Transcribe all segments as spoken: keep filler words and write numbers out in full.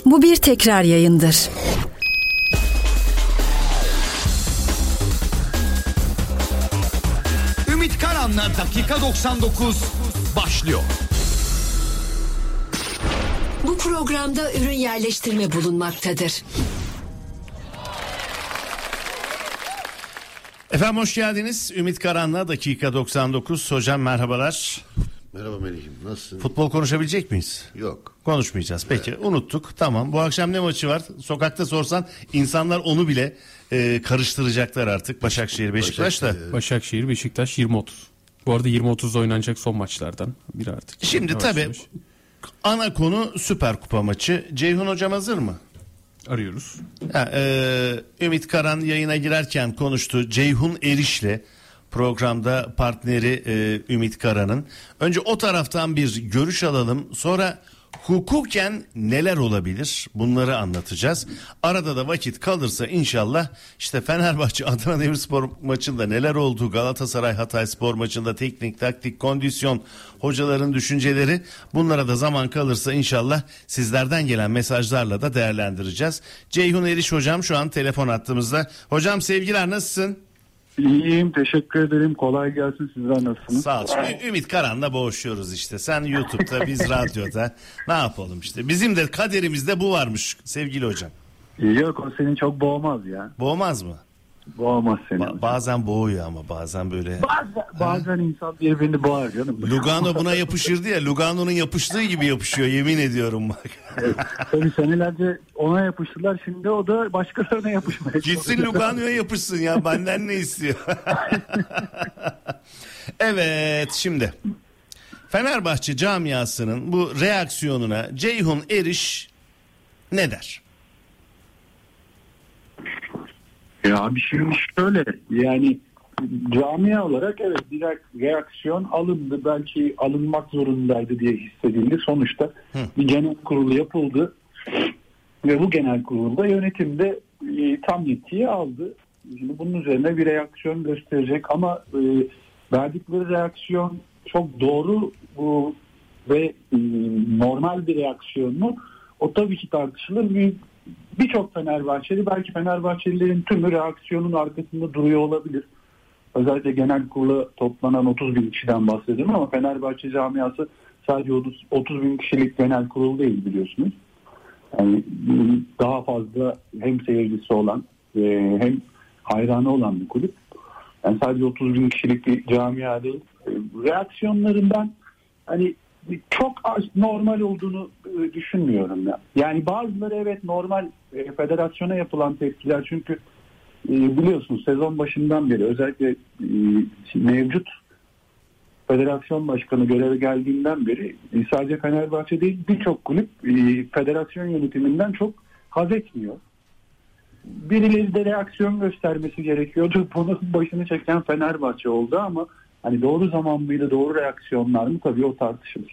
Bu bir tekrar yayındır. Ümit Karan'la Dakika doksan dokuz başlıyor. Bu programda ürün yerleştirme bulunmaktadır. Efendim hoş geldiniz. Ümit Karan'la Dakika doksan dokuz. Hocam merhabalar. Merhaba Melih'im, nasılsın? Futbol konuşabilecek miyiz? Yok. Konuşmayacağız. Peki evet. Unuttuk. Tamam. Bu akşam ne maçı var? Sokakta sorsan insanlar onu bile e, karıştıracaklar artık. Başakşehir Beşiktaş da. Başakşehir Beşiktaş yirmi otuz. Bu arada yirmi otuzda oynanacak son maçlardan biri artık. Şimdi tabii ana konu Süper Kupa maçı. Ceyhun hocam hazır mı? Arıyoruz. Ha, e, Ümit Karan yayına girerken konuştu. Ceyhun Eriş'le programda partneri e, Ümit Karan'ın. Önce o taraftan bir görüş alalım. Sonra hukuken neler olabilir? Bunları anlatacağız. Arada da vakit kalırsa inşallah işte Fenerbahçe Adana Demirspor maçında neler oldu? Galatasaray Hatayspor maçında teknik, taktik, kondisyon, hocaların düşünceleri, bunlara da zaman kalırsa inşallah sizlerden gelen mesajlarla da değerlendireceğiz. Ceyhun Eriş hocam şu an telefon hattımızda. Hocam sevgiler, nasılsın? İyiyim, teşekkür ederim. Kolay gelsin, sizler nasılsınız? Sağ ol. Ü- Ümit Karan'la boğuşuyoruz işte. Sen YouTube'da, biz radyoda. Ne yapalım işte. Bizim de kaderimizde bu varmış sevgili hocam. Yok, o seni çok boğmaz ya. Boğmaz mı? Boğmaz seni. Ba- bazen boğuyor ama bazen böyle. Bazen, bazen insan birbirini boğar canım. Lugano buna yapışırdı ya. Lugano'nun yapıştığı gibi yapışıyor, yemin ediyorum bak. Evet, tabii senelerce ona yapıştılar, şimdi o da başkalarına yapışmaya çalışıyor. Gitsin Lugano'ya yapışsın ya, benden ne istiyor? Evet, şimdi Fenerbahçe camiasının bu reaksiyonuna Ceyhun Eriş ne der? Ya abi şimdi şöyle, yani camia olarak evet bir reaksiyon alındı, belki alınmak zorundaydı diye hissedildi. Sonuçta Hı. bir genel kurulu yapıldı ve bu genel kurulda yönetimde e, tam yetkiyi aldı. Şimdi bunun üzerine bir reaksiyon gösterecek ama e, verdikleri reaksiyon çok doğru bu ve e, normal bir reaksiyon mu? O tabii ki tartışılır. Bir Birçok Fenerbahçeli, belki Fenerbahçelilerin tümü reaksiyonun arkasında duruyor olabilir. Özellikle genel kurula toplanan otuz bin kişiden bahsediyorum ama Fenerbahçe camiası sadece otuz bin kişilik genel kurul değil, biliyorsunuz. Yani daha fazla hem seyircisi olan hem hayranı olan bir kulüp. Yani sadece otuz bin kişilik bir camia değil. Reaksiyonlarından hani çok az normal olduğunu e, düşünmüyorum ya. Yani bazıları evet normal, e, federasyona yapılan tepkiler, çünkü e, biliyorsunuz sezon başından beri özellikle e, mevcut federasyon başkanı göreve geldiğinden beri e, sadece Fenerbahçe değil birçok kulüp e, federasyon yönetiminden çok haz etmiyor. Birileri de reaksiyon göstermesi gerekiyordu. Bunun başını çeken Fenerbahçe oldu ama hani doğru zaman mıydı, doğru reaksiyonlar mı, tabii o tartışılır.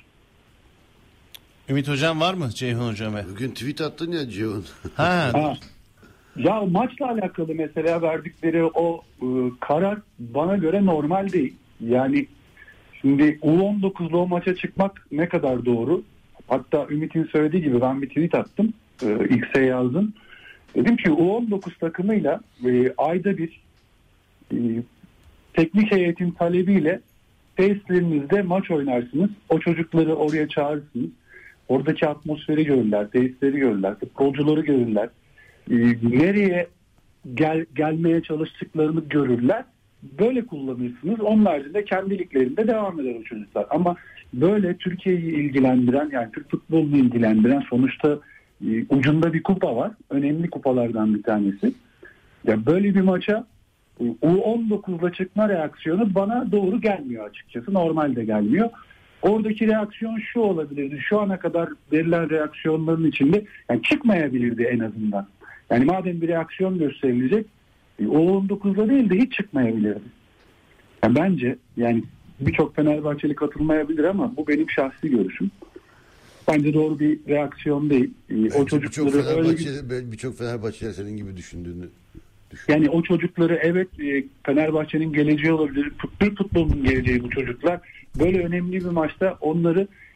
Ümit hocam var mı Ceyhun hocama? Bugün tweet attın ya Ceyhun. Ha. ha. Ya maçla alakalı mesela verdikleri o e, karar bana göre normal değil. Yani şimdi U on dokuzlu o maça çıkmak ne kadar doğru? Hatta Ümit'in söylediği gibi ben bir tweet attım. E, X'e yazdım. Dedim ki U on dokuz takımıyla e, ayda bir e, teknik heyetin talebiyle tesislerinizde maç oynarsınız. O çocukları oraya çağırırsınız. Oradaki atmosferi görürler, tesisleri görürler, futbolcuları görürler. Ee, nereye gel, gelmeye çalıştıklarını görürler. Böyle kullanırsınız. Onun haricinde kendi liglerinde devam eder o çocuklar. Ama böyle Türkiye'yi ilgilendiren, yani Türk futbolunu ilgilendiren, sonuçta e, ucunda bir kupa var. Önemli kupalardan bir tanesi. Ya böyle bir maça U on dokuzla çıkma reaksiyonu bana doğru gelmiyor açıkçası. Normalde gelmiyor. Oradaki reaksiyon şu olabilirdi. Şu ana kadar verilen reaksiyonların içinde yani çıkmayabilirdi en azından. Yani madem bir reaksiyon gösterilecek, U on dokuzla değil de hiç çıkmayabilirdi. Yani bence yani birçok Fenerbahçeli katılmayabilir ama bu benim şahsi görüşüm. Bence doğru bir reaksiyon değil. Bence o çocukları birçok Fenerbahçeli, öyle... birçok Fenerbahçeli senin gibi düşündüğünü düşünüyorum. Yani o çocukları evet Fenerbahçe'nin geleceği olabilir. Türk futbolunun geleceği bu çocuklar. Böyle önemli bir maçta onları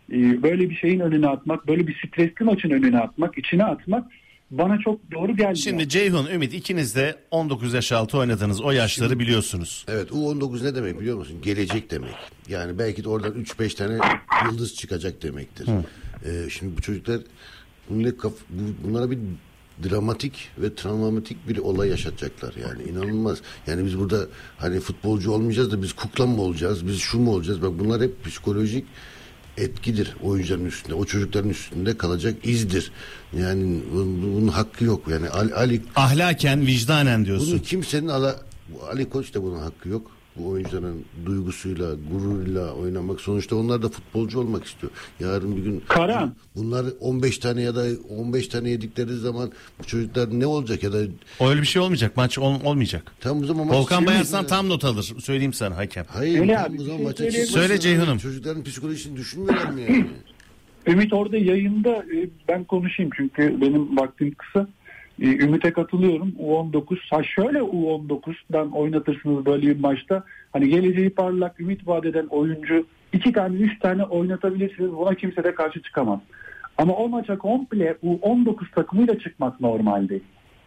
e, böyle bir şeyin önüne atmak, böyle bir stresli maçın önüne atmak, içine atmak bana çok doğru geldi. Şimdi Ceyhun, Ümit, ikiniz de on dokuz yaş altı oynadınız. O yaşları Şimdi, biliyorsunuz. Evet, U on dokuz ne demek biliyor musun? Gelecek demek. Yani belki de oradan üç beş tane yıldız çıkacak demektir. Ee, şimdi bu çocuklar bunlara, bunlara bir dramatik ve travmatik bir olay yaşatacaklar. Yani inanılmaz. Yani biz burada hani futbolcu olmayacağız da biz kukla mı olacağız? Biz şu mu olacağız? Bak bunlar hep psikolojik etkidir oyuncuların üstünde. O çocukların üstünde kalacak izdir. Yani bunun, bunun hakkı yok. Yani Ali, Ali ahlaken, vicdanen diyorsun. Bunu kimsenin ala, Ali Koç da bunun hakkı yok. Bu oyuncuların duygusuyla, gururuyla oynamak. Sonuçta onlar da futbolcu olmak istiyor. Yarın bir gün Karan. bunlar on beş tane ya da on beş tane yedikleri zaman bu çocuklar ne olacak ya da öyle bir şey olmayacak. Maç ol, olmayacak. Tam o zaman maç Volkan şey Bayarsan mi? tam not alır. Söyleyeyim sana hakem. Hayır, Öyle tam abi, o zaman bir şey maça söyleyeyim. çıkmasın. Söyle Ceyhun'um. Çocukların psikolojisini düşünmüyorlar mı yani? Ümit orada yayında e, ben konuşayım çünkü benim vaktim kısa. E, Ümit'e katılıyorum. U on dokuz ha şöyle U on dokuzdan oynatırsınız böyle bir maçta. Hani geleceği parlak, ümit vaat eden oyuncu iki tane üç tane oynatabilirsiniz. Buna kimse de karşı çıkamaz. Ama o maça komple U on dokuz takımıyla çıkmak normal değil.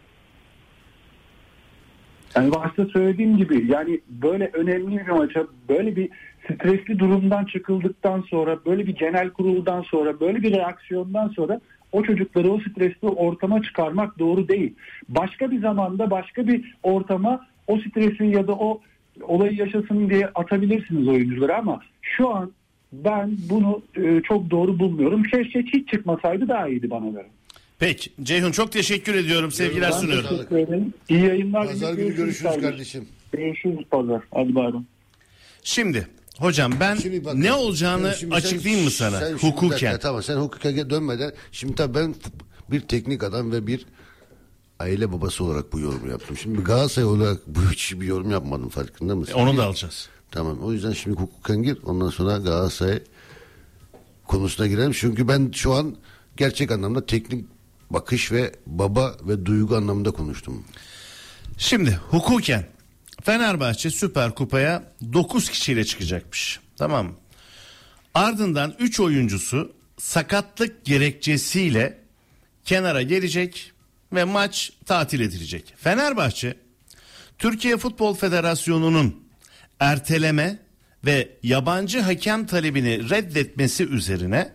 Yani başta söylediğim gibi yani böyle önemli bir maça, böyle bir stresli durumdan çıkıldıktan sonra, böyle bir genel kuruldan sonra, böyle bir reaksiyondan sonra o çocukları o stresli ortama çıkarmak doğru değil. Başka bir zamanda başka bir ortama o stresi ya da o olayı yaşasın diye atabilirsiniz oyuncuları ama şu an ben bunu e, çok doğru bulmuyorum. Keşke hiç çıkmasaydı daha iyiydi bana göre. Peki Ceyhun, çok teşekkür ediyorum. Sevgiler Ben sunuyorum. Teşekkür ederim. İyi yayınlar. Pazar günü görüşürüz kardeşim. Görüşürüz pazar. Hadi bay bay. Şimdi hocam ben Şimdi bak- ne olacağını Şimdi- şimdi sen- açıklayayım mı sana sen şimdi bir hukuken? dakika, tamam sen hukuka dönmeden şimdi tabii ben bir teknik adam ve bir aile babası olarak bu yorumu yaptım. Şimdi bir Galatasaray olarak bu hiç bir yorum yapmadım, farkında mısın? E, Onu da alacağız. Tamam, o yüzden şimdi hukuken gir, ondan sonra Galatasaray konusuna girelim. Çünkü ben şu an gerçek anlamda teknik bakış ve baba ve duygu anlamında konuştum. Şimdi hukuken Fenerbahçe Süper Kupa'ya dokuz kişiyle çıkacakmış. Tamam mı? Ardından üç oyuncusu sakatlık gerekçesiyle kenara gelecek ve maç tatil edilecek. Fenerbahçe Türkiye Futbol Federasyonu'nun erteleme ve yabancı hakem talebini reddetmesi üzerine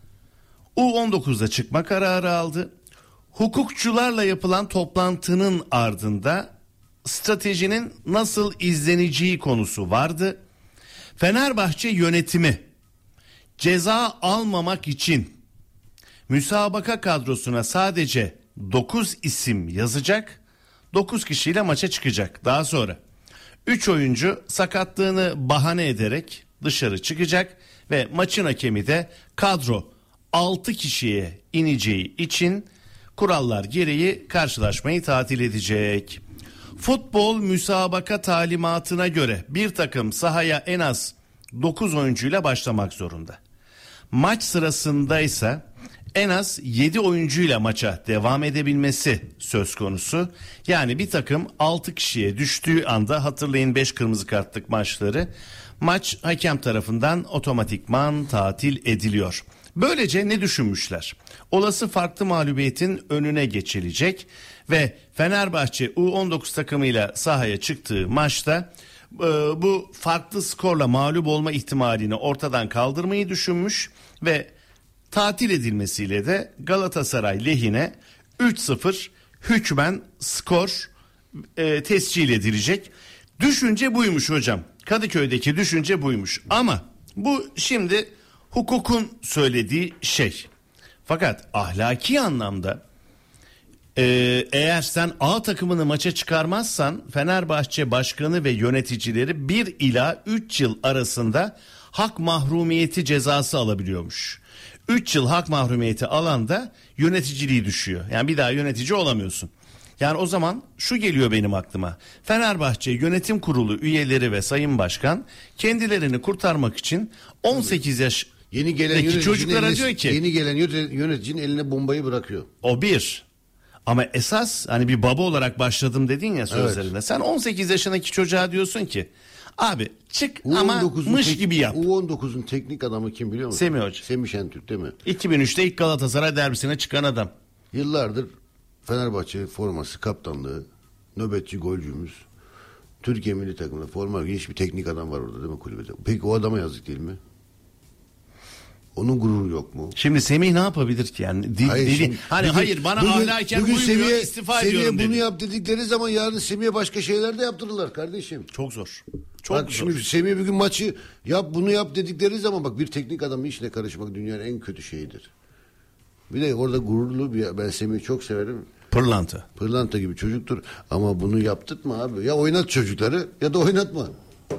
U on dokuzda çıkma kararı aldı. Hukukçularla yapılan toplantının ardında stratejinin nasıl izleneceği konusu vardı. Fenerbahçe yönetimi ceza almamak için müsabaka kadrosuna sadece dokuz isim yazacak. dokuz kişiyle maça çıkacak. Daha sonra üç oyuncu sakatlığını bahane ederek dışarı çıkacak ve maçın hakemi de kadro altı kişiye ineceği için kurallar gereği karşılaşmayı tatil edecek. Futbol müsabaka talimatına göre bir takım sahaya en az dokuz oyuncuyla başlamak zorunda. Maç sırasındaysa en az yedi oyuncuyla maça devam edebilmesi söz konusu. Yani bir takım altı kişiye düştüğü anda, hatırlayın beş kırmızı kartlık maçları, maç hakem tarafından otomatikman tatil ediliyor. Böylece ne düşünmüşler? Olası farklı mağlubiyetin önüne geçilecek ve Fenerbahçe U on dokuz takımıyla sahaya çıktığı maçta e, bu farklı skorla mağlup olma ihtimalini ortadan kaldırmayı düşünmüş ve tatil edilmesiyle de Galatasaray lehine üç sıfır hükmen skor e, tescil edilecek. Düşünce buymuş hocam. Kadıköy'deki düşünce buymuş. Ama bu şimdi hukukun söylediği şey. Fakat ahlaki anlamda e, eğer sen A takımını maça çıkarmazsan Fenerbahçe başkanı ve yöneticileri bir ila üç yıl arasında hak mahrumiyeti cezası alabiliyormuş. üç yıl hak mahrumiyeti alan da yöneticiliği düşüyor. Yani bir daha yönetici olamıyorsun. Yani o zaman şu geliyor benim aklıma. Fenerbahçe Yönetim Kurulu üyeleri ve Sayın Başkan kendilerini kurtarmak için on sekiz yaş Yeni gelen çocuklara eline, diyor ki yeni gelen yöneticinin eline bombayı bırakıyor. o bir. Ama esas hani bir baba olarak başladım dedin ya sözlerinde. Evet. Sen on sekiz yaşındaki çocuğa diyorsun ki Abi çık U ama on dokuzun mış tek- gibi yap. U on dokuzun teknik adamı kim biliyor musun? Semih Hoca. Semih Şentürk değil mi? iki bin üçte ilk Galatasaray derbisine çıkan adam. Yıllardır Fenerbahçe forması, kaptanlığı, nöbetçi golcümüz. Türkiye milli takımında forma giyen hiçbir teknik adam var orada değil mi kulübede? Peki o adama yazık değil mi? Onun gururu yok mu? Şimdi Semih ne yapabilir ki yani? Di- Hayır, dedi, şimdi hani bugün- hayır bana bugün- ahlaken bugün uymuyor Semih'e- istifa Semih'e ediyorum bunu dedi. yap dedikleri zaman yarın Semih'e başka şeyler de yaptırırlar kardeşim. Çok zor. Çok Bak zor. şimdi Semih bugün maçı yap bunu yap dedikleri zaman bak bir teknik adamın işine karışmak dünyanın en kötü şeyidir. Bir de orada gururlu bir ben Semih'i çok severim. Pırlanta. Pırlanta gibi çocuktur ama bunu yaptırtma abi. Ya oynat çocukları ya da oynatma.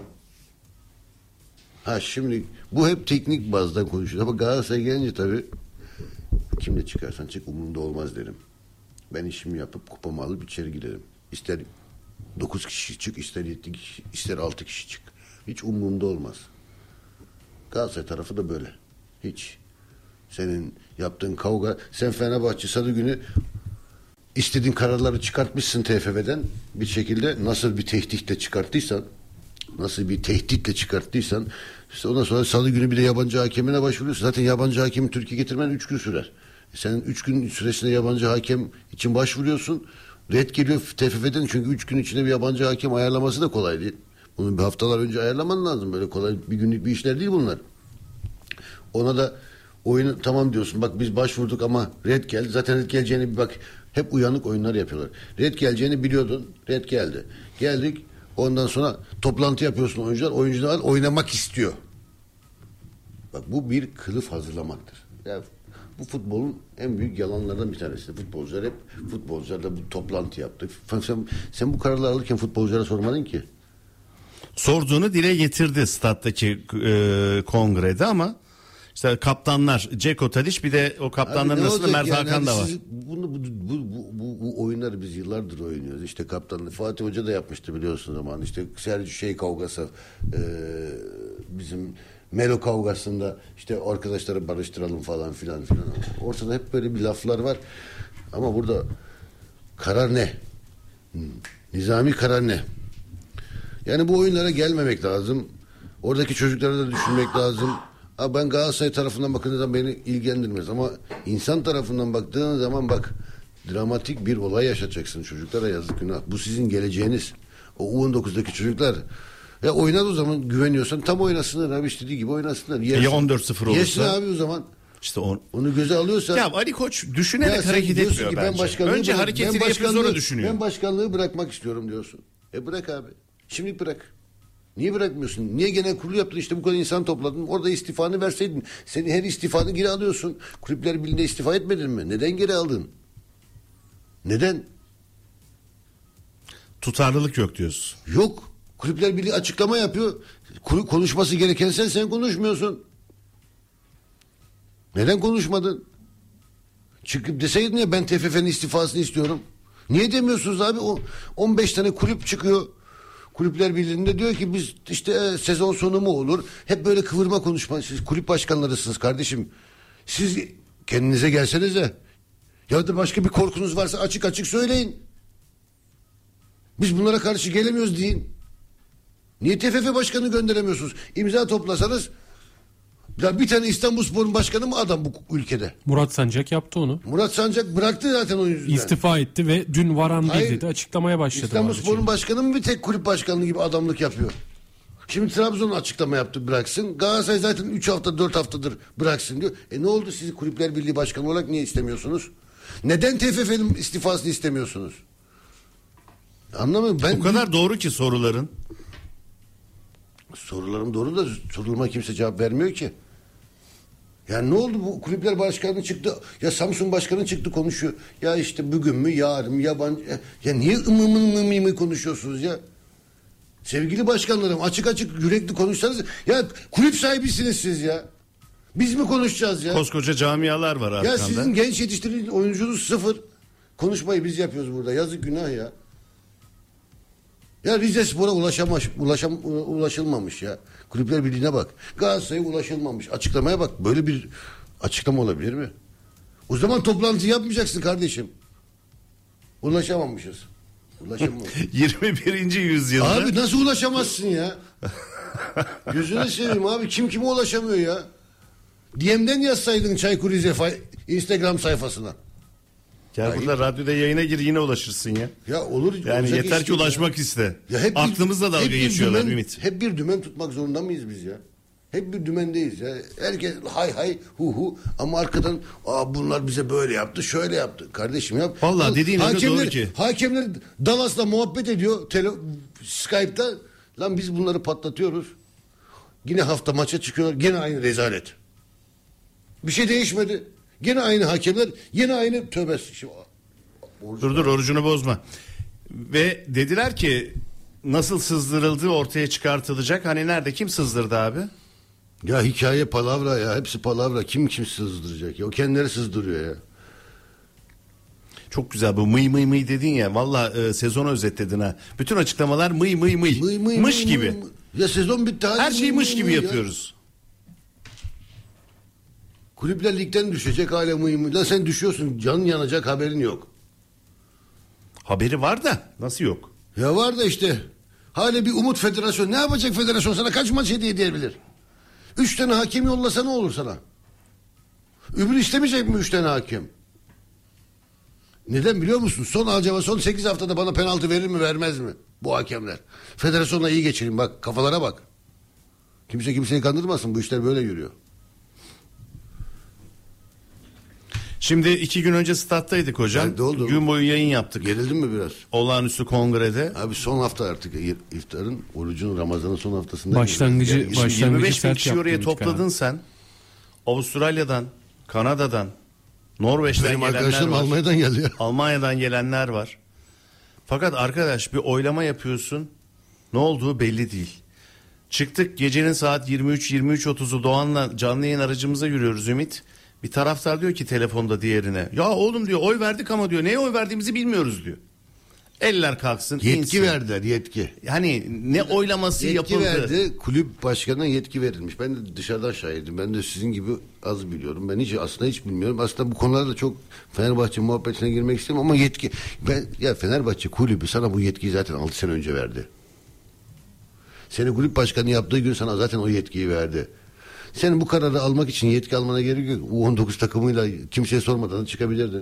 Ha şimdi bu hep teknik bazdan konuşuyor ama Galatasaray gelince tabii kimle çıkarsan çık umurumda olmaz derim. Ben işimi yapıp kupamı alıp içeri giderim. İster dokuz kişi çık, ister yedi kişi, ister altı kişi çık. Hiç umurumda olmaz. Galatasaray tarafı da böyle. Hiç. Senin yaptığın kavga, sen Fenerbahçe Salı günü istediğin kararları çıkartmışsın T F F'den bir şekilde nasıl bir tehditle çıkarttıysan nasıl bir tehditle çıkarttıysan işte ondan sonra Salı günü bir de yabancı hakemine başvuruyorsun. Zaten yabancı hakemi Türkiye getirmen üç gün sürer. Sen üç gün süresinde yabancı hakem için başvuruyorsun. Red geliyor T F F'den çünkü üç gün içinde bir yabancı hakem ayarlaması da kolay değil. Bunu bir haftalar önce ayarlaman lazım. Böyle kolay bir günlük bir işler değil bunlar. Ona da oyunu tamam diyorsun. Bak biz başvurduk ama red geldi. Zaten red geleceğini bir bak. Hep uyanık oyunlar yapıyorlar. Red geleceğini biliyordun. Red geldi. Geldik. Ondan sonra toplantı yapıyorsun oyuncular. Oyuncular oynamak istiyor. Bak bu bir kılıf hazırlamaktır. Ya bu futbolun en büyük yalanlarından bir tanesi. Futbolcular hep futbolcular da bu toplantı yaptı. Sen, sen bu kararları alırken futbolculara sormadın ki. Sorduğunu dile getirdi stat'taki e, kongrede ama işte kaptanlar Ceko Tadić bir de o kaptanların arasında Mert Hakan yani da var. Siz, bunu, bu, bu, bu, bu, bu oyunları biz yıllardır oynuyoruz. İşte kaptanlık Fatih Hoca da yapmıştı biliyorsun zaman. İşte Sergio şey kavgası e, bizim Melo kavgasında işte arkadaşları barıştıralım falan filan filan. Ortada hep böyle bir laflar var. Ama burada karar ne? Nizami karar ne? Yani bu oyunlara gelmemek lazım. Oradaki çocukları da düşünmek lazım. Ha ben Galatasaray tarafından bakınca da beni ilgilendirmez ama insan tarafından baktığın zaman bak dramatik bir olay yaşatacaksın çocuklara yazık günah. Bu sizin geleceğiniz. O U on dokuzdaki çocuklar ya oynar o zaman güveniyorsan tam oynasınlar abi istediği gibi oynasınlar. Yersin. Ya on dört sıfır olursa? Yesin abi o zaman. İşte on... Onu göze alıyorsan. Ya Ali Koç düşünerek Ya sen hareket diyorsun etmiyor ki bence. başkanlığı Önce bırak- hareketini ben yapıyor sonra başkanlığı- düşünüyor. Ben başkanlığı bırakmak istiyorum diyorsun. E bırak abi. Şimdi bırak. Niye bırakmıyorsun? Niye genel kurulu yaptın? İşte bu kadar insan topladın. Orada istifanı verseydin. Seni her istifanı geri alıyorsun. Kulüpler Birliği'nde istifa etmedin mi? Neden geri aldın? Neden? Tutarlılık yok diyorsun. Yok. Kulüpler Birliği açıklama yapıyor. Kul- Konuşması gereken sen, sen konuşmuyorsun. Neden konuşmadın? Çıkıp deseydin ya ben T F F'nin istifasını istiyorum. Niye demiyorsunuz abi? O on beş tane kulüp çıkıyor. Kulüpler Birliği'nde diyor ki biz işte e, sezon sonu mu olur? Hep böyle kıvırma konuşma. Siz kulüp başkanlarısınız kardeşim. Siz kendinize gelsenize. Ya da başka bir korkunuz varsa açık açık söyleyin. Biz bunlara karşı gelemiyoruz deyin. Niye T F F başkanı gönderemiyorsunuz? İmza toplasanız ya bir tane İstanbulspor'un başkanı mı adam bu ülkede? Murat Sancak yaptı onu. Murat Sancak bıraktı zaten o yüzden. İstifa etti ve dün varan değil Hayır. dedi. Açıklamaya başladı. İstanbulspor'un başkanı mı bir tek kulüp başkanlığı gibi adamlık yapıyor? Şimdi Trabzon açıklama yaptı bıraksın. Galatasaray zaten üç hafta dört haftadır bıraksın diyor. E ne oldu siz Kulüpler Birliği Başkanı olarak niye istemiyorsunuz? Neden T F F'nin istifasını istemiyorsunuz? Anlamıyorum. Ben O kadar doğru ki soruların. Sorularım doğru da sorulma kimse cevap vermiyor ki. Yani ne oldu bu kulüpler başkanı çıktı ya Samsun başkanı çıktı konuşuyor. Ya işte bugün mü yarın mı yabancı ya niye ımı mı mı mı konuşuyorsunuz ya? Sevgili başkanlarım açık açık yürekli konuşsanız ya kulüp sahibisiniz siz ya. Biz mi konuşacağız ya? Koskoca camialar var arkanda. Ya sizin genç yetiştirilmiş oyuncunuz sıfır. Konuşmayı biz yapıyoruz burada. Yazık günah ya. Ya Rize Spor'a ulaşamamış, ulaşam, ulaşılmamış ya. Kulüpler Birliği'ne bak. Galatasaray'a ulaşılmamış. Açıklamaya bak. Böyle bir açıklama olabilir mi? O zaman toplantı yapmayacaksın kardeşim. Ulaşamamışız. Ulaşamam. yirmi birinci yüzyılda. Abi nasıl ulaşamazsın ya? Gözünü seveyim abi. Kim kime ulaşamıyor ya? D M'den yazsaydın Çaykur Rizefay Instagram sayfasına. Gel burada radyoda yayına gir yine ulaşırsın ya. Ya olur. Yani yeter ki ulaşmak ya. iste. Ya hep Aklımızda dalga geçiyorlar dümen, Ümit. Hep bir dümen tutmak zorunda mıyız biz ya? Hep bir dümendeyiz ya. Herkes hay hay hu hu ama arkadan aa bunlar bize böyle yaptı, şöyle yaptı. Kardeşim yap. Vallahi dediğin öyle hakemler, doğru ki. Hakemler Dallas'la muhabbet ediyor tele, Skype'da. Lan biz bunları patlatıyoruz. Yine hafta maça çıkıyorlar. Gene aynı rezalet. Bir şey değişmedi. Gene aynı hakemler. Yine aynı tövbe. Dur dur orucunu bozma. Ve dediler ki nasıl sızdırıldığı ortaya çıkartılacak. Hani nerede kim sızdırdı abi? Ya hikaye palavra ya. Hepsi palavra. Kim kim sızdıracak ya? O kendileri sızdırıyor ya. Çok güzel bu mıy mıy mıy dedin ya. Valla e, sezonu özetledin ha. Bütün açıklamalar mıy mıy mıy. Mıy mıy mış mıy gibi. mıy mıy. Ya sezon bitti. Her şeyi mış gibi ya. yapıyoruz. Kulüpler ligden düşecek hala mıy mıy. Lan sen düşüyorsun. Canın yanacak haberin yok. Haberi var da nasıl yok? Ya var da işte. Hala bir umut federasyon. Ne yapacak federasyon sana? Kaç maç hediye edebilir? Üç tane hakem yollasa ne olur sana? Öbür istemeyecek mi üç tane hakem? Neden biliyor musun? Son acaba son sekiz haftada bana penaltı verir mi vermez mi? Bu hakemler. Federasyonla iyi geçireyim bak kafalara bak. Kimse kimseyi kandırmasın bu işler böyle yürüyor. Şimdi iki gün önce stat'taydık hocam. Nerede oldu? Gün boyu yayın yaptık. Gerildin mi biraz? Olağanüstü kongrede. Abi son hafta artık iftarın, orucun, Ramazan'ın son haftasında. Başlangıcı, yani, başlangıcı yirmi beş bin sert kişi yaptın oraya Ümit topladın Karan. sen. Avustralya'dan, Kanada'dan, Norveç'ten benim gelenler arkadaşlarım var. Almanya'dan geldi ya. Almanya'dan gelenler var. Fakat arkadaş bir oylama yapıyorsun. Ne olduğu belli değil. Çıktık gecenin saat yirmi üç yirmi üç otuzu Doğan'la canlı yayın aracımıza yürüyoruz Ümit. Bir taraftar diyor ki telefonda diğerine. Ya oğlum diyor oy verdik ama diyor neye oy verdiğimizi bilmiyoruz diyor. Eller kalksın. Yetki insin. verdiler yetki. Hani ne oylaması Yetki yapıldı. verdi, kulüp başkanına yetki verilmiş. Ben de dışarıdan şahidim. Ben de sizin gibi az biliyorum. Ben hiç aslında hiç bilmiyorum. Aslında bu konularda çok Fenerbahçe muhabbetine girmek istemiyorum ama yetki ben ya Fenerbahçe kulübü sana bu yetkiyi zaten altı sene önce verdi. Seni kulüp başkanı yaptığı gün sana zaten o yetkiyi verdi. Senin bu kararı almak için yetki almana gerek yok. U on dokuz takımıyla kimseye sormadan çıkabilirdin.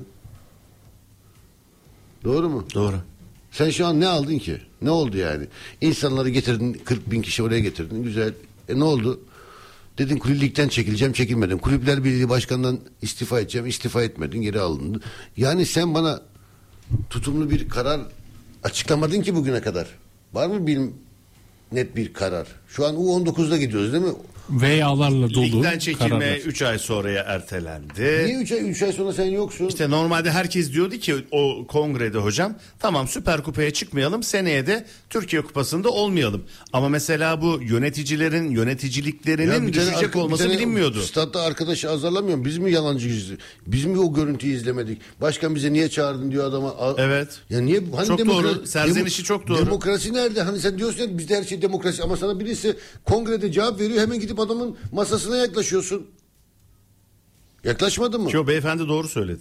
Doğru mu? Doğru. Sen şu an ne aldın ki? Ne oldu yani? İnsanları getirdin, kırk bin kişi oraya getirdin. Güzel. E ne oldu? Dedin kulüp ligden çekileceğim, çekilmedin. Kulüpler Birliği Başkanı'ndan istifa edeceğim, istifa etmedin, geri alındın. Yani sen bana tutumlu bir karar açıklamadın ki bugüne kadar. Var mı bir net bir karar? Şu an U on dokuzda gidiyoruz değil mi? Veyalarla dolu Ligden çekilme kararlar. üç ay sonraya ertelendi. Niye üç ay, üç ay sonra sen yoksun? İşte normalde herkes diyordu ki o kongrede hocam tamam Süper Kupa'ya çıkmayalım seneye de Türkiye Kupası'nda olmayalım. Ama mesela bu yöneticilerin yöneticiliklerinin bir tane düşecek arka- olması bir tane bilinmiyordu. Statta arkadaşı azarlamıyorum. Biz mi yalancıyız? Biz mi o görüntüyü izlemedik? Başkan bize niye çağırdın diyor adama. A- Evet. Ya niye hani Çok demokra- doğru. Serzenişi çok doğru. Demokrasi nerede? Hani sen diyorsun ya bizde her şey demokrasi ama sana birisi kongrede cevap veriyor hemen gidip adamın masasına yaklaşıyorsun. Yaklaşmadın mı? Ki o beyefendi doğru söyledi.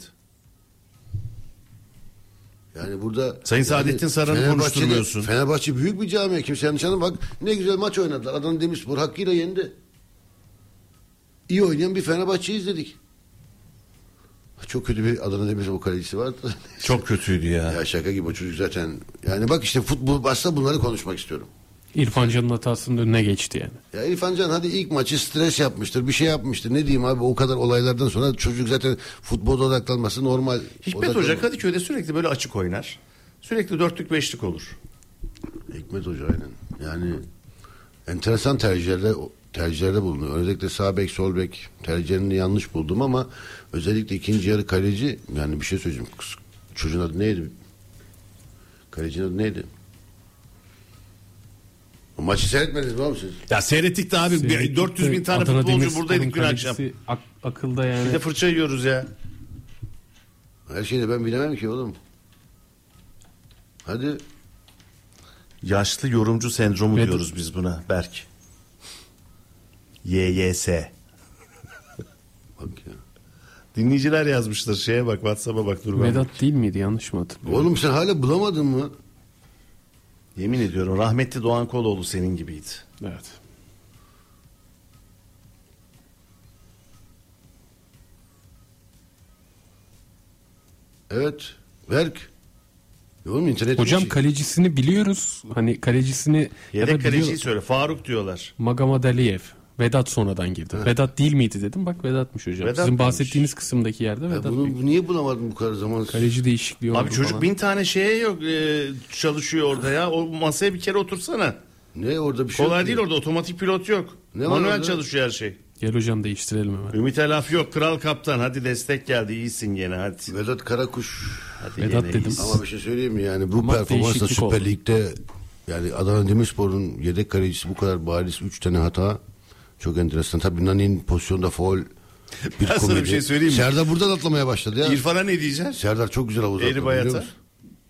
Yani burada Sayın Saadettin Saran'ı Fenerbahçe'de- konuşturmuyorsun. Fenerbahçe büyük bir camia. Kimse yanlış anlama. Bak ne güzel maç oynadılar. Adana Demirspor hakkıyla yendi. İyi oynayan bir Fenerbahçe izledik. Çok kötü bir Adana Demirspor kalecisi vardı. Çok kötüydü ya. Ya şaka gibi o çocuk zaten. Yani bak işte futbol başta bunları konuşmak istiyorum. İrfan Can'ın hatasının önüne geçti yani. Ya İrfan Can hadi ilk maçı stres yapmıştır. Bir şey yapmıştır. Ne diyeyim abi o kadar olaylardan sonra çocuk zaten futbolda odaklanması normal. Hikmet Odaklan- Hoca Kadıköy'de sürekli böyle açık oynar. Sürekli dörtlük beşlik olur. Hikmet Hoca aynen. Yani enteresan tercihlerde tercihlerde bulunuyor. Özellikle sağ bek sol bek tercihlerini yanlış buldum ama özellikle ikinci yarı kaleci yani bir şey söyleyeceğim. Kız- Çocuğun adı neydi? Kalecinin adı neydi? O maçı seyretmediniz mi abi siz? Ya seyrettik de abi Seyrettik dört yüz bin de tane Adana futbolcu Demirspor'un buradaydık dün kalecisi akşam. ak- akılda Bir yani. de fırça yiyoruz ya. Her şeyi de ben bilemem ki oğlum. Hadi. Yaşlı yorumcu sendromu Evet. diyoruz biz buna Berk. Y Y S. Bak ya. Dinleyiciler yazmıştır şeye bak WhatsApp'a bak dur ben. Vedat değil miydi yanlış mı hatırlıyorum? Oğlum sen hala bulamadın mı? Yemin ediyorum rahmetli Doğan Koloğlu senin gibiydi. Evet. Evet. Berk. Oğlum internet Hocam işi. kalecisini biliyoruz. Hani kalecisini Yedek ya da kaleciyi biliyor- söyle. Faruk diyorlar. Magomadaliyev. Vedat sonradan girdi. Vedat değil miydi dedim. Bak Vedat'mış hocam. Vedat Sizin mıymış? bahsettiğiniz kısımdaki yerde Ya Vedat. bunu Bey. niye bulamadım bu kadar zaman? Kaleci değişikliği oldu Abi çocuk falan. bin tane şeye yok e, çalışıyor orada ya. O masaya bir kere otursana. Ne orada bir şey Kolay yok değil ki. orada, otomatik pilot yok. Ne var Manuel orada? çalışıyor her şey. Gel hocam değiştirelim hemen. Ümit'e laf yok, kral kaptan. Hadi destek geldi, iyisin gene hadi. Vedat Karakuş. Hadi Vedat gene dedim. iyisin. Ama bir şey söyleyeyim mi yani bu Ama performansla değişiklik Süper oldu. Lig'de yani Adana Demirspor'un yedek kalecisi bu kadar bariz üç tane hata çok enteresan. Tabii Nani'nin pozisyonda faul bir Ben sana komedi. bir şey söyleyeyim mi? Serdar buradan atlamaya başladı ya. İrfan'a ne diyeceksin? Serdar çok güzel havuz Eri atladı bayata. biliyor musun?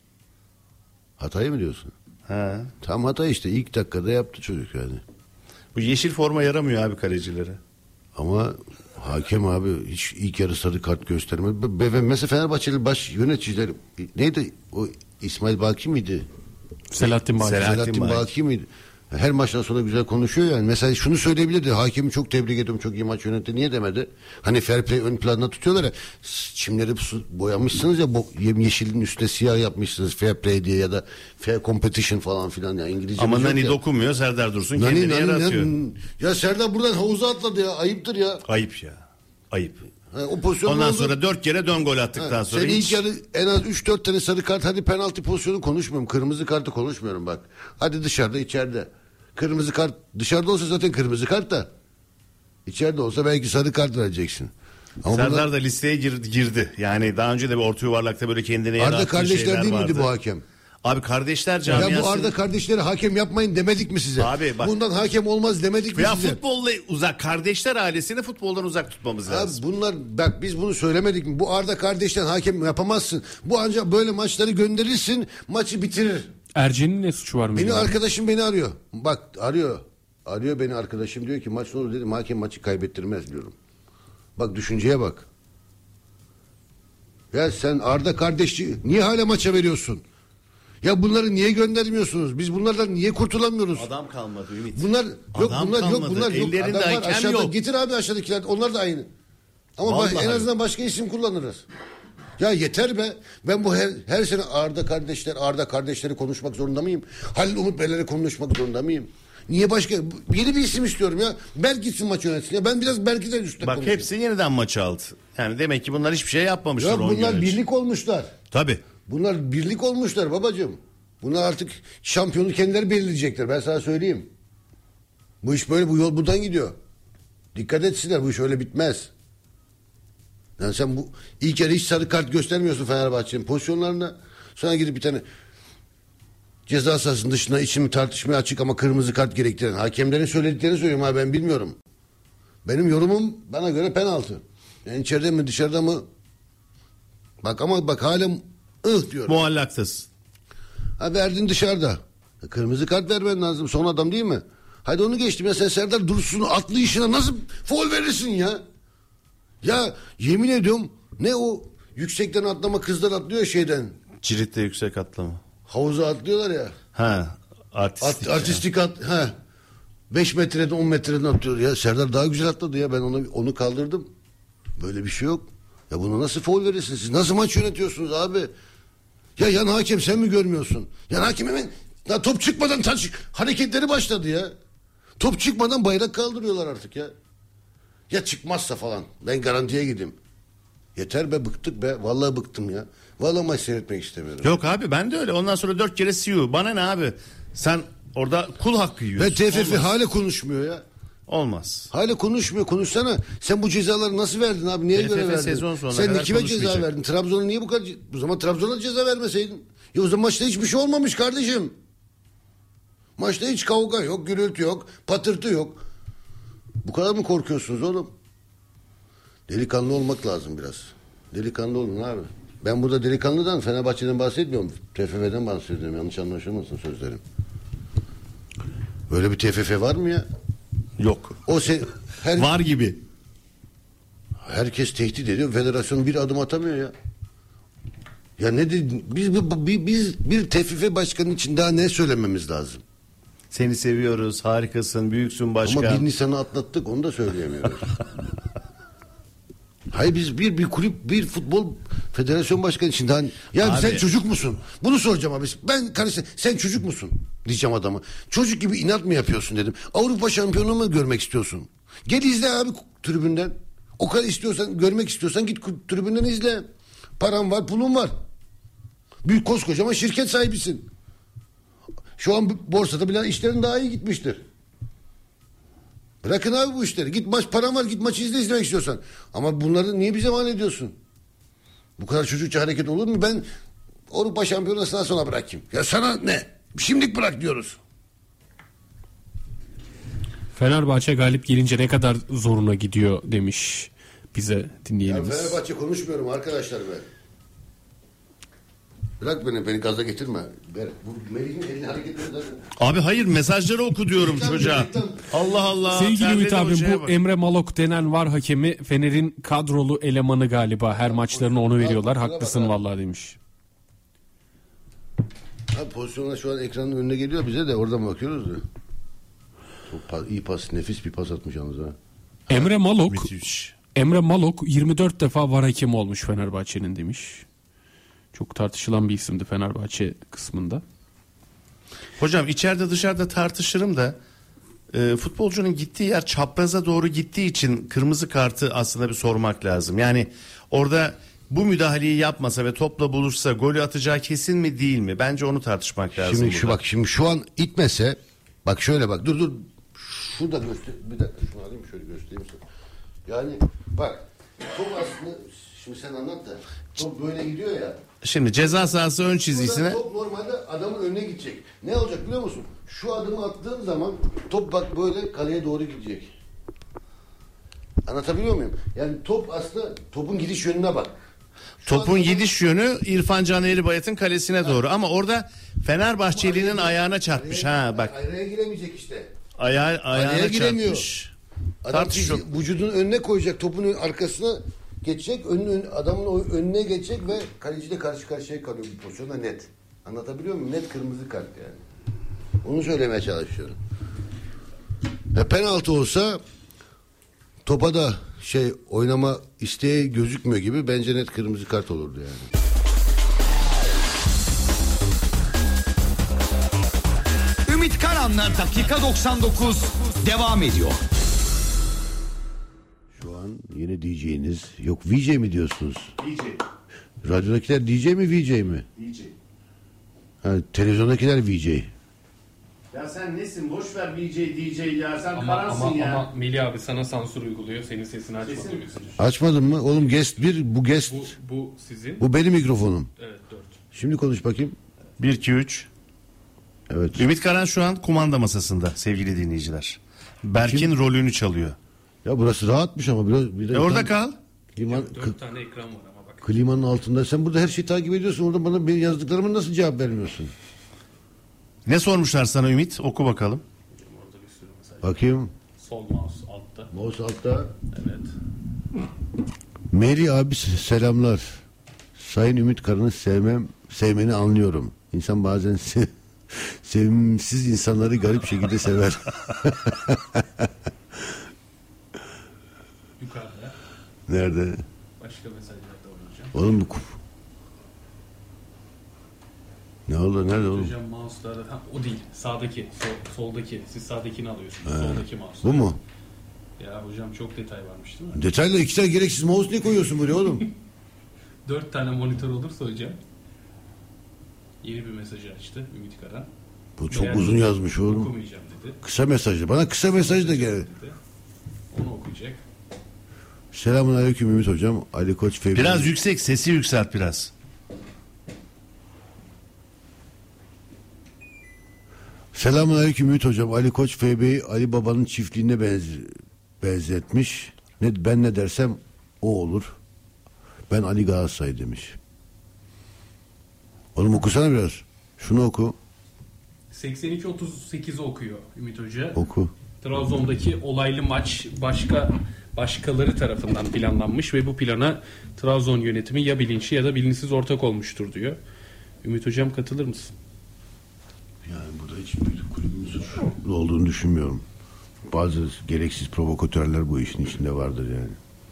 Hatayı mı diyorsun? Ha. Tam hata işte ilk dakikada yaptı çocuk yani. Bu yeşil forma yaramıyor abi kalecilere. Ama hakem abi hiç ilk yarı sarı kart göstermedi. Be- be- Mesela Fenerbahçeli baş yöneticiler neydi o İsmail Baki miydi? Selahattin Baki. Selahattin Selahattin Baki. Baki miydi? Her maçtan sonra güzel konuşuyor yani. Mesela şunu söyleyebilirdi. Hakemi çok tebrik ediyorum. Çok iyi maç yönetti. Niye demedi? Hani fair play ön planda tutuyorlar ya. Çimleri su- boyamışsınız ya. Bo- yem- yeşilin üstüne siyah yapmışsınız. Fair play diye ya da fair competition falan filan. Ya İngilizce Ama yok Nani ya. dokunmuyor, Serdar Dursun Nani, kendini Nani, yere Nani- atıyor. Ya Serdar buradan havuza atladı ya. Ayıptır ya. Ayıp ya. Ayıp. Ha, o pozisyon Ondan oldu. sonra dört kere dön gol attıktan Ha, sonra sen hiç... ilk yarı en az üç dört tane sarı kart, hadi penaltı pozisyonu konuşmuyorum. Kırmızı kartı konuşmuyorum bak. Hadi dışarıda içeride. Kırmızı kart dışarıda olsa zaten kırmızı kart da. İçeride olsa belki sarı kart vereceksin. Ama Serdar burada da listeye gir- girdi. Yani daha önce de bir orta yuvarlakta böyle kendine yer Arda attığı kardeşler şeyler değil vardı. miydi bu hakem? Abi kardeşler camiası... Ya bu Arda kardeşleri hakem yapmayın demedik mi size? Abi bak- Bundan hakem olmaz demedik mi Ya size? futbolla uzak, kardeşler ailesini futboldan uzak tutmamız Abi lazım. bunlar bak biz bunu söylemedik mi? Bu Arda kardeşten hakem yapamazsın. Bu ancak böyle maçları gönderirsin, maçı bitirir. Ercen'in ne suçu var mı? Beni arkadaşım beni arıyor. Bak arıyor. Arıyor beni arkadaşım diyor ki maç ne olur dedim. Hakem maçı kaybettirmez diyorum. Bak düşünceye bak. Ya sen Arda kardeşi niye hala maça veriyorsun? Ya bunları niye göndermiyorsunuz? Biz bunlardan niye kurtulamıyoruz? Adam kalmadı Ümit. Bunlar yok Adam bunlar yok kalmadı. bunlar yok. Ellerinde Adam var hakem aşağıda. yok. Getir abi aşağıdakiler. Onlar da aynı. Ama bak, Vallahi en yok. azından başka isim kullanırız. Ya yeter be. Ben bu her, her sene Arda kardeşler, Arda kardeşleri konuşmak zorunda mıyım? Halil Umut Beyleri konuşmak zorunda mıyım? Niye başka? Yeni bir isim istiyorum ya. Berk gitsin maç yönetsin. Ya ben biraz Berk'den üstte Bak konuşayım. hepsi yeniden maçı aldı. Yani demek ki bunlar hiçbir şey yapmamışlar. Ya on gün bunlar önce. birlik olmuşlar. Tabii. Bunlar birlik olmuşlar babacığım. Bunlar artık şampiyonu kendileri belirleyecekler. Ben sana söyleyeyim. Bu iş böyle, bu yol buradan gidiyor. Dikkat etsinler, bu iş öyle bitmez. Yani sen bu ilk yarı hiç sarı kart göstermiyorsun Fenerbahçe'nin pozisyonlarına. Sonra gidip bir tane ceza sahasının dışına içimi tartışmaya açık ama kırmızı kart gerektiren hakemlerin söylediklerini söylüyorum ha, ben bilmiyorum. Benim yorumum bana göre penaltı. Yani içeride mi dışarıda mı? Bak ama bak hala ıh diyorum. Muallaktasın. Ha verdin dışarıda. Kırmızı kart vermen lazım. Son adam değil mi? Hadi onu geçtim ya, sen Serdar Dursun'un atlayışına nasıl foul verirsin ya? Ya yemin ediyorum ne o yüksekten atlama, kızlar atlıyor şeyden. Cirit'te yüksek atlama. Havuza atlıyorlar ya. Ha. Artistik. At, artistik at. Ha. beş metreden on metreden atlıyor. Ya Serdar daha güzel atladı ya, ben onu onu kaldırdım. Böyle bir şey yok. Ya bunu nasıl foul verirsiniz? Siz nasıl maç yönetiyorsunuz abi? Ya yan hakem sen mi görmüyorsun? Yan hakem hemen daha top çıkmadan taç hareketleri başladı ya. Top çıkmadan bayrak kaldırıyorlar artık ya. Ya çıkmazsa falan ben garantiye gideyim. Yeter be, bıktık be. Vallahi bıktım ya. Vallahi maç seyretmek istemiyorum. Yok abi ben de öyle. Ondan sonra dört kere C E O. Bana ne abi? Sen orada kul hakkı yiyorsun. Ve T F F Olmaz. hala konuşmuyor ya. Olmaz. Hala konuşmuyor. Konuşsana. Sen bu cezaları nasıl verdin abi? Niye T F F göre verdin? sezon sonuna Sen kadar kime ceza konuşmayacak. verdin? Trabzon'a niye bu kadar? O zaman Trabzon'a ceza vermeseydin. Ya o zaman maçta hiçbir şey olmamış kardeşim. Maçta hiç kavga yok, gürültü yok, patırtı yok. Bu kadar mı korkuyorsunuz oğlum? Delikanlı olmak lazım biraz. Delikanlı olun abi. Ben burada delikanlıdan, Fenerbahçe'den bahsetmiyorum. T F F'den bahsediyorum. Yanlış anlaşılmasın sözlerim. Böyle bir T F F var mı ya? Yok. O se her Var gibi. herkes tehdit ediyor. Federasyon bir adım atamıyor ya. Ya ne dedin? Biz, biz, biz bir T F F başkanı için daha ne söylememiz lazım? Seni seviyoruz, harikasın, büyüksün başkan. Ama bir Nisan'ı atlattık, onu da söyleyemiyoruz. Hayır biz bir bir kulüp, bir futbol federasyon başkanı için daha... Ya Abi. sen çocuk musun? Bunu soracağım abi. Ben kardeşim sen çocuk musun? Diyeceğim adama. Çocuk gibi inat mı yapıyorsun dedim. Avrupa şampiyonu mu görmek istiyorsun? Gel izle abi tribünden. O kadar istiyorsan, görmek istiyorsan git tribünden izle. Paran var, pulun var. Büyük koskocaman şirket sahibisin. Şu an borsada bile işlerin daha iyi gitmiştir. Bırakın abi bu işleri. Git maç, paran var, git maçı izle izlemek istiyorsan. Ama bunları niye bize mal ediyorsun? Bu kadar çocukça hareket olur mu? Ben Avrupa Şampiyonası'ndan sonra bırakayım. Ya sana ne? Şimdilik bırak diyoruz. Fenerbahçe galip gelince ne kadar zoruna gidiyor demiş bize dinleyenimiz. Ya Fenerbahçe konuşmuyorum arkadaşlar ben. Bırak beni, beni gaza getirme. Ver, bu Melih'in elini hareket eder. Abi hayır, mesajları oku diyorum Reklam, çocuğa. reklam. Allah Allah. Sevgili terledi Ümit abim, hocaya bu bak. Emre Malok denen var hakemi Fener'in kadrolu elemanı galiba. Her maçlarını onu veriyorlar. Haklısın vallahi demiş. Ha, pozisyonlar şu an ekranın önüne geliyor bize de oradan bakıyoruz da. Çok pas, iyi pas, nefis bir pas atmış yalnız ha. Emre Malok Müthiş. Emre Malok yirmi dört defa var hakemi olmuş Fenerbahçe'nin demiş. Çok tartışılan bir isimdi Fenerbahçe kısmında. Hocam içeride dışarıda tartışırım da e, futbolcunun gittiği yer çapraza doğru gittiği için kırmızı kartı aslında bir sormak lazım. Yani orada bu müdahaleyi yapmasa ve topla buluşsa golü atacağı kesin mi değil mi? Bence onu tartışmak lazım. Şimdi şu burada. bak şimdi şu an itmese bak şöyle bak dur dur şurada göster bir dakika şunu alayım şöyle göstereyim sana. Yani bak top aslında şimdi sen anlat da top böyle gidiyor ya. Şimdi ceza sahası ön çizgisine. Burada top normalde adamın önüne gidecek. Ne olacak biliyor musun? Şu adımı attığın zaman top bak böyle kaleye doğru gidecek. Anlatabiliyor muyum? Yani top aslında topun gidiş yönüne bak. Şu Topun adamın- gidiş yönü İrfan Can Eğribayat'ın kalesine doğru ama orada Fenerbahçeli'nin ayağına çarpmış. Araya- Ha bak. Araya giremeyecek işte. Ayağı, ayağına Araya giremiyor. çarpmış. Adam Tartış fizi- yok. vücudun önüne koyacak, topun arkasına geçecek, önün, ön- adamın o önüne geçecek ve kaleciyle karşı karşıya kalıyor bu pozisyonda net. Anlatabiliyor muyum? Net kırmızı kart yani. Onu söylemeye çalışıyorum. Ya penaltı olsa topa da şey oynama isteği gözükmüyor gibi bence net kırmızı kart olurdu yani. Ümit Karan'la dakika doksan dokuz devam ediyor. Şu an yeni D J'niz yok V J mi diyorsunuz? D J. Radyodakiler D J mi V J mi? D J. Ha, televizyondakiler V J. Ya sen nesin? Boş ver D J D J ya. Sen Ama, karansın ama, ya. ama Melih abi sana sansür uyguluyor. Senin sesini açmadı. Sesin- Açmadın mı? Oğlum guest bir bu guest. Bu, bu sizin. Bu benim mikrofonum. Evet dört. Şimdi konuş bakayım. bir iki üç. Evet. Ümit Karan şu an kumanda masasında sevgili dinleyiciler. Berk'in Kim? rolünü çalıyor. Ya burası rahatmış ama biraz bir de E orada tam- kal. Kliman, Dört kı- tane ekran var ama bak. klimanın altında. Sen burada her şeyi takip ediyorsun. Orada bana benim yazdıklarıma nasıl cevap vermiyorsun? Ne sormuşlar sana Ümit? Oku bakalım. Orada bir sürü mesaj. Bakayım. Sol mouse altta. Mouse altta. Evet. Meri abi selamlar. Sayın Ümit Karan'ı sevmem, sevmeni anlıyorum. İnsan bazen se- sevimsiz insanları garip şekilde sever. Yukarıda. Nerede? Başka mesajlarda olacak. Oğlum bu... Ne oldu? Nerede oğlum? Hocam mouse'larda ha, o değil. Sağdaki, sol, soldaki. Siz sağdakini alıyorsunuz. Soldaki mouse. Bu mu? Ya hocam çok detay varmış değil mi? Detaylı iki tane gereksiz mouse ne koyuyorsun buraya oğlum? Dört tane monitör olursa hocam. Yeni bir mesajı açtı Ümit Karan. Bu çok Beğendim. uzun yazmış oğlum. Okumayacağım dedi. Kısa mesajı. Bana kısa mesaj da gel. dedi. Onu okuyacak. Selamun aleyküm Ümit hocam. Ali Koç Fevzi. Biraz yüksek, sesi yükselt biraz. Selamun aleyküm Ümit hocam. Ali Koç F B'yi Ali Baba'nın çiftliğine benz benzetmiş. Ne, ben ne dersem o olur. Ben Ali Galatasaray demiş. Oğlum okusana biraz. Şunu oku. seksen iki otuz sekizi okuyor Ümit Hoca. Oku. Trabzon'daki olaylı maç başka başkaları tarafından planlanmış ve bu plana Trabzon yönetimi ya bilinçli ya da bilinçsiz ortak olmuştur diyor. Ümit Hocam katılır mısın? Yani burada hiçbir kulübün suçlu olduğunu düşünmüyorum. Bazı gereksiz provokatörler bu işin içinde vardır yani.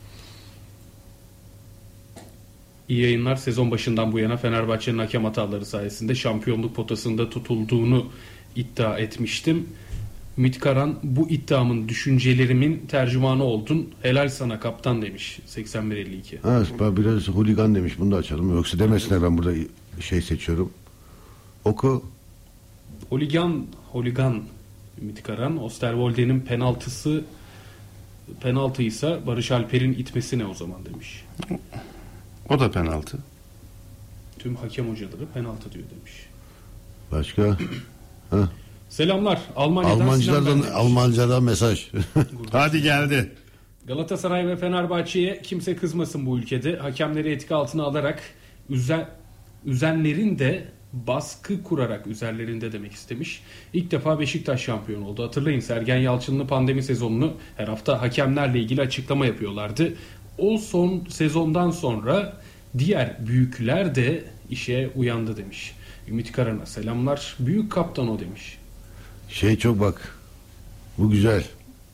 İyi yayınlar. Sezon başından bu yana Fenerbahçe'nin hakem hataları sayesinde şampiyonluk potasında tutulduğunu iddia etmiştim. Ümit Karan, bu iddiamın düşüncelerimin tercümanı oldun. Helal sana kaptan demiş. seksen bir elli iki. Ha, biraz huligan demiş. Bunu da açalım. Yoksa demesinler ben burada şey seçiyorum. Oku. Holigan, holigan Ümit Karan. Osterwolde'nin penaltısı penaltıysa Barış Alper'in itmesi ne o zaman demiş. O da penaltı. Tüm hakem hocaları penaltı diyor demiş. Başka? Ha. Selamlar. Almanya'dan Almancılardan Almancadan mesaj. Hadi geldi. Galatasaray ve Fenerbahçe'ye kimse kızmasın bu ülkede. Hakemleri etki altına alarak üzen, üzenlerin de baskı kurarak üzerlerinde demek istemiş. İlk defa Beşiktaş şampiyon oldu. Hatırlayın, Sergen Yalçın'lı pandemi sezonunu her hafta hakemlerle ilgili açıklama yapıyorlardı. O son sezondan sonra diğer büyükler de işe uyandı demiş. Ümit Karan'a selamlar. Büyük kaptan o demiş. Şey çok bak. Bu güzel.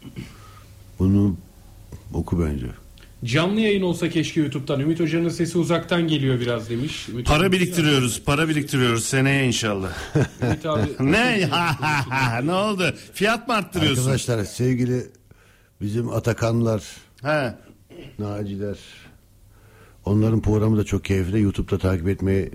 Bunu oku bence. Canlı yayın olsa keşke YouTube'dan. Ümit Hoca'nın sesi uzaktan geliyor biraz demiş. Ümit Para Hocam, biriktiriyoruz. Para biriktiriyoruz seneye inşallah. Ümit abi. Ne? Ne oldu? Fiyat mı arttırıyorsun? Arkadaşlar sevgili bizim Atakanlar, He. Naciler, onların programı da çok keyifli. YouTube'da takip etmeyi,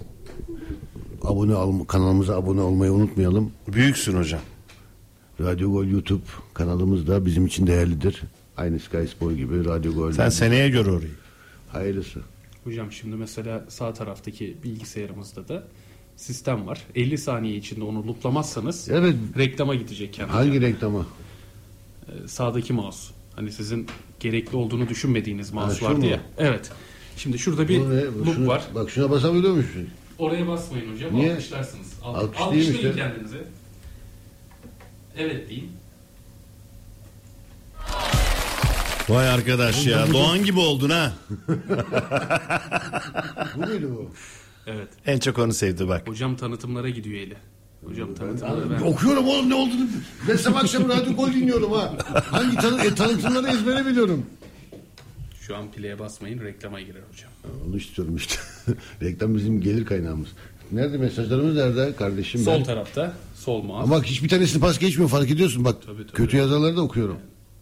abone ol, kanalımıza abone olmayı unutmayalım. Büyüksün hocam. Radyo Gol YouTube kanalımız da bizim için değerlidir. Aynı Sky Spor gibi Radyo Gol. Sen seneye gör orayı. Hayırlısı. Hocam şimdi mesela sağ taraftaki bilgisayarımızda da sistem var. elli saniye içinde onu looplamazsanız Evet. reklama gidecek kendine. Hangi reklama? Ee, sağdaki mouse. Hani sizin gerekli olduğunu düşünmediğiniz mouse Ha, şu vardı mu? ya. Evet. Şimdi şurada bir Bu ne? Bu loop şuna- var. Bak şuna basabiliyor musun? Oraya basmayın hocam. Niye? Alkışlarsınız. Al- Alkışlayayım Alkışlayın işte. kendinize. Evet deyin. Vay arkadaş ya. Doğan gibi oldun ha. Bu muydu bu? Evet. En çok onu sevdi bak. Hocam tanıtımlara gidiyor eli. Hocam tanıtımlara ben... Okuyorum oğlum ne olduğunu. Ben sabah akşam Radyo Gol dinliyorum ha. Hangi tanı e, tanıtımları ezbere biliyorum. Şu an play'e basmayın, reklama girer hocam. Onu istiyorum işte. Reklam bizim gelir kaynağımız. Nerede mesajlarımız nerede kardeşim? Sol ben... tarafta, sol mouse. Ama bak hiçbir tanesini pas geçmiyor fark ediyorsun bak. Tabii, tabii. Kötü yazarları da okuyorum.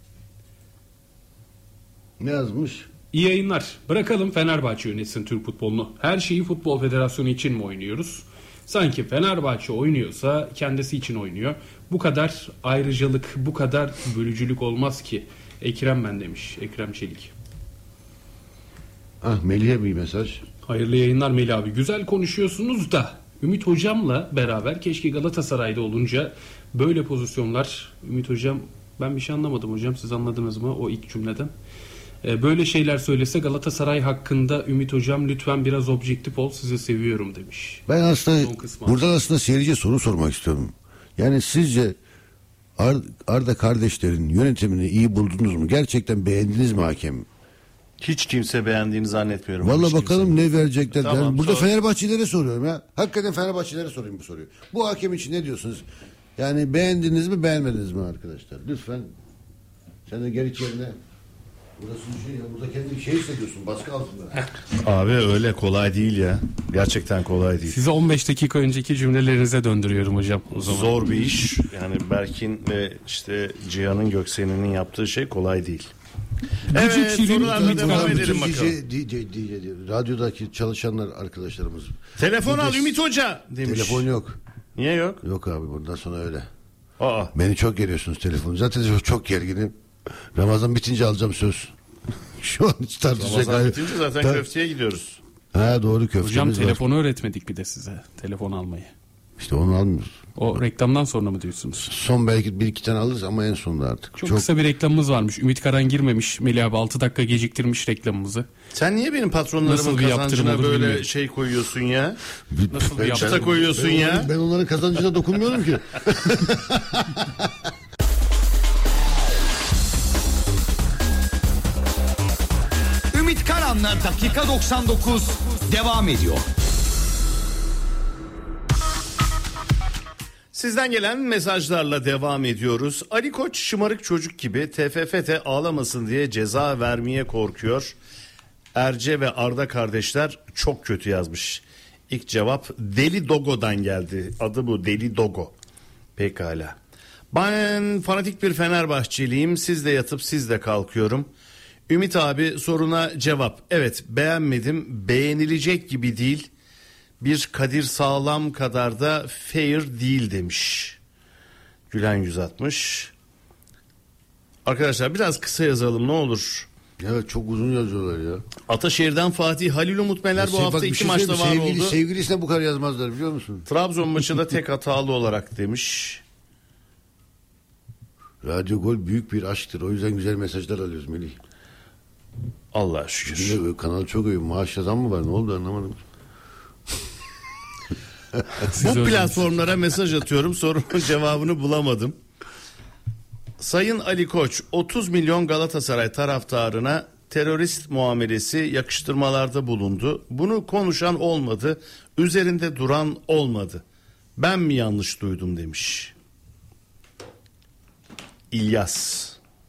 Ne yazmış? İyi yayınlar. Bırakalım Fenerbahçe yönetsin Türk futbolunu. Her şeyi Futbol Federasyonu için mi oynuyoruz? Sanki Fenerbahçe oynuyorsa kendisi için oynuyor. Bu kadar ayrıcalık, bu kadar bölücülük olmaz ki. Ekrem ben demiş. Ekrem Çelik. Ah Melih'e bir mesaj. Hayırlı yayınlar Melih abi. Güzel konuşuyorsunuz da Ümit Hocam'la beraber keşke Galatasaray'da olunca böyle pozisyonlar. Ümit Hocam, ben bir şey anlamadım hocam. Siz anladınız mı o ilk cümleden? Ee, böyle şeyler söylese Galatasaray hakkında Ümit Hocam lütfen biraz objektif ol, sizi seviyorum demiş. Ben aslında Son kısmı. buradan aslında seyirciye soru sormak istiyorum. Yani sizce Ar- Arda kardeşlerin yönetimini iyi buldunuz mu? Gerçekten beğendiniz mi hakem? Hiç kimse beğendiğini zannetmiyorum. Vallahi Hiç bakalım kimse. ne verecekler. Tamam, Yani burada sor. Fenerbahçelilere soruyorum ya. Hakikaten Fenerbahçelilere sorayım bu soruyu. Bu hakem için ne diyorsunuz? Yani beğendiniz mi beğenmediniz mi arkadaşlar? Lütfen sen de gel içerine. Burası bir şey ya. Burada kendini şey hissediyorsun baskı altında. Abi öyle kolay değil ya. Gerçekten kolay değil. Size on beş dakika önceki cümlelerinize döndürüyorum hocam. O zaman. Zor bir iş. Yani Berk'in ve işte Cihan'ın, Göksen'in yaptığı şey kolay değil. Evet, Şirin, sorularla Ümit devam Karan, edelim Bütün bakalım. D J, D J, D J, radyodaki çalışanlar arkadaşlarımız. Telefon al Burada- Ümit Hoca demiş. Telefon yok. Niye yok? Yok abi bundan sonra öyle. Aa. Beni çok geriyorsunuz telefonu. Zaten çok, çok gerginim. Ramazan bitince alacağım söz. Şu an hiç tartışacak. Ramazan hali- bitince zaten Ta- köfteye gidiyoruz. Ha doğru köftemiz Hocam var. telefonu öğretmedik bir de size. Telefon almayı. İşte onu almıyoruz. O reklamdan sonra mı diyorsunuz? Son belki bir iki tane alırız ama en sonunda artık. Çok, kısa bir reklamımız varmış. Ümit Karan girmemiş. Melih abi altı dakika geciktirmiş reklamımızı. Sen niye benim patronlarımın Nasıl bir yaptırım kazancına olur böyle bilmiyorum. şey koyuyorsun ya? Nasıl bir Ben- yaptırım? Çıta koyuyorsun ben, ya. onların, ben onların kazancına dokunmuyorum ki. kalanlar dakika doksan dokuz devam ediyor. Sizden gelen mesajlarla devam ediyoruz. Ali Koç şımarık çocuk gibi T F F T ağlamasın diye ceza vermeye korkuyor. Erce ve Arda kardeşler çok kötü yazmış. İlk cevap Deli Dogo'dan geldi. Adı bu, Deli Dogo. Pekala. Ben fanatik bir Fenerbahçeliyim. Siz de yatıp siz de kalkıyorum. Ümit abi soruna cevap. Evet, beğenmedim. Beğenilecek gibi değil. Bir Kadir Sağlam kadar da fair değil demiş. Gülen yüz atmış. Arkadaşlar biraz kısa yazalım ne olur. Evet, çok uzun yazıyorlar ya. Ataşehir'den Fatih, Halil Umut Meler bu Bak, hafta bir iki şey maçta var sevgili, oldu. Sevgilisine bu kadar yazmazlar, biliyor musun? Trabzon maçında tek hatalı olarak demiş. Radyo Gol büyük bir aşktır. O yüzden güzel mesajlar alıyoruz Melih. Allah'a şükür. Şimdi kanal çok iyi. Maaş yazan mı var? Ne oldu anlamadım. Bu platformlara mesaj atıyorum, sorunun cevabını bulamadım. Sayın Ali Koç otuz milyon Galatasaray taraftarına terörist muamelesi yakıştırmalarda bulundu. Bunu konuşan olmadı, üzerinde duran olmadı. Ben mi yanlış duydum demiş. İlyas.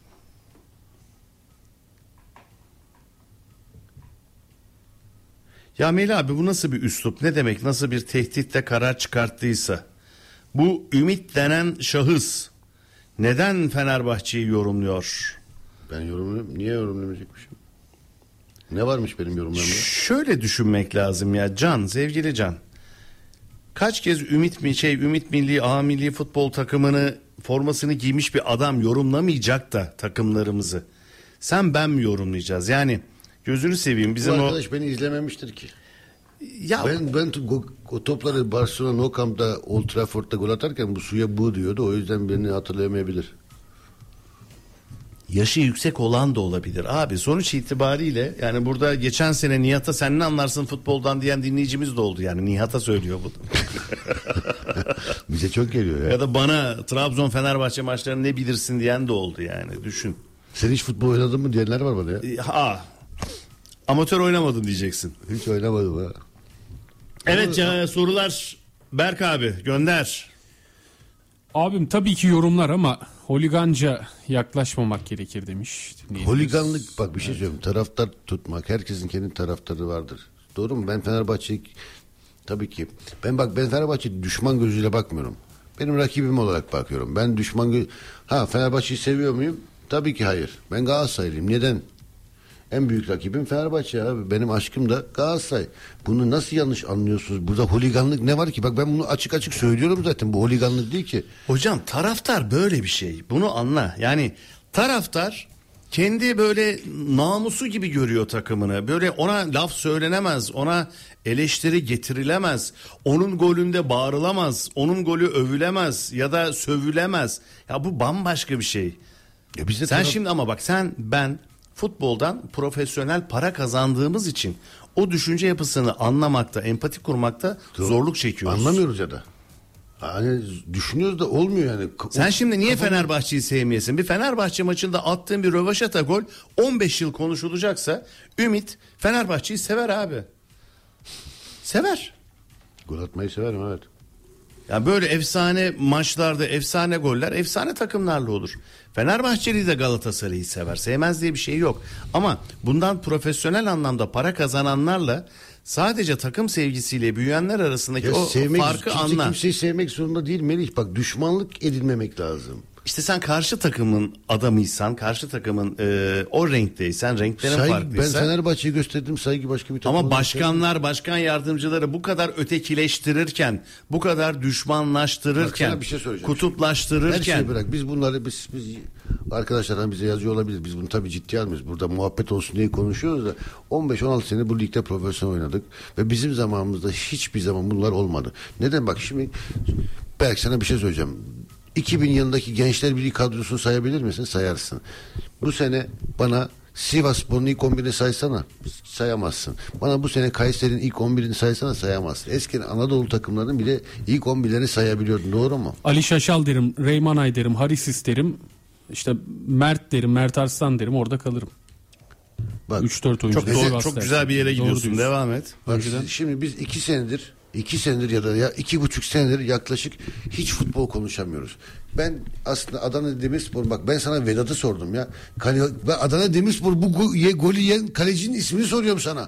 Ya Melih abi, bu nasıl bir üslup? Ne demek? Nasıl bir tehditle karar çıkarttıysa? Bu Ümit denen şahıs neden Fenerbahçe'yi yorumluyor? Ben yorumluyorum. Niye yorumlamayacakmışım? Ne varmış benim yorumlarımda? Şöyle düşünmek lazım ya Can, sevgili Can. Kaç kez Ümit mi şey Ümit Milli A Milli futbol takımını formasını giymiş bir adam yorumlamayacak da takımlarımızı. Sen ben mi yorumlayacağız? Yani gözünü seveyim bizim Bu o... arkadaş beni izlememiştir ki. Ya Ben ben o, o topları Barcelona Nou Camp'ta Old Trafford'da gol atarken bu suya bu diyordu. O yüzden beni hatırlayamayabilir. yaşı yüksek olan da olabilir. Abi sonuç itibariyle yani burada geçen sene Nihat'a sen ne anlarsın futboldan diyen dinleyicimiz de oldu. Yani Nihat'a söylüyor bu. Bize çok geliyor ya. Ya da bana Trabzon Fenerbahçe maçlarını ne bilirsin diyen de oldu yani, düşün. Sen hiç futbol oynadın mı diyenler var bana ya. Ha. Amatör oynamadın diyeceksin. Hiç oynamadım ha. Evet ya, sorular Berk abi gönder. Abim tabii ki yorumlar ama holiganca yaklaşmamak gerekir demiş. Holiganlık, bak bir şey söyleyeyim. Taraftar tutmak, herkesin kendi taraftarı vardır. Doğru mu? Ben Fenerbahçe'yi tabii ki. Ben bak ben Fenerbahçe düşman gözüyle bakmıyorum. Benim rakibim olarak bakıyorum. Ben düşman gö- ha Fenerbahçe'yi seviyor muyum? Tabii ki hayır. Ben Galatasaraylıyım. Neden? En büyük rakibim Fenerbahçe abi. Benim aşkım da Galatasaray. Bunu nasıl yanlış anlıyorsunuz? Burada holiganlık ne var ki? Bak ben bunu açık açık söylüyorum zaten. Bu holiganlık değil ki. Hocam taraftar böyle bir şey. Bunu anla. Yani taraftar kendi böyle namusu gibi görüyor takımını. Böyle ona laf söylenemez. Ona eleştiri getirilemez. Onun golünde bağırılamaz. Onun golü övülemez ya da sövülemez. Ya bu bambaşka bir şey. Ya biz de Sen taraf- şimdi ama bak sen ben futboldan profesyonel para kazandığımız için o düşünce yapısını anlamakta, empati kurmakta Doğru. zorluk çekiyoruz. Anlamıyoruz ya da. Hani düşünüyoruz da olmuyor yani. Sen O- şimdi niye kafam- Fenerbahçe'yi sevmeyesin? Bir Fenerbahçe maçında attığın bir rövaşata gol on beş yıl konuşulacaksa Ümit Fenerbahçe'yi sever abi. Sever. Gol atmayı severim, evet. Yani böyle efsane maçlarda efsane goller efsane takımlarla olur. Fenerbahçeli de Galatasaray'ı sever. Sevmez diye bir şey yok. Ama bundan profesyonel anlamda para kazananlarla sadece takım sevgisiyle büyüyenler arasındaki Ya o sevmek, farkı kimse anla. kimseyi sevmek zorunda değil Melih. Bak düşmanlık edinmemek lazım. İşte sen karşı takımın adamıysan, karşı takımın e, o renkteysen, renklerin Saygı, ben farklıysa. Fenerbahçe'yi gösterdim, saygı başka bir takım. Ama olarak başkanlar, başkan yardımcıları bu kadar ötekileştirirken, bu kadar düşmanlaştırırken, Bak sana bir şey söyleyeceğim. Her kutuplaştırırken. şeyi bırak. Biz bunları biz, biz arkadaşlardan bize yazıyor olabilir. Biz bunu tabii ciddiye almıyoruz. Burada muhabbet olsun diye konuşuyoruz da on beş on altı sene bu ligde profesyonel oynadık ve bizim zamanımızda hiçbir zaman bunlar olmadı. Neden? Bak şimdi belki sana bir şey söyleyeceğim. iki bin yılındaki Gençler Birliği kadrosunu sayabilir misin? Sayarsın. Bu sene bana Sivasspor'un ilk on birini saysana. Sayamazsın. Bana bu sene Kayseri'nin ilk on birini saysana, sayamazsın. Eskiden Anadolu takımlarının bile ilk on birlerini sayabiliyordun. Doğru mu? Ali Şaşal derim, Reymanay derim, Harisis derim, işte Mert derim, Mert Arslan derim, orada kalırım. Bak, üç dört oyuncu. Çok doğru, çok güzel bir yere gidiyorsun. diyorsun. Devam et. Bak siz- şimdi biz iki senedir, iki senedir ya da ya iki buçuk senedir yaklaşık hiç futbol konuşamıyoruz. Ben aslında Adana Demirspor, bak ben sana Vedat'ı sordum ya. Kale, ben Adana Demirspor bu go- ye, golü yiyen kalecinin ismini soruyorum sana.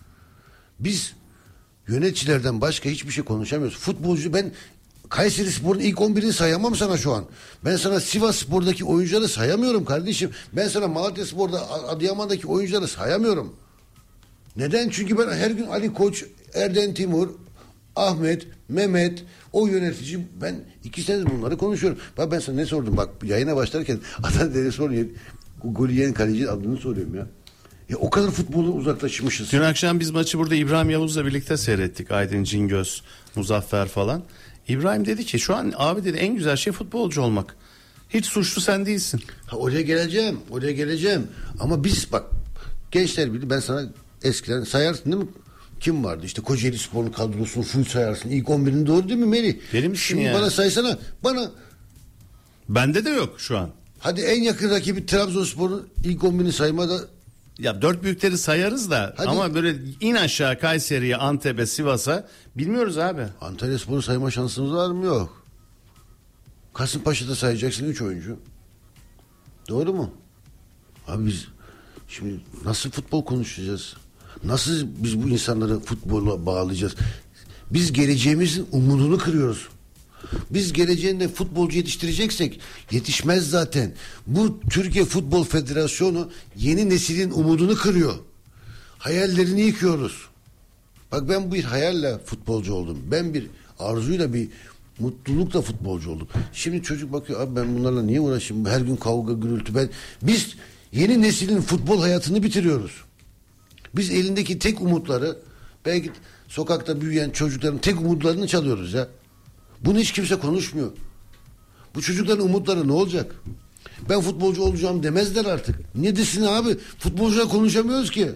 Biz yöneticilerden başka hiçbir şey konuşamıyoruz. Futbolcu, ben Kayserispor'un ilk on birini sayamam sana şu an. Ben sana Sivasspor'daki oyuncuları sayamıyorum kardeşim. Ben sana Malatyaspor'da, Adıyaman'daki oyuncuları sayamıyorum. Neden? Çünkü ben her gün Ali Koç, Erden Timur, Ahmet, Mehmet, o yönetici, ben iki senedir bunları konuşuyorum. Bak ben sana ne sordum, bak yayına başlarken Adana Demirspor golü yiyen kalecinin adını soruyorum ya. Ya o kadar futbolu uzaklaşmışız. Dün akşam biz maçı burada İbrahim Yavuz'la birlikte seyrettik. Aydın Cingöz, Muzaffer falan. İbrahim dedi ki şu an abi dedi en güzel şey futbolcu olmak. Hiç suçlu sen değilsin. Ha, oraya geleceğim, oraya geleceğim. Ama biz bak, Gençler Birliği, ben sana eskiden sayarsın değil mi? Kim vardı? İşte Kocaeli Spor'un kadrosunu full sayarsın. İlk on birini, doğru değil mi Melih? Deli misin Şimdi ya? bana saysana. Bana Bende de yok şu an. hadi en yakın rakibi Trabzonspor'un ilk on birini saymada. Ya dört büyükleri sayarız da Hadi. ama böyle in aşağı Kayseri'ye, Antep'e, Sivas'a bilmiyoruz abi. Antalyaspor'u sayma şansımız var mı? Yok. Kasımpaşa'da sayacaksın üç oyuncu. Doğru mu? Abi biz şimdi nasıl futbol konuşacağız? Nasıl biz bu insanları futbola bağlayacağız? Biz geleceğimizin umudunu kırıyoruz. Biz geleceğinde futbolcu yetiştireceksek yetişmez zaten. Bu Türkiye Futbol Federasyonu yeni neslin umudunu kırıyor. Hayallerini yıkıyoruz. Bak ben bir hayalle futbolcu oldum. Ben bir arzuyla, bir mutlulukla futbolcu oldum. Şimdi çocuk bakıyor, abi ben bunlarla niye uğraşayım? Her gün kavga, gürültü. Ben biz yeni neslin futbol hayatını bitiriyoruz. Biz elindeki tek umutları, belki sokakta büyüyen çocukların tek umutlarını çalıyoruz ya. Bunu hiç kimse konuşmuyor. Bu çocukların umutları ne olacak? Ben futbolcu olacağım demezler artık. Ne desin abi? Futbolcular konuşamıyoruz ki.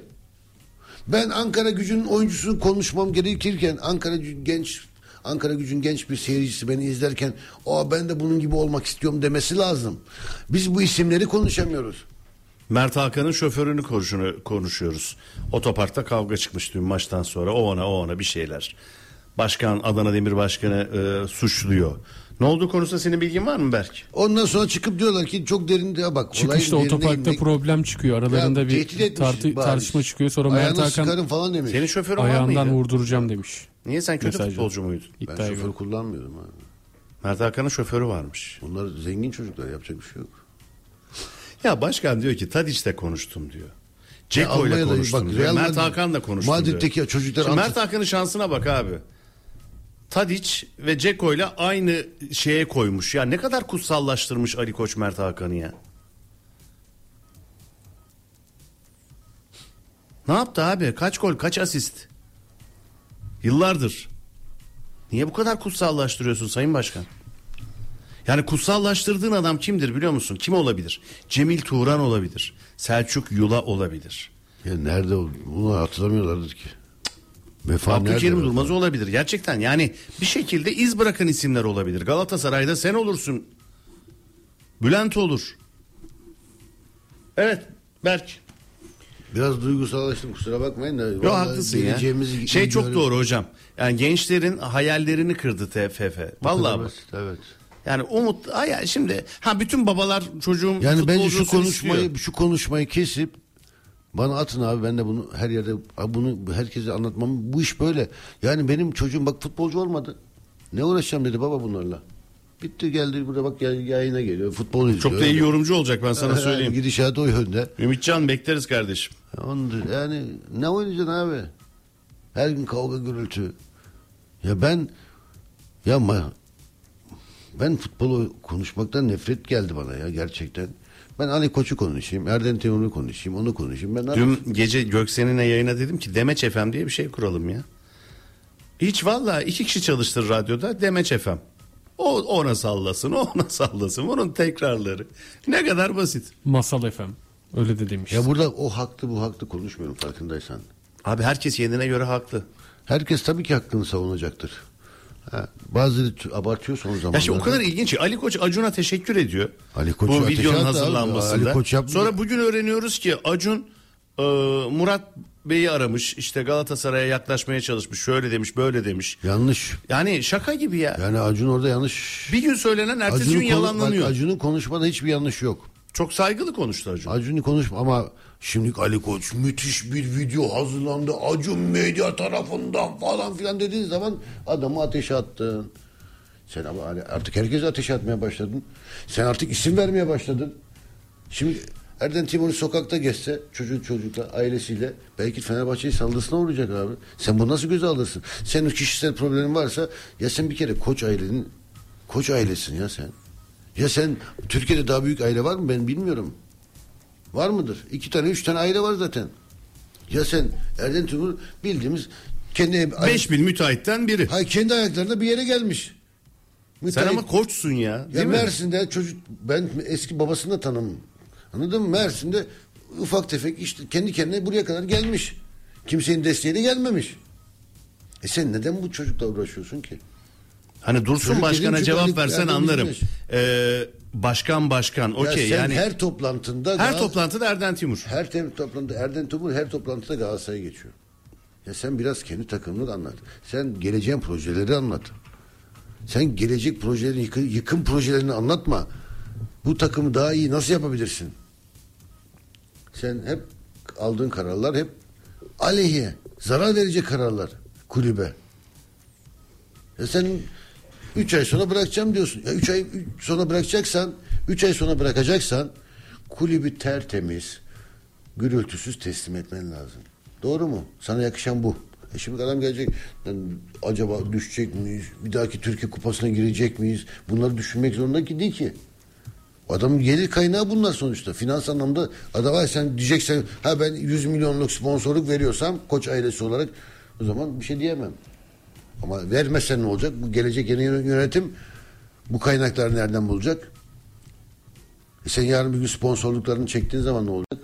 Ben Ankara Gücü'nün oyuncusunu konuşmam gerekirken, Ankara genç Ankara Gücü'nün genç bir seyircisi beni izlerken, "Aa ben de bunun gibi olmak istiyorum" demesi lazım. Biz bu isimleri konuşamıyoruz. Mert Hakan'ın şoförünü konuşunu- konuşuyoruz. Otoparkta kavga çıkmış dün maçtan sonra. O ona o ona bir şeyler. Başkan, Adana Demir Başkanı e, suçluyor. Ne olduğu konusunda senin bilgin var mı Berk? Ondan sonra çıkıp diyorlar ki çok derinde, bak. Çıkışta olayın derine otoparkta inmek- problem çıkıyor. Aralarında Ya, tehdit bir etmiş tartı, bari. tartışma çıkıyor. Sonra Mert Ayağına Hakan sıkarım falan demiş. Senin şoförün var ayağından mıydı? vurduracağım demiş. Niye, sen kötü Mesajda. futbolcu muydun? Ben İddia şoför ediyor. kullanmıyordum abi. Mert Hakan'ın şoförü varmış. Onlar zengin çocuklar, yapacak bir şey yok. Ya başkan diyor ki Tadiç'le konuştum diyor. Ceko ile Almanya'da konuştum bak, diyor. Real Mert Madrid- Hakan'la konuştum Madrid'deki diyor. çocuklar Şimdi antrenman- Mert Hakan'ın şansına bak abi. Tadiç ve Ceko ile aynı şeye koymuş. Ya ne kadar kutsallaştırmış Ali Koç Mert Hakan'ı ya. Ne yaptı abi? Kaç gol, kaç asist? Yıllardır. Niye bu kadar kutsallaştırıyorsun Sayın Başkan? Yani kutsallaştırdığın adam kimdir biliyor musun? Kim olabilir? Cemil Turan olabilir. Selçuk Yula olabilir. Ya nerede o? Bunu hatırlamıyorlardır ki. Vefa Abdülkerim nerede? Durmaz olabilir. Gerçekten yani bir şekilde iz bırakan isimler olabilir. Galatasaray'da sen olursun. Bülent olur. Evet Berk. Biraz duygusallaştım, kusura bakmayın da. Yo Vallahi haklısın ya. geleceğimizi Şey iyi çok görüyorum. doğru hocam. Yani gençlerin hayallerini kırdı T F F. Bu kadar Vallahi bak. basit, evet. Yani umut hayal şimdi ha bütün babalar çocuğum Yani bence futbolcu şu olsun konuşmayı istiyor. şu konuşmayı kesip bana atın abi, ben de bunu her yerde, abi bunu herkese anlatmam. Bu iş böyle. Yani benim çocuğum bak futbolcu olmadı. Ne uğraşacağım dedi baba bunlarla. Bitti, geldi burada bak yay- yayına geliyor. Futbol izliyor. Çok da iyi yorumcu olacak ben sana Yani söyleyeyim. Gidişat o yönde. Ümitcan bekleriz kardeşim. Ondur. Yani ne oynayacaksın abi? Her gün kavga gürültü. Ya ben ya ma- ben futbolu konuşmaktan nefret geldi bana ya gerçekten. Ben Ali Koç'u konuşayım, Erden Timur'u konuşayım, onu konuşayım. Ben Dün gece Göksen'ine yayına dedim ki Demeç F M diye bir şey kuralım ya. Hiç vallahi iki kişi çalıştır radyoda Demeç F M. O ona sallasın, o ona sallasın. Onun tekrarları. Ne kadar basit. Masal F M. Öyle de demiş. Ya burada o haklı bu haklı konuşmuyorum, farkındaysan. Abi herkes kendine göre haklı. Herkes tabii ki hakkını savunacaktır. Ha, bazıları t- abartıyor son zamanlarda. Ya şimdi o kadar ilginç ki Ali Koç Acun'a teşekkür ediyor. Ali Koç bu ateşe videonun attı abi. hazırlanmasında. Ali Koç yapmıyor. Sonra bugün öğreniyoruz ki Acun Ee, Murat Bey'i aramış, işte Galatasaray'a yaklaşmaya çalışmış, şöyle demiş, böyle demiş. Yanlış. Yani şaka gibi ya. Yani Acun orada yanlış. Bir gün söylenen ertesi Acun'un gün konu- yalanlanıyor. bak, Acun'un konuşmada hiçbir yanlış yok. Çok saygılı konuştu Acun. Acun'u konuşma ama şimdi Ali Koç müthiş bir video hazırlandı. Acun medya tarafından falan filan dediğin zaman adamı ateşe attın. Sen ama hani artık herkese ateşe atmaya başladın. Sen artık isim vermeye başladın. Şimdi Erden Timur'u sokakta geçse çocuğun çocukla ailesiyle belki Fenerbahçe'yi saldırısına uğrayacak abi. Sen bunu nasıl göze alırsın? Senin kişisel problemin varsa ya sen bir kere Koç ailenin Koç ailesin ya sen. Ya sen Türkiye'de daha büyük aile var mı ben bilmiyorum. Var mıdır? İki tane üç tane aile var zaten. Ya sen Erden Timur bildiğimiz kendi Beş bin müteahhitten biri. Hayır, kendi ayaklarında bir yere gelmiş. Sen ama koçsun ya. Değil ya mi? Mersin'de çocuk ben eski babasını da tanımam. Anladın mı? Mersin'de ufak tefek işte kendi kendine buraya kadar gelmiş. Kimsenin desteğiyle gelmemiş. E sen neden bu çocukla uğraşıyorsun ki? Hani Dursun Çocuk Başkan'a dediğim cevap çocuk versen yani anlarım. bizim Ee, başkan başkan Ya okey sen yani. her toplantında Her Gal- toplantıda Erden Timur. her te- toplantıda Erden Timur her toplantıda Galatasaray'a geçiyor. Ya sen biraz kendi takımını anlat. Sen geleceğin projeleri anlat. Sen gelecek projelerini yıkım, yıkım projelerini anlatma. Bu takımı daha iyi nasıl yapabilirsin? Sen hep aldığın kararlar hep aleyhe, zarar verecek kararlar kulübe. Ya sen üç ay sonra bırakacağım diyorsun. Ya üç ay üç sonra bırakacaksan, üç ay sonra bırakacaksan kulübü tertemiz, gürültüsüz teslim etmen lazım. Doğru mu? Sana yakışan bu. E şimdi adam gelecek. Yani acaba düşecek miyiz? Bir dahaki Türkiye Kupası'na girecek miyiz? Bunları düşünmek zorunda ki değil ki. Adamın gelir kaynağı bunlar sonuçta. Finans anlamda adama sen diyeceksen ha ben yüz milyonluk sponsorluk veriyorsam Koç ailesi olarak o zaman bir şey diyemem. Ama vermezsen ne olacak? Bu gelecek yeni yönetim bu kaynakları nereden bulacak? E sen yarın bir gün sponsorluklarını çektiğin zaman ne olacak?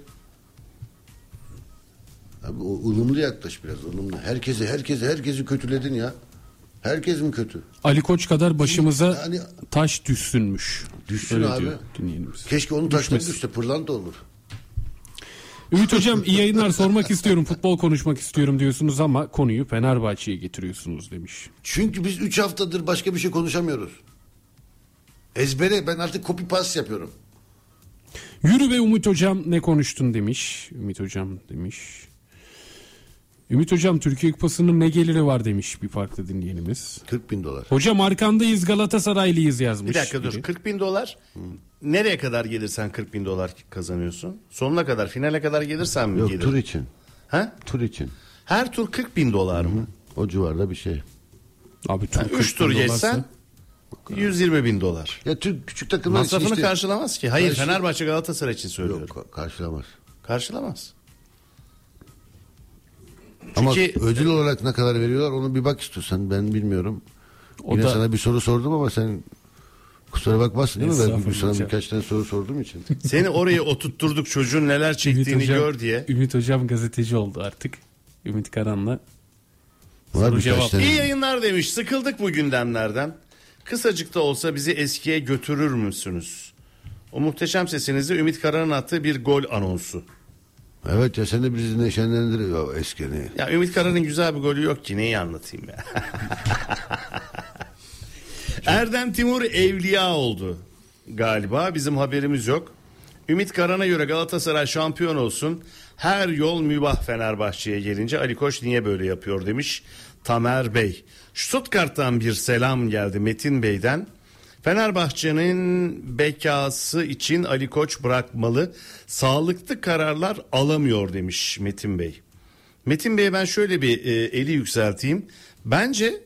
Abi o ılımlı yaklaş biraz, ılımlı. Herkesi herkesi herkesi kötüledin ya. Herkes mi kötü? Ali Koç kadar başımıza Yani- taş düşsünmüş. Düşsün Öyle abi. diyor dinleyenimiz. Keşke onun taşları Düşmesin. düşse pırlanta olur. Ümit Hocam iyi yayınlar, sormak istiyorum, futbol konuşmak istiyorum diyorsunuz ama konuyu Fenerbahçe'ye getiriyorsunuz demiş. Çünkü biz üç haftadır başka bir şey konuşamıyoruz. Ezbere ben artık copy paste yapıyorum. Yürü be Ümit Hocam ne konuştun demiş. Ümit Hocam demiş. Ümit Hocam Türkiye Kupası'nın ne geliri var demiş bir farklı dinleyenimiz. kırk bin dolar. Hocam arkandayız, Galatasaraylıyız yazmış. Bir dakika dur. biri. kırk bin dolar. Nereye kadar gelirsen kırk bin dolar kazanıyorsun? Sonuna kadar, finale kadar gelirsen mi Yok gelir? tur için. Ha? Tur için. Her tur kırk bin dolar mı? O civarda bir şey. Abi tur Yani kırk üç tur bin dolarsa- geçsen yüz yirmi bin dolar. Ya Türk küçük takımlar için Masrafını işte... karşılamaz ki. Hayır, Karşı- Fenerbahçe Galatasaray için söylüyorum. Yok karşılamaz. Karşılamaz. Ama Çünkü- ödül olarak ne kadar veriyorlar onu bir bak istiyorsan, ben bilmiyorum. O Yine da- sana bir soru sordum ama sen kusura bakmazsın değil mi? Ben Estağfurullah sana hocam. birkaç tane soru sorduğum için. Seni oraya oturtturduk çocuğun neler Ümit çektiğini Hocam, gör diye. Ümit Hocam gazeteci oldu artık. Ümit Karan'la. Var Soru birkaç cevap. tane. İyi yayınlar demiş. Sıkıldık bu gündemlerden. Kısacık da olsa bizi eskiye götürür müsünüz? O muhteşem sesinizde Ümit Karan'ın attığı bir gol anonsu. Evet ya sen de bizi neşelendiriyor eskini. Ya Ümit Karan'ın güzel bir golü yok ki, neyi anlatayım ya. Erdem Timur evliya oldu galiba, bizim haberimiz yok. Ümit Karan'a göre Galatasaray şampiyon olsun, her yol mübah Fenerbahçe'ye gelince. Ali Koç niye böyle yapıyor demiş Tamer Bey. Stuttgart'tan bir selam geldi Metin Bey'den. Fenerbahçe'nin bekası için Ali Koç bırakmalı, sağlıklı kararlar alamıyor demiş Metin Bey. Metin Bey'e ben şöyle bir e, eli yükselteyim. Bence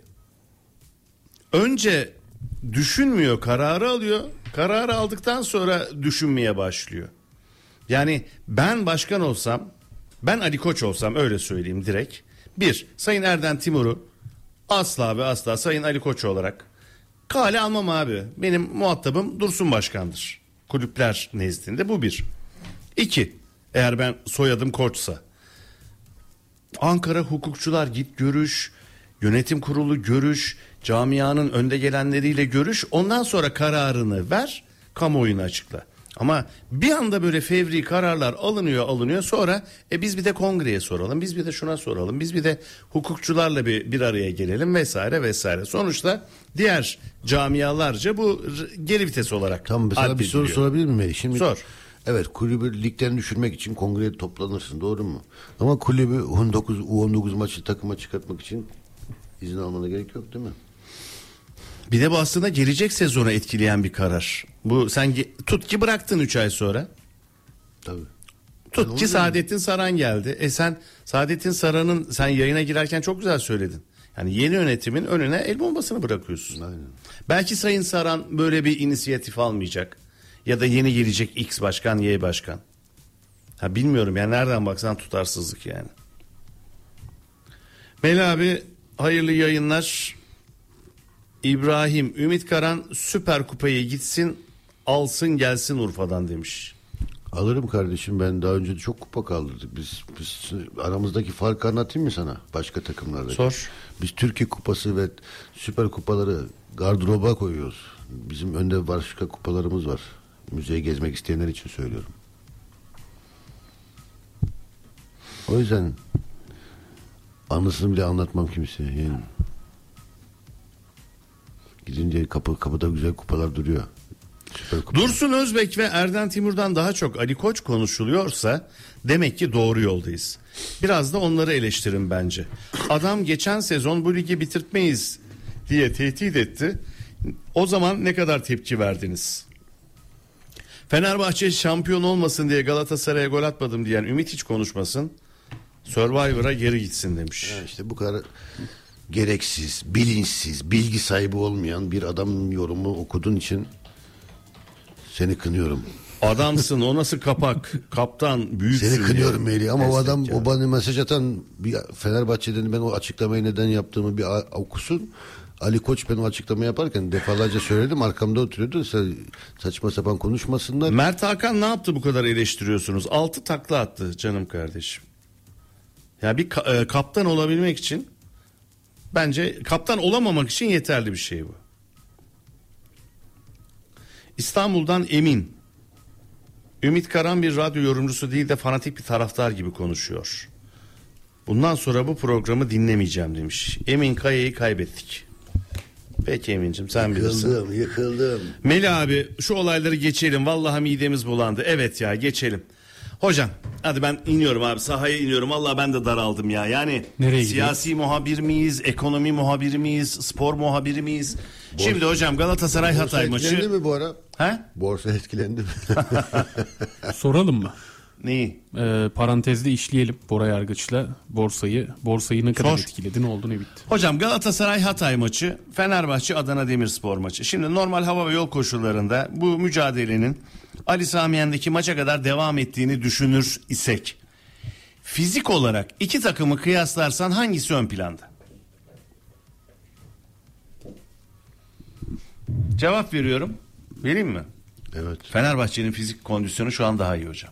önce düşünmüyor, kararı alıyor. Kararı aldıktan sonra düşünmeye başlıyor. Yani ben başkan olsam, ben Ali Koç olsam, öyle söyleyeyim direkt. Bir, Sayın Erden Timur'u asla ve asla Sayın Ali Koç olarak kale almam abi. Benim muhatabım Dursun Başkan'dır. Kulüpler nezdinde bu bir. İki, eğer ben soyadım Koç'sa, Ankara hukukçular git görüş, yönetim kurulu görüş, camianın önde gelenleriyle görüş, ondan sonra kararını ver, kamuoyuna açıkla. Ama bir anda böyle fevri kararlar alınıyor alınıyor sonra e biz bir de kongreye soralım, biz bir de şuna soralım, biz bir de hukukçularla bir, bir araya gelelim vesaire vesaire. Sonuçta diğer camialarca bu geri vites olarak Tamam, mesela bir soru addediliyor. sorabilir miyim? Şimdi, Sor. Evet, kulübü ligden düşürmek için kongreye toplanırsın, doğru mu? Ama kulübü on dokuz U on dokuz maçı takıma çıkartmak için izin almana gerek yok değil mi? Bir de bu aslında gelecek sezonu etkileyen bir karar. Bu sen ge- tut ki bıraktın üç ay sonra. Tabii. Tut Ben ki onu Saadettin Saran geldi. E sen Saadettin Saran'ın sen yayına girerken çok güzel söyledin. Yani yeni yönetimin önüne el bombasını bırakıyorsun. Aynen. Belki Sayın Saran böyle bir inisiyatif almayacak. Ya da yeni gelecek X başkan, Y başkan. Ha bilmiyorum yani nereden baksan tutarsızlık yani. Meli abi hayırlı yayınlar. İbrahim, Ümit Karan Süper Kupayı gitsin alsın gelsin Urfa'dan demiş. Alırım kardeşim, ben daha önce de çok kupa kaldırdık. Biz, biz aramızdaki farkı anlatayım mı sana başka takımlarda? Sor. Biz Türkiye Kupası ve Süper Kupaları gardıroba koyuyoruz. Bizim önde başka kupalarımız var. Müzeyi gezmek isteyenler için söylüyorum. O yüzden anısını bile anlatmam kimseye. Yani gidince kapı kapıda güzel kupalar duruyor. Süper kupa. Dursun Özbek ve Erden Timur'dan daha çok Ali Koç konuşuluyorsa demek ki doğru yoldayız. Biraz da onları eleştirin bence. Adam geçen sezon bu ligi bitirtmeyiz diye tehdit etti. O zaman ne kadar tepki verdiniz? Fenerbahçe şampiyon olmasın diye Galatasaray'a gol atmadım diyen Ümit hiç konuşmasın. Survivor'a geri gitsin demiş. Ya işte bu kadar gereksiz, bilinçsiz, bilgi sahibi olmayan bir adam yorumu okuduğun için seni kınıyorum. Adamsın, o nasıl kapak? Kaptan büyüksün. Seni kınıyorum Melih, ama o Destek adam ya. o bana mesaj atan bir Fenerbahçe'den ben o açıklamayı neden yaptığımı bir a- okusun. Ali Koç ben o açıklama yaparken defalarca söyledim, arkamda oturuyordu. Sa- saçma sapan konuşmasınlar. Mert Hakan ne yaptı bu kadar eleştiriyorsunuz? Altı takla attı canım kardeşim. Ya bir ka- e, kaptan olabilmek için bence kaptan olamamak için yeterli bir şey bu. İstanbul'dan Emin. Ümit Karan bir radyo yorumcusu değil de fanatik bir taraftar gibi konuşuyor. Bundan sonra bu programı dinlemeyeceğim demiş. Emin Kaya'yı kaybettik. Peki Emin'cim sen bilirsin. Yıkıldım, yıkıldım. Melih abi şu olayları geçelim. Vallahi midemiz bulandı. Evet ya geçelim. Hocam hadi ben iniyorum abi, sahaya iniyorum. Vallahi ben de daraldım ya. Yani Nereye siyasi muhabir miyiz, ekonomi muhabiri miyiz, spor muhabiri miyiz? Şimdi hocam Galatasaray Borsa Hatay etkilendi maçı. mi bu ara? He? Borsa etkilendi mi? Soralım mı? Neyi? Ee, parantezde işleyelim Bora Yargıç'la borsayı. Borsayı ne kadar Sor. etkiledi, ne oldu, ne bitti? Hocam Galatasaray Hatay maçı, Fenerbahçe Adana Demirspor maçı. Şimdi normal hava ve yol koşullarında bu mücadelenin Ali Samiyen'deki maça kadar devam ettiğini düşünür isek, fizik olarak iki takımı kıyaslarsan hangisi ön planda? Cevap veriyorum. Vereyim mi? Evet. Fenerbahçe'nin fizik kondisyonu şu an daha iyi hocam.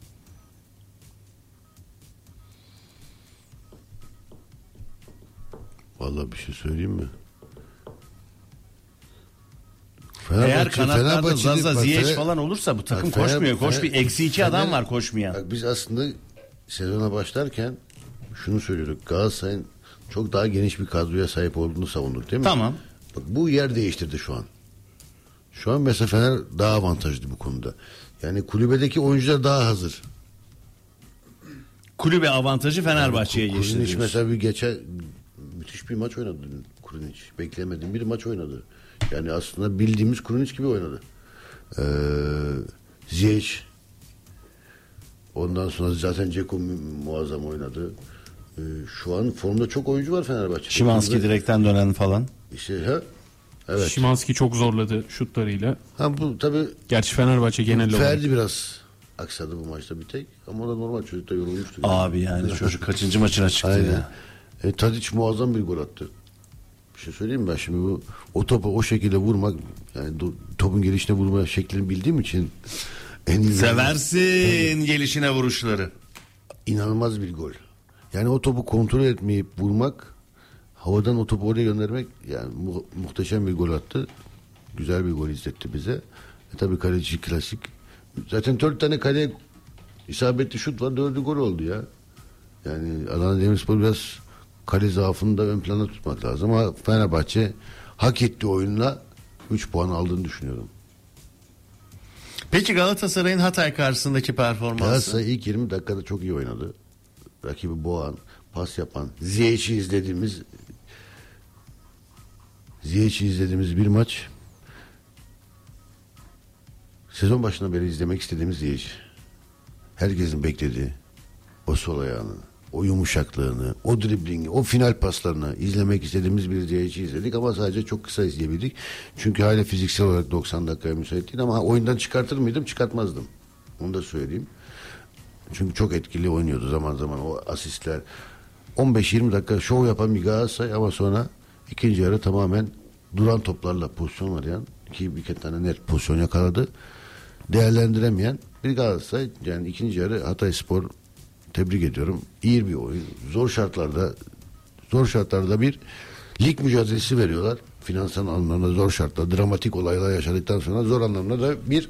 Vallahi bir şey söyleyeyim mi? Eğer kanatlarda Fenerbahçe'de- Zaza, bak, Ziyech Fener- falan olursa bu takım Bak, Fener- koşmuyor. Koş Fener- bir eksi iki Fener- adam var koşmayan. Bak biz aslında sezona başlarken şunu söylüyorduk. Galatasaray'ın çok daha geniş bir kadroya sahip olduğunu savunduk değil mi? Tamam. Bak bu yer değiştirdi şu an. Şu an mesela Fener daha avantajlı bu konuda. Yani kulübedeki oyuncular daha hazır. Kulübe avantajı Fenerbahçe'ye Yani geçti Kurunic diyorsun. mesela bir geçen müthiş bir maç oynadı dün Kurunic. Beklemediğim bir maç oynadı. Yani aslında bildiğimiz Kurunic gibi oynadı. Ee, Ziyech, ondan sonra zaten Dzeko mu- muazzam oynadı. Ee, şu an formda çok oyuncu var Fenerbahçe'de. Şimanski Burada- direkten dönen falan. İşte ha? Evet. Şimanski çok zorladı şutlarıyla. Ha bu tabii Gerçi Fenerbahçe genel olarak. Ferdi biraz aksadı bu maçta bir tek. Ama o da normal, çocuk da yorulmuştu. Abi yani çocuk kaçıncı maçına çıktı Aynen. ya. E, Tadic muazzam bir gol attı. Bir şey söyleyeyim mi ben şimdi, bu o topu o şekilde vurmak, yani do- topun gelişine vurma şeklini bildiğim için en iyi Seversin gelişine vuruşları. inanılmaz bir gol. Yani o topu kontrol etmeyip vurmak, havadan o topu oraya göndermek, yani mu- muhteşem bir gol attı. Güzel bir gol izletti bize. E tabii kaleci klasik Zaten dört tane kaleye isabetli şut var. Dördü gol oldu ya. Yani Adana Demirspor biraz kale zaafını da ön plana tutmak lazım. Ama Fenerbahçe hak ettiği oyunla üç puan aldığını düşünüyorum. Peki Galatasaray'ın Hatay karşısındaki performansı? Galatasaray ilk yirmi dakikada çok iyi oynadı. Rakibi boğan, pas yapan, Ziyech'i izlediğimiz Ziyech'i izlediğimiz bir maç. Sezon başından beri izlemek istediğimiz Ziyech. Herkesin beklediği o sol ayağını, o yumuşaklığını, o driblingi, o final paslarını izlemek istediğimiz bir Ziyech'i izledik ama sadece çok kısa izleyebildik. Çünkü hala fiziksel olarak doksan dakikaya müsait değil ama oyundan çıkartır mıydım? Çıkartmazdım. Onu da söyleyeyim. Çünkü çok etkili oynuyordu zaman zaman o asistler. on beş yirmi dakika şov yapan bir Galatasaray ama sonra ikinci yarı tamamen duran toplarla pozisyon arayan, iki bir tane net pozisyon yakaladı. Değerlendiremeyen bir Galatasaray. Yani ikinci yarı Hatayspor, tebrik ediyorum. İyi bir oyun. Zor şartlarda zor şartlarda bir lig mücadelesi veriyorlar. Finansal anlamda zor şartlar, dramatik olaylar yaşadıktan sonra zor anlamda da bir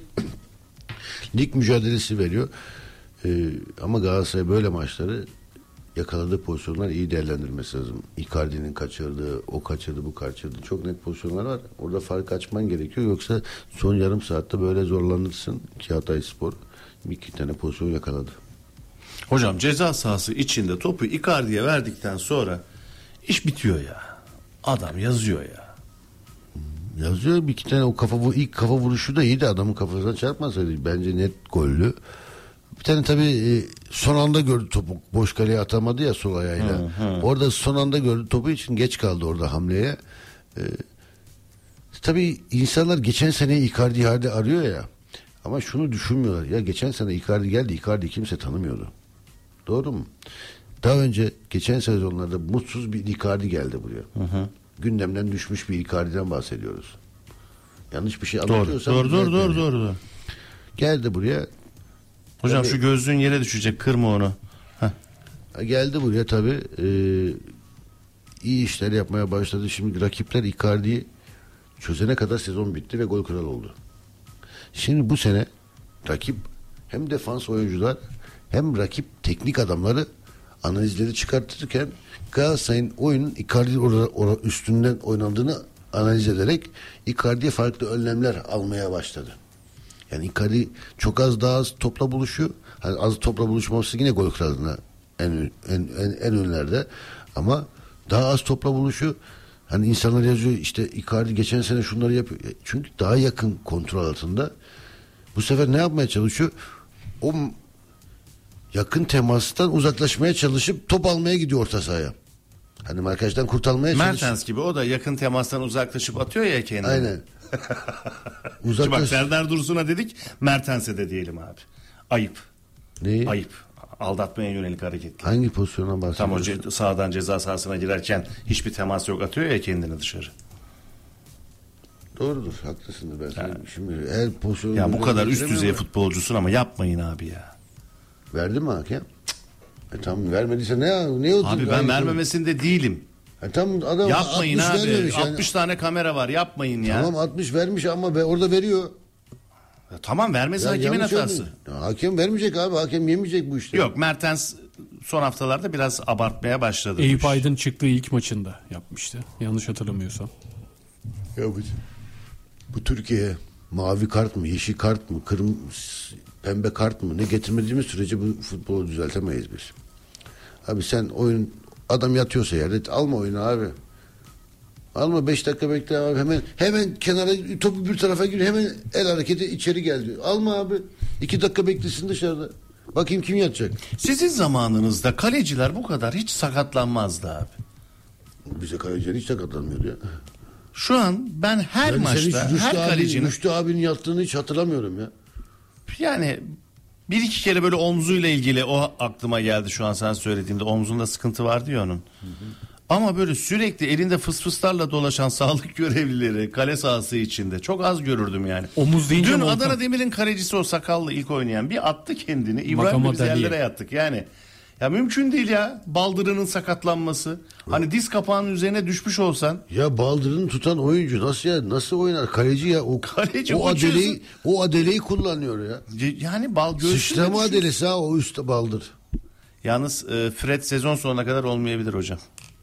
lig mücadelesi veriyor. Ee, ama Galatasaray böyle maçları yakaladığı pozisyonlar iyi değerlendirmesi lazım. Icardi'nin kaçırdığı, o kaçırdı, bu kaçırdı. Çok net pozisyonlar var. Orada fark açman gerekiyor. Yoksa son yarım saatte böyle zorlanırsın ki Hatayspor bir iki tane pozisyon yakaladı. Hocam ceza sahası içinde topu Icardi'ye verdikten sonra iş bitiyor ya. Adam yazıyor ya. Yazıyor bir iki tane o kafa bu ilk kafa vuruşu da iyiydi. Adamın kafasına çarpmasaydı bence net gollü. Bir tane tabii son anda gördü topu. Boş kaleye atamadı ya sol ayağıyla. Hı hı. Orada son anda gördü topu için geç kaldı orada hamleye. Ee, tabii insanlar geçen sene Icardi Icardi arıyor ya. Ama şunu düşünmüyorlar. Ya geçen sene Icardi geldi. Icardi kimse tanımıyordu. Doğru mu? Daha önce geçen sezonlarda mutsuz bir Icardi geldi buraya. Hı hı. Gündemden düşmüş bir Icardi'den bahsediyoruz. Yanlış bir şey anlatıyorsam. Doğru doğru doğru, doğru doğru. Geldi buraya. Hocam tabii, şu gözlüğün yere düşecek, kırma onu. Heh. Geldi buraya tabii e, iyi işler yapmaya başladı. Şimdi rakipler Icardi'yi çözene kadar sezon bitti ve gol kralı oldu. Şimdi bu sene rakip hem defans oyuncular hem rakip teknik adamları analizleri çıkartırken Galatasaray'ın oyunun Icardi orada, orada üstünden oynandığını analiz ederek Icardi'ye farklı önlemler almaya başladı. Yani Icardi çok az daha az topla buluşuyor. Hani az topla buluşması yine gol kralına en, en, en, en önlerde. Ama daha az topla buluşuyor. Hani insanlar yazıyor işte Icardi geçen sene şunları yapıyor. Çünkü daha yakın kontrol altında. Bu sefer ne yapmaya çalışıyor? O yakın temastan uzaklaşmaya çalışıp top almaya gidiyor orta sahaya. Hani markajdan kurtarmaya çalışıyor. Mertens gibi o da yakın temastan uzaklaşıp atıyor ya kendini. Aynen. Uzaklaş... Bak Serdar Dursun'a dedik, Mertens'e de diyelim abi. Ayıp. Neyi? Ayıp. Aldatmaya yönelik hareketler. Hangi pozisyondan bahsediyorsun? Tam o ce- sağdan ceza sahasına girerken hiçbir temas yok, atıyor ya kendini dışarı. Doğrudur, haklısındır ben yani. Şimdi her pozisyonu... Ya bu kadar üst düzey futbolcusun ama yapmayın abi ya. Verdi mi hakem? E tamam, vermediyse ne ne oldu? Abi ben vermemesinde değilim. E tamam, adam yapmayın abi. Yani. altmış tane kamera var, yapmayın ya. Tamam altmış vermiş ama be, orada veriyor. Ya tamam, vermesi ya hakemin hatası. Ya, hakem vermeyecek abi, hakem yemeyecek bu işte. Yok, Mertens son haftalarda biraz abartmaya başladı. Eyüp Aydın çıktığı ilk maçında yapmıştı. Yanlış hatırlamıyorsam. Ya bu, bu Türkiye'ye mavi kart mı, yeşil kart mı, kırmızı, pembe kart mı ne getirmediğimiz sürece bu futbolu düzeltemeyiz biz. Abi sen oyun, adam yatıyorsa yerde alma oyunu abi. Alma, beş dakika bekle abi, hemen hemen kenara topu bir tarafa gir, hemen el hareketi içeri geldi. Alma abi. iki dakika beklesin dışarıda. Bakayım kim yatacak. Sizin zamanınızda kaleciler bu kadar hiç sakatlanmazdı abi. Bize kaleciler hiç sakatlanmıyordu ya. Şu an ben her ben maçta hiç, her abi, kalecinin Rüştü abinin yattığını hiç hatırlamıyorum ya. Yani bir iki kere böyle omzuyla ilgili o aklıma geldi şu an sen söylediğimde, omzunda sıkıntı vardı ya onun. Hı hı. Ama böyle sürekli elinde fısfıslarla dolaşan sağlık görevlileri kale sahası içinde çok az görürdüm yani. Omuz deyince dün Volkan. Adana Demir'in kalecisi o sakallı ilk oynayan bir attı kendini. İbrahim'le biz yerlere yattık yani. Ya mümkün değil ya. Baldırının sakatlanması. Hani diz kapağının üzerine düşmüş olsan. Ya baldırını tutan oyuncu nasıl ya nasıl oynar? Kaleci ya o Kaleci o uçuyorsun. adeleyi o adeleyi kullanıyor ya. Yani bal göğsüne Sıçrama düşüyor. adelesi ha o üstte baldır. Yalnız e, Fred sezon sonuna kadar olmayabilir hocam.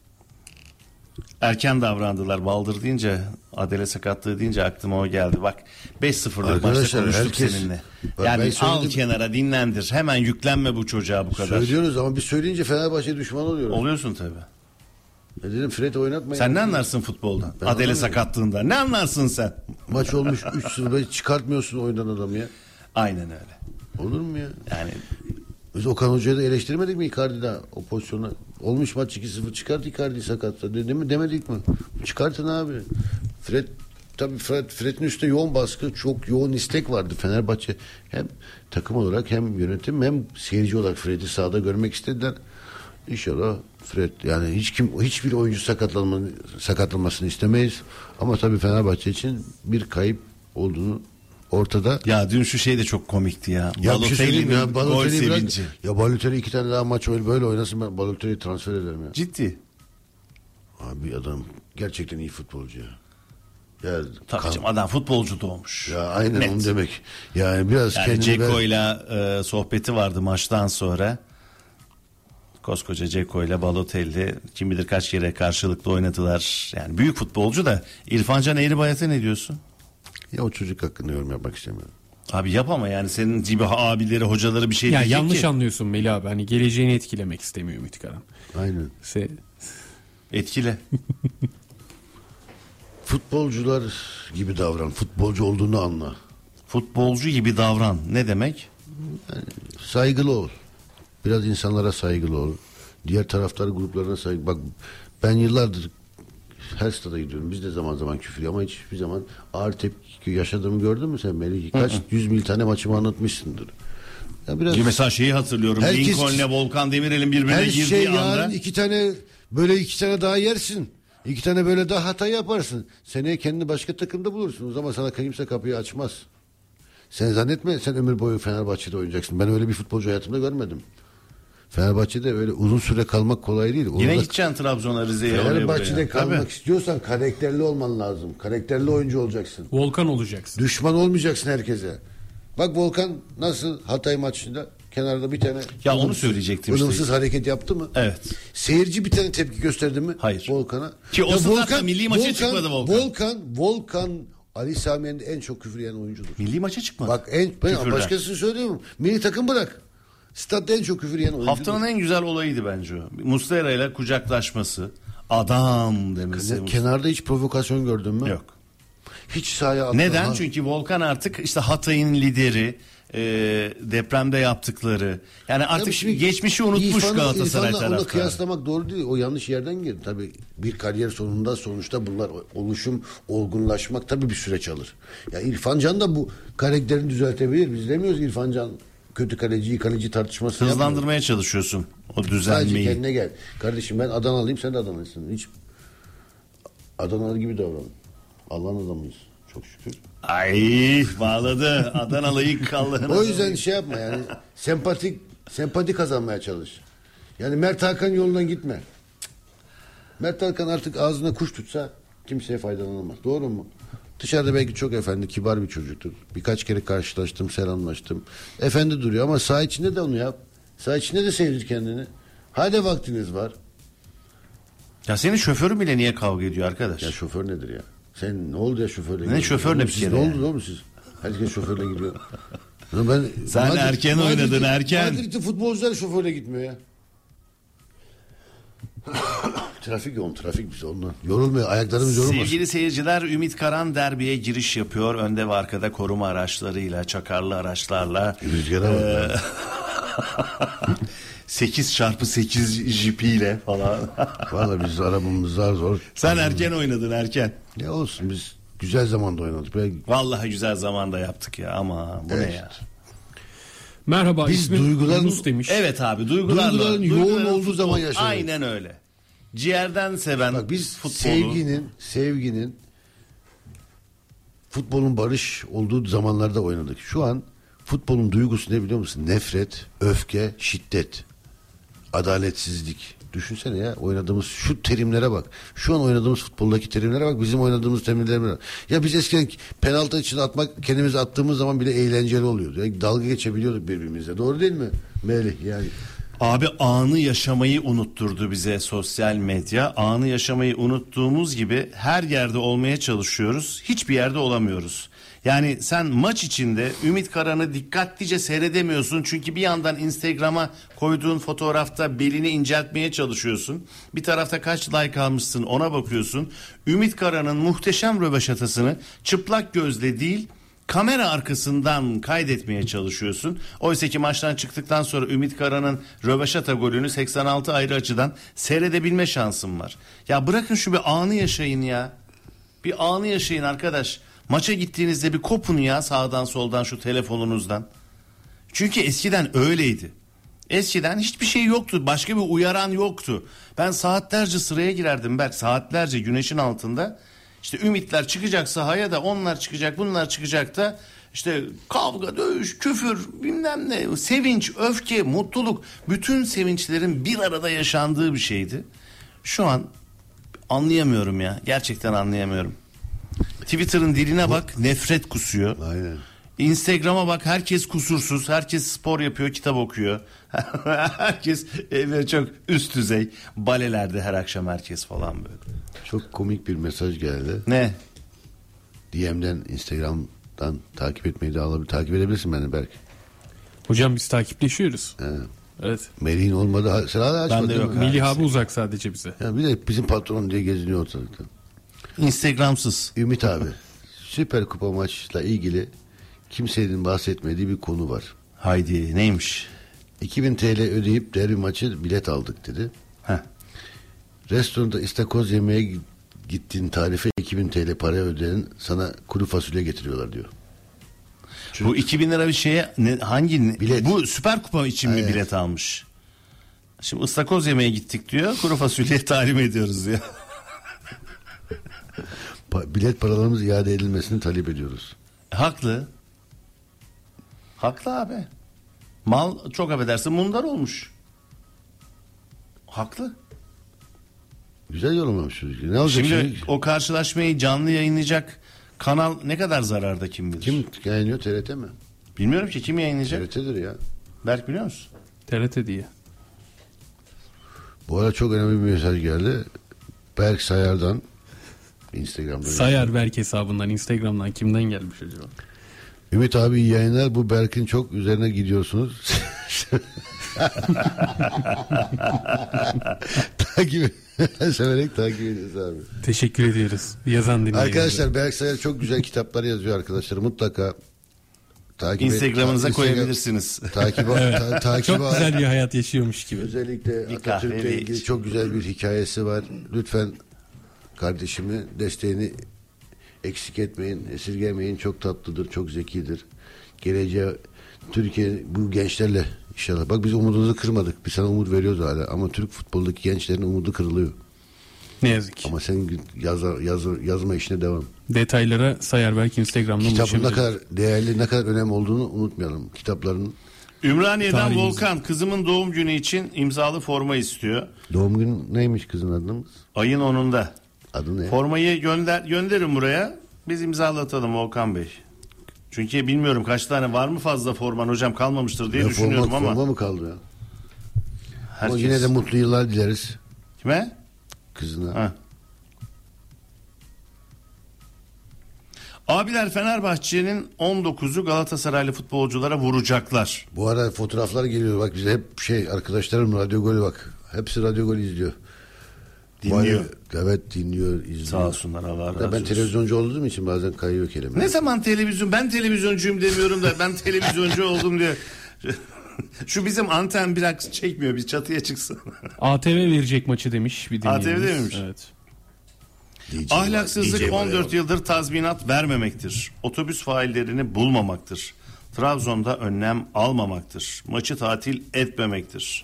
Erken davrandılar baldır deyince, Adele sakatlığı deyince aklıma o geldi. Bak beş sıfırlık maçta Arkadaşlar, konuştuk herkes- seninle. Bak Yani ben al söyledim. kenara dinlendir. Hemen yüklenme bu çocuğa bu kadar. Söylüyoruz ama biz söyleyince Fenerbahçe düşman oluyoruz. Oluyorsun tabii. Ne dedim Fred oynatmayın. Sen ne anlarsın futboldan? Ben Adele anlamıyorum. sakatlığından. Ne anlarsın sen? Maç olmuş üç sıfır çıkartmıyorsun oyundan adamı ya. Aynen öyle. Olur mu ya? Yani Biz Okan Hoca'yı da eleştirmedik mi Icardi'den o pozisyona? Olmuş maç iki sıfır çıkart Icardi sakatla. Değil mi? Demedik mi? Çıkartın abi. Fred tabii Fred, Fred'in üstte yoğun baskı, çok yoğun istek vardı. Fenerbahçe hem takım olarak hem yönetim hem seyirci olarak Fred'i sahada görmek istediler. İnşallah Fred yani hiç kim hiçbir oyuncu sakatlanmasını, sakatlanmasını istemeyiz. Ama tabii Fenerbahçe için bir kayıp olduğunu ortada. ya dün şu şey de çok komikti ya. Ya bir şey söyleyeyim mi? Balotelli'nin ya gol Balotelli'yi bırak. sevinci. Ya Balotelli iki tane daha maç oyun böyle oynasın ben Balotelli'yi transfer ederim ya. Ciddi. Abi adam gerçekten iyi futbolcu ya. Ya, Tabii kan- canım, adam futbolcu doğmuş. ya aynen Net. onu demek. Yani biraz Yani kendini ver- Ceko'yla e, sohbeti vardı maçtan sonra. Koskoca Ceko ile Balotelli kim bilir kaç kere karşılıklı oynadılar. Yani büyük futbolcu da İrfan Can Eğribayat'a ne diyorsun? Ya o çocuk hakkında yorum yapmak istemiyorum. Abi yap ama yani senin gibi abileri hocaları bir şey Ya diyecek yanlış ki. anlıyorsun Melih abi. Hani geleceğini etkilemek istemiyor Ümit Karan. Aynen. Se Etkile. Futbolcular gibi davran. Futbolcu olduğunu anla. Futbolcu gibi davran. Ne demek? Saygılı ol. Biraz insanlara saygılı ol. Diğer taraftar gruplarına saygı. Bak ben yıllardır her stada gidiyorum. Biz de zaman zaman küfür ama hiçbir zaman ağır tepki yaşadığımı gördün mü sen Melih? Kaç yüz bin tane maçımı anlatmışsındır. Ya biraz Mesela şeyi hatırlıyorum. Herkes- Lincoln'le Volkan Demirel'in birbirine her girdiği şey anda. yarın iki tane böyle iki tane daha yersin. İki tane böyle daha hata yaparsın. Seneye kendini başka takımda bulursun. O zaman sana kimse kapıyı açmaz. Sen zannetme sen ömür boyu Fenerbahçe'de oynayacaksın. Ben öyle bir futbolcu hayatımda görmedim. Fenerbahçe'de öyle uzun süre kalmak kolay değil. Yine Orada gideceksin Trabzon'a, Rize'ye. oraya, Fenerbahçe'de buraya. kalmak Tabii. istiyorsan karakterli olman lazım. Karakterli oyuncu olacaksın. Volkan olacaksın. Düşman olmayacaksın herkese. Bak Volkan nasıl Hatay maçında kenarda bir tane Ya onu ılımsız- söyleyecektim işte. ılımsız hareket yaptı mı? Evet. Seyirci bir tane tepki gösterdi mi? Hayır. Volkan'a. Ki o sırada milli maça çıkmadı Volkan. Volkan, Volkan Ali Sami Yen'de en çok küfür yiyen oyuncudur. Milli maça çıkmadı. Bak en ben Küfürden. başkasını söylüyorum. Milli takım bırak. Statta en çok küfür yiyen oyuncudur. Haftanın en güzel olayıydı bence o. Muslera ile kucaklaşması. Adam demesi. Ke- Kenarda hiç provokasyon gördün mü? Yok. Hiç sahaya atma. Neden? Ha. Çünkü Volkan artık işte Hatay'ın lideri, e, depremde yaptıkları. Yani artık Tabii şimdi geçmişi unutmuş İrfan'ı- Galatasaray İrfan'la onu taraftarı. kıyaslamak doğru değil. O yanlış yerden girdi. Tabii bir kariyer sonunda sonuçta bunlar oluşum, olgunlaşmak tabii bir süreç alır. Ya İrfan Can da bu karakterini düzeltebilir. Biz demiyoruz İrfan Can kötü kaleci, iyi kaleci tartışması yapmıyor. Hızlandırmaya çalışıyorsun o Sadece düzenmeyi. kendine gel. Kardeşim ben Adanalıyım, sen de Adanalısın. Hiç Adanalı gibi davran. Allah'ın adamıyız. Çok şükür. Ay bağladı. Adanalı'yı kallığına. O yüzden şey yapma yani sempatik sempati kazanmaya çalış. Yani Mert Hakan yolundan gitme. Cık. Mert Hakan artık ağzına kuş tutsa kimseye faydalanamaz. Doğru mu? Dışarıda belki çok efendi, kibar bir çocuktur. Birkaç kere karşılaştım, selamlaştım. Efendi duruyor ama saha içinde de onu yap. Saha içinde de sevdir kendini. Hadi vaktiniz var. Ya senin şoförün bile niye kavga ediyor arkadaş? Ya şoför nedir ya? Sen ne oldu ya şoförle? Ne gidiyorsun? şoförle Oğlum bir siz kere Ne yani? oldu oğlum siz? Herkes şoförle gidiyor. Ya ben, Sen erken oynadın, erken. Madrid'de futbolcular şoförle gitmiyor ya. Trafik yoğun, trafik bize ondan. Yorulmuyor, ayaklarımız yorulmasın. Sevgili seyirciler, Ümit Karan derbiye giriş yapıyor. Önde ve arkada koruma araçlarıyla, çakarlı araçlarla. Rüzgara bak ya. sekiz çarpı sekiz jipiyle falan. Valla biz arabamız zar zor. Sen erken oynadın erken. Ne olsun biz güzel zamanda oynadık. Ben, Vallahi güzel zamanda yaptık ya ama bu Evet. ne ya? Merhaba Biz ismim duyguların- Yunus demiş. Evet abi duygularla. Duyguların yoğun duyguların olduğu futbol- zaman yaşadık. Aynen öyle. Ciğerden seven bak biz futbolu. sevginin, sevginin futbolun barış olduğu zamanlarda oynadık. Şu an futbolun duygusu ne biliyor musun? Nefret, öfke, şiddet. adaletsizlik. Düşünsene ya, oynadığımız şu terimlere bak. Şu an oynadığımız futboldaki terimlere bak. Bizim oynadığımız terimlere bak. Ya biz eskiden penaltı için atmak, kendimizi attığımız zaman bile eğlenceli oluyordu. Yani dalga geçebiliyorduk birbirimizle. Doğru değil mi Melih? Yani Abi anı yaşamayı unutturdu bize sosyal medya. Anı yaşamayı unuttuğumuz gibi her yerde olmaya çalışıyoruz. Hiçbir yerde olamıyoruz. Yani sen maç içinde Ümit Karan'ı dikkatlice seyredemiyorsun. Çünkü bir yandan Instagram'a koyduğun fotoğrafta belini inceltmeye çalışıyorsun. Bir tarafta kaç like almışsın ona bakıyorsun. Ümit Karan'ın muhteşem röveşatasını çıplak gözle değil, kamera arkasından kaydetmeye çalışıyorsun. Oysa ki maçtan çıktıktan sonra Ümit Karan'ın röveşata golünü seksen altı ayrı açıdan seyredebilme şansım var. Ya bırakın şu bir anı yaşayın ya. Bir anı yaşayın arkadaş. Maça gittiğinizde bir kopun ya sağdan soldan şu telefonunuzdan. Çünkü eskiden öyleydi. Eskiden hiçbir şey yoktu. Başka bir uyaran yoktu. Ben saatlerce sıraya girerdim Berk. Saatlerce güneşin altında. İşte ümitler çıkacak sahaya da onlar çıkacak, bunlar çıkacak da işte kavga, dövüş, küfür, bilmem ne, sevinç, öfke, mutluluk, bütün sevinçlerin bir arada yaşandığı bir şeydi. Şu an anlayamıyorum ya. Gerçekten anlayamıyorum. Twitter'ın diline bak, nefret kusuyor. aynen. Instagram'a bak, herkes kusursuz, herkes spor yapıyor, kitap okuyor. Herkes e, çok üst düzey balelerde her akşam herkes falan böyle. Çok komik bir mesaj geldi. Ne? D M'den, Instagram'dan takip etmeyi de alabilir. Takip edebilirsin beni Berk. Hocam biz takipleşiyoruz. He. Evet. Melih'in olmadı. Sen hala açmadın Bende değil yok. mi? Melih abi uzak sadece bize. Ya bir de bizim patron diye geziniyor ortalıkta. Instagramsız. Ümit abi, Süper Kupa maçla ilgili kimsenin bahsetmediği bir konu var. Haydi neymiş? iki bin T L ödeyip derbi maçı bilet aldık dedi. Heh. Restoranda istakoz yemeye gittiğin tarife iki bin T L para ödeyen sana kuru fasulye getiriyorlar diyor. Bu iki bin lira bir şeye ne, hangi Bilet. Bu Süper Kupa için mi Evet. bilet almış? Şimdi ıstakoz yemeye gittik diyor. Kuru fasulye talim ediyoruz diyor. Pa- bilet paralarımız iade edilmesini talep ediyoruz. Haklı. Haklı abi. Mal çok affedersin mundar olmuş. Haklı. Güzel yorumlamış çocuk. Ne olacak Şimdi şimdi? o karşılaşmayı canlı yayınlayacak kanal ne kadar zararda kim bilir? Kim yayınlıyor? T R T mi? Bilmiyorum ki kim yayınlayacak. T R T'dir ya. Berk biliyor musun? T R T diye. Bu arada çok önemli bir mesaj geldi. Berk Sayar'dan Instagram'da. Sayar Berk hesabından, Instagram'dan kimden gelmiş acaba? Ümit abi iyi yayınlar. Bu Berk'in çok üzerine gidiyorsunuz. takip severek takip ediyoruz abi. Teşekkür ediyoruz. Yazan dinleyiciler. Arkadaşlar Berk Sayar çok güzel kitaplar yazıyor arkadaşlar. Mutlaka takip et- Instagram'ınıza Instagram- koyabilirsiniz. Takip ta, takip çok al. güzel bir hayat yaşıyormuş gibi. Özellikle Bir kahve Atatürk'le ve ilgili iç. çok güzel bir hikayesi var. Lütfen kardeşimi desteğini eksik etmeyin, esirgemeyin. Çok tatlıdır, çok zekidir. Geleceğe Türkiye bu gençlerle inşallah. Bak biz umudumuzu kırmadık. Biz sana umut veriyoruz hala. Ama Türk futboldaki gençlerin umudu kırılıyor. Ne yazık ki. Ama sen yazar, yazar, yazma işine devam. Detaylara Sayar Berk Instagram'dan Kitabın ne ulaşabiliriz. kadar değerli, ne kadar önemli olduğunu unutmayalım. Kitapların Ümraniye'den Tarihimiz. Volkan kızımın doğum günü için imzalı forma istiyor. doğum günü neymiş kızın adımız? Ayın onunda. Adı ne? Formayı gönder gönderin buraya. Biz imzalatalım Volkan Bey. Çünkü bilmiyorum kaç tane var mı fazla forman hocam kalmamıştır diye Ya düşünüyorum forma, ama. forma mı kaldı ya? Ama Herkes... yine de mutlu yıllar dileriz Kime? kızına. Ha. Abiler Fenerbahçe'nin on dokuzu Galatasaraylı futbolculara vuracaklar. Bu ara fotoğraflar geliyor bak bize hep şey arkadaşlarım radyo golü bak. Hepsi radyo golü izliyor. Dinliyor. Vay, evet dinliyor, izliyor. Sağ olsunlar Allah razı Ya olsun. ben televizyoncu olduğum için bazen kayıyor kelime. Ne zaman televizyon? Ben televizyoncuyum demiyorum da ben televizyoncu oldum diye. Şu bizim anten biraz çekmiyor. Bir çatıya çıksın. A T V verecek maçı demiş bir A T V'de dinleyicimiz. miymiş? Evet. D J var, Ahlaksızlık D J var on dört ya. yıldır tazminat vermemektir. Otobüs faillerini bulmamaktır. Trabzon'da önlem almamaktır. Maçı tatil etmemektir.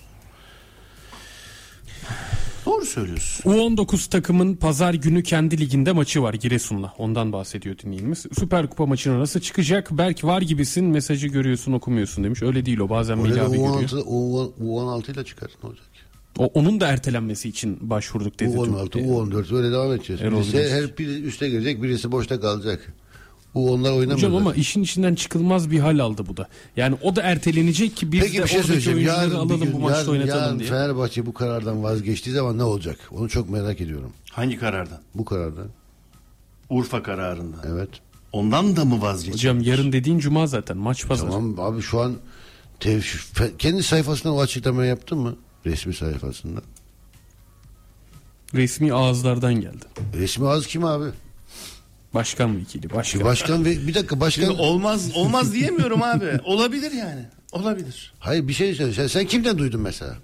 Doğru söylüyorsun. U on dokuz takımın pazar günü kendi liginde maçı var Giresun'la. Ondan bahsediyor dinleyicimiz. Süper Kupa maçına nasıl çıkacak? Berk var gibisin mesajı görüyorsun okumuyorsun demiş. Öyle değil o bazen Öyle Melih de abi U on görüyor. altı, U on altı ile çıkar ne olacak? O, onun da ertelenmesi için başvurduk dedi. U on altı, U on dört öyle devam edeceğiz. Erol Birisi, Bilecik. her biri üste girecek, birisi boşta kalacak. U onlar oynamıyor. Hocam ama zaten. işin içinden çıkılmaz bir hal aldı bu da. Yani o da ertelenecek ki biz Peki de bir şey oradaki söyleyeceğim. oyuncuları Yarın, bir alalım gün, bu maçta yarın, oynatalım yarın diye. Fenerbahçe bu karardan vazgeçtiği zaman ne olacak? Onu çok merak ediyorum. Hangi karardan? Bu karardan. Urfa kararından. Evet. Ondan da mı vazgeçecek? Hocam yarın dediğin cuma zaten maç pazar. Tamam abi şu an tev- fe- kendi sayfasında o açıklamayı yaptın mı? Resmi sayfasında. Resmi ağızlardan geldi. Resmi ağız kim abi? Başkan vekili. Başkan. Başkan ve bir dakika başkan. Şimdi olmaz olmaz diyemiyorum abi. Olabilir yani. Olabilir. Hayır bir şey söyle. Sen, sen kimden duydun mesela?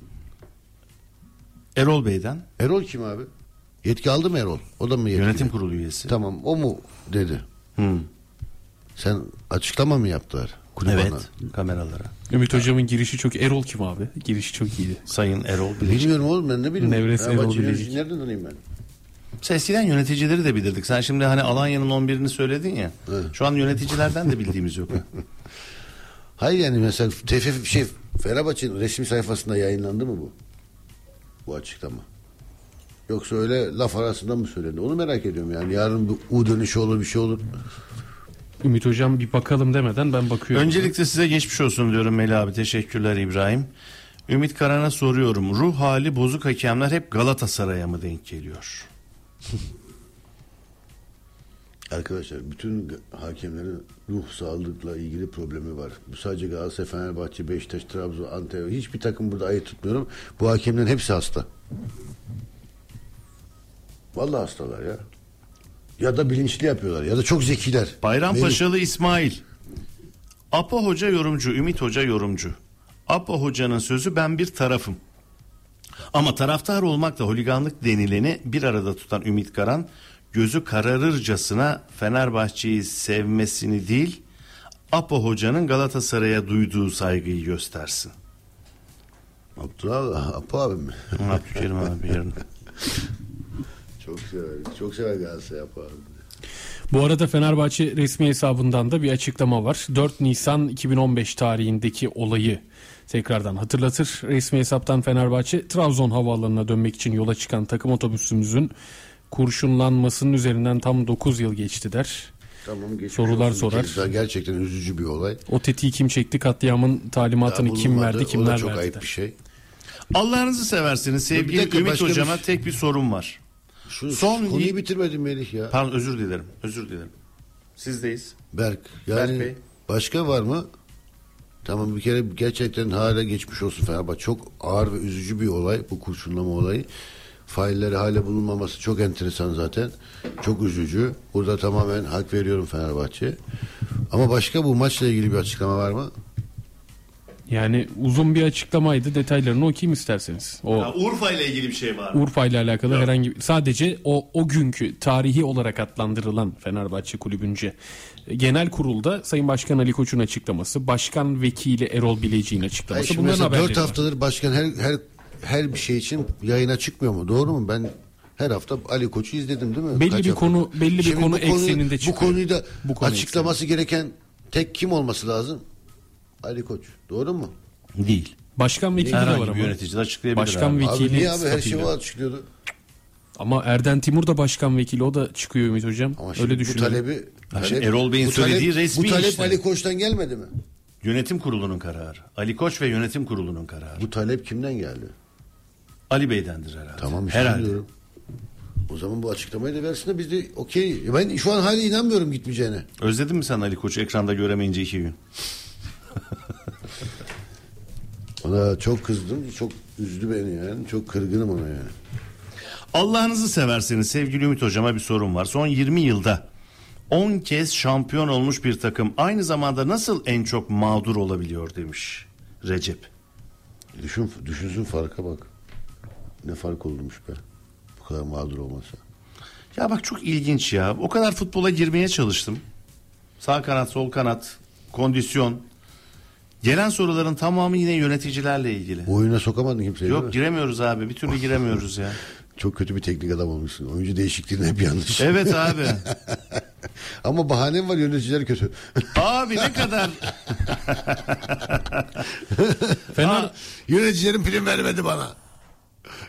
Erol Bey'den Erol kim abi? Yetki aldı mı Erol? O da mı yetki? yönetim kurulu üyesi. Tamam o mu dedi. Hı. Sen açıklama mı yaptılar? Kulübana? Evet. Kameralara. Ümit hocamın girişi çok Erol kim abi? Girişi çok iyiydi. Sayın Erol Bilecik. Bilmiyorum oğlum ben ne bileyim. Nevres Ha, Erol bacı Bilecik. yönetici nereden tanıyayım ben? Sen eskiden yöneticileri de bilirdik. Sen şimdi hani Alanya'nın on birini söyledin ya. Evet. Şu an yöneticilerden de bildiğimiz yok. Hayır yani mesela T F F şey Fenerbahçe'nin resmi sayfasında yayınlandı mı bu? Bu açıklama. Yoksa öyle laf arasında mı söylendi? Onu merak ediyorum yani. Yarın bu U dönüşü olur bir şey olur. Ümit hocam bir bakalım demeden ben bakıyorum. Öncelikle size geçmiş olsun diyorum Melih abi. Teşekkürler İbrahim. Ümit Karan'a soruyorum. Ruh hali bozuk hakemler hep Galatasaray'a mı denk geliyor? Arkadaşlar bütün hakemlerin ruh sağlıkla ilgili problemi var. Bu sadece Galatasaray, Fenerbahçe, Beşiktaş, Trabzon, Antep hiçbir takım burada ayırt tutmuyorum. Bu hakemlerin hepsi hasta. Vallahi hastalar ya. Ya da bilinçli yapıyorlar ya da çok zekiler. Bayrampaşalı İsmail. Apo Hoca yorumcu, Ümit Hoca yorumcu. Apo Hoca'nın sözü ben bir tarafım. Ama taraftar olmakla holiganlık denileni bir arada tutan Ümit Karan gözü kararırcasına Fenerbahçe'yi sevmesini değil, Apo Hoca'nın Galatasaray'a duyduğu saygıyı göstersin. Abdullah Apo abim mi? Abdülkerim abi yarın. Çok sever. Çok sever Galatasaray Apo abi. Bu arada Fenerbahçe resmi hesabından da bir açıklama var. dört Nisan iki bin on beş tarihindeki olayı tekrardan hatırlatır. Resmi hesaptan Fenerbahçe Trabzon havaalanına dönmek için yola çıkan takım otobüsümüzün kurşunlanmasının üzerinden tam dokuz yıl geçti der. Tamam, geçmiş Sorular olsun. sorar. Keza gerçekten üzücü bir olay. O tetiği kim çekti, katliamın talimatını Daha kim bulunmadı. verdi, O da kimler çok verdi ayıp der. bir şey. Allah'ınızı seversiniz Bir sevgili dakika, Ümit başka bir Hocama şey- tek bir sorum var. Şu Son- konuyu bitirmedin Melih ya. Pardon özür dilerim. Özür dilerim. Sizdeyiz. Berk. Yani Berk Bey. başka var mı? Tamam bir kere gerçekten hala geçmiş olsun Fenerbahçe. Çok ağır ve üzücü bir olay bu kurşunlama olayı. Failleri hala bulunmaması çok enteresan zaten. Çok üzücü. Burada tamamen hak veriyorum Fenerbahçe. Ama başka bu maçla ilgili bir açıklama var mı? Yani uzun bir açıklamaydı. Detaylarını okuyayım isterseniz. O Ya, Urfa ile ilgili bir şey var mı? Urfa ile alakalı herhangi sadece o o günkü tarihi olarak adlandırılan Fenerbahçe kulübünce genel kurulda Sayın Başkan Ali Koç'un açıklaması, Başkan Vekili Erol Bilecik'in Hayır, açıklaması. şimdi Bunların mesela haberleri dört var. haftadır başkan her her her bir şey için yayına çıkmıyor mu? Doğru mu? Ben her hafta Ali Koç'u izledim değil mi? Belli Kaç bir hafta? konu- belli bir Şimdi konu bu konuyu- ekseninde Bu çıkıyor. konuyu da Bu konu açıklaması gereken tek kim olması lazım? Ali Koç. Doğru mu? Değil. Başkan Vekili de var Herhangi bir ama. yönetici de açıklayabilir. Başkan abi. Vekili Abi niye abi her sıfatıyla. şeyi o açıklıyordu? Ama Erden Timur da başkan vekili, o da çıkıyor Ümit Hocam. Ama şimdi Öyle bu düşünüyorum. talebi, şimdi talep- Erol Bey'in bu söylediği talep- resmi Bu talep işte. Ali Koç'tan gelmedi mi? Yönetim kurulunun kararı. Ali Koç ve yönetim kurulunun kararı. Bu talep kimden geldi? Ali Bey'dendir herhalde. Tamam işte herhalde. diyorum. O zaman bu açıklamayı da versin de biz de okey. Ben şu an hala inanmıyorum gitmeyeceğine. Özledin mi sen Ali Koç'u ekranda göremeyince iki gün? Ona çok kızdım. Çok üzdü beni yani. Çok kırgınım ona yani. Allah'ınızı severseniz sevgili Ümit Hocama bir sorum var. Son yirmi yılda on kez şampiyon olmuş bir takım aynı zamanda nasıl en çok mağdur olabiliyor demiş Recep. Düşün, düşünsün farka bak. Ne fark olmuş be. Bu kadar mağdur olmasa. Ya bak çok ilginç ya. O kadar futbola girmeye çalıştım. Sağ kanat, sol kanat, kondisyon. Gelen soruların tamamı yine yöneticilerle ilgili. Bu oyuna sokamadın kimseyi değil mi? Yok giremiyoruz abi. Bir türlü giremiyoruz ya. Çok kötü bir teknik adam olmuşsun. Oyuncu değişikliğin hep yanlış. Evet abi. Ama bahanem var, yöneticiler kötü. Abi ne kadar Fener, Yöneticilerin prim vermedi bana.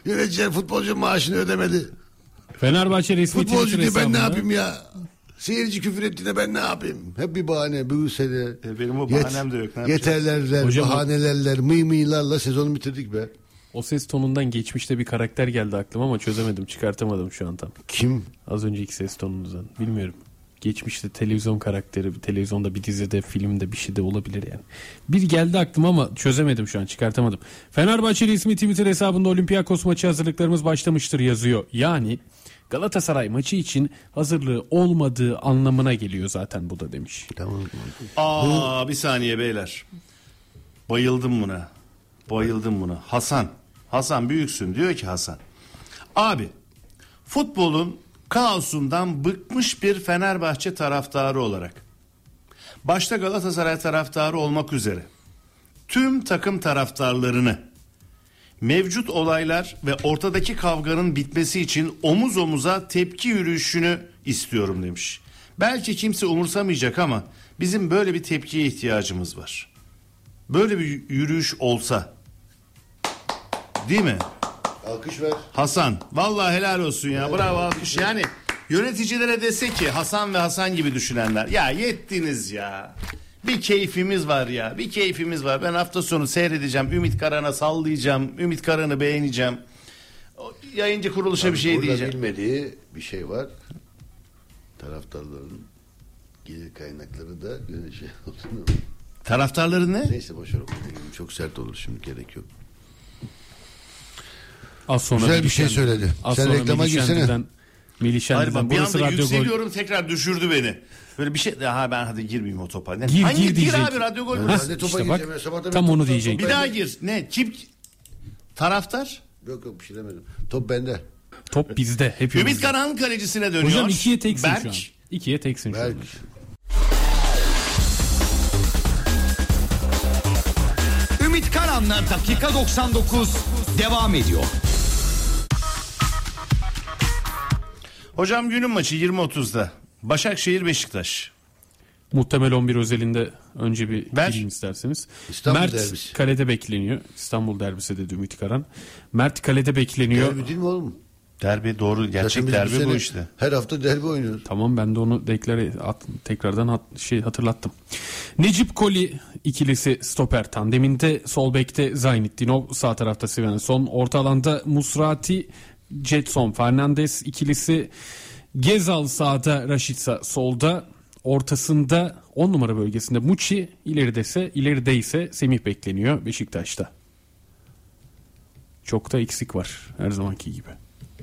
Yöneticiler futbolcu maaşını ödemedi. Fenerbahçe resmi Futbolcu Twitter diye ben ne hesabında- yapayım ya? Seyirci küfür ettiğinde ben ne yapayım? Hep bir bahane. Bu sene. E, benim o bahanem de yok, ne yapacağız? Yeterlerler, Hocam o- bahanelerler, mıy mıylarla sezonu bitirdik be. O ses tonundan geçmişte bir karakter geldi aklıma ama çözemedim, çıkartamadım şu an tam. Kim? Az önceki ses tonunuzdan. Bilmiyorum. Geçmişte televizyon karakteri, bir televizyonda, bir dizide, filmde bir şey de olabilir yani. Bir geldi aklıma ama çözemedim şu an, çıkartamadım. Fenerbahçe resmi Twitter hesabında Olympiakos maçı hazırlıklarımız başlamıştır yazıyor. Yani Galatasaray maçı için hazırlığı olmadığı anlamına geliyor zaten bu da demiş. Tamam. Aa bir saniye beyler. Bayıldım buna. Bayıldım buna. Hasan. Hasan büyüksün. Diyor ki Hasan. Abi futbolun kaosundan bıkmış bir Fenerbahçe taraftarı olarak, başta Galatasaray taraftarı olmak üzere tüm takım taraftarlarını mevcut olaylar ve ortadaki kavganın bitmesi için omuz omuza tepki yürüyüşünü istiyorum demiş. Belki kimse umursamayacak ama bizim böyle bir tepkiye ihtiyacımız var. Böyle bir yürüyüş olsa, değil mi? Alkış ver. Hasan, vallahi helal olsun ya, bravo, alkış. Yani yöneticilere dese ki Hasan ve Hasan gibi düşünenler, ya yettiniz ya, bir keyfimiz var ya, bir keyfimiz var, ben hafta sonu seyredeceğim, Ümit Karan'a sallayacağım, Ümit Karan'ı beğeneceğim, O yayıncı kuruluşa Tabii bir şey burada diyeceğim. bilmediği bir şey var. Taraftarların gelir kaynakları da böyle şey olduğunu. Taraftarların ne? Neyse boşver, çok sert olur şimdi, gerek yok. Az sonra Güzel bir Melih şey Şen- söyledi. Az Sen sonra reklama Melih girsene. Şendi'den- Melih Hayır Şendi'den. bak, bir Burası anda Radyo Gol. yükseliyorum, tekrar düşürdü beni. Böyle bir şey, ha ben hadi girmeyeyim o topa. Ne? Gir, Hangi gir gir diyecek. abi, Radyo Gol. Ben burası. de topa işte bak, gireceğim. Sabahtan tam beri onu top- diyecek. Bir top daha bende. gir. Ne? Kim? Taraftar? Yok yok, bir şey demedim. Top bende. Top bizde. Hepimiz. Ümit Karan'ın kalecisine dönüyor. Hocam ikiye teksin Berk. şu an. İkiye teksin şu an. Belki. Ümit Karan'la dakika doksan dokuz devam ediyor. Hocam günün maçı yirmi otuzda. Başakşehir Beşiktaş. Muhtemel on bir özelinde önce bir Ver. gireyim isterseniz. İstanbul Mert derbisi. kalede bekleniyor. İstanbul derbisi dedi Ümit Karan. Mert kalede bekleniyor. Derbi değil mi oğlum? Derbi doğru, gerçek Zaten biz derbi bu sene işte. Her hafta derbi oynuyoruz. Tamam, ben de onu deklare at, tekrardan hat, şey hatırlattım. Necip Koli ikilisi stoper tandeminde, sol bekte Zaynetdinov, sağ tarafta Svensson, orta alanda Musrati, Jetson Fernandes ikilisi, Gezal sağda, Rashica solda, ortasında on numara bölgesinde Muçi, ileride ise ileride ise Semih bekleniyor Beşiktaş'ta. Çok da eksik var her zamanki gibi.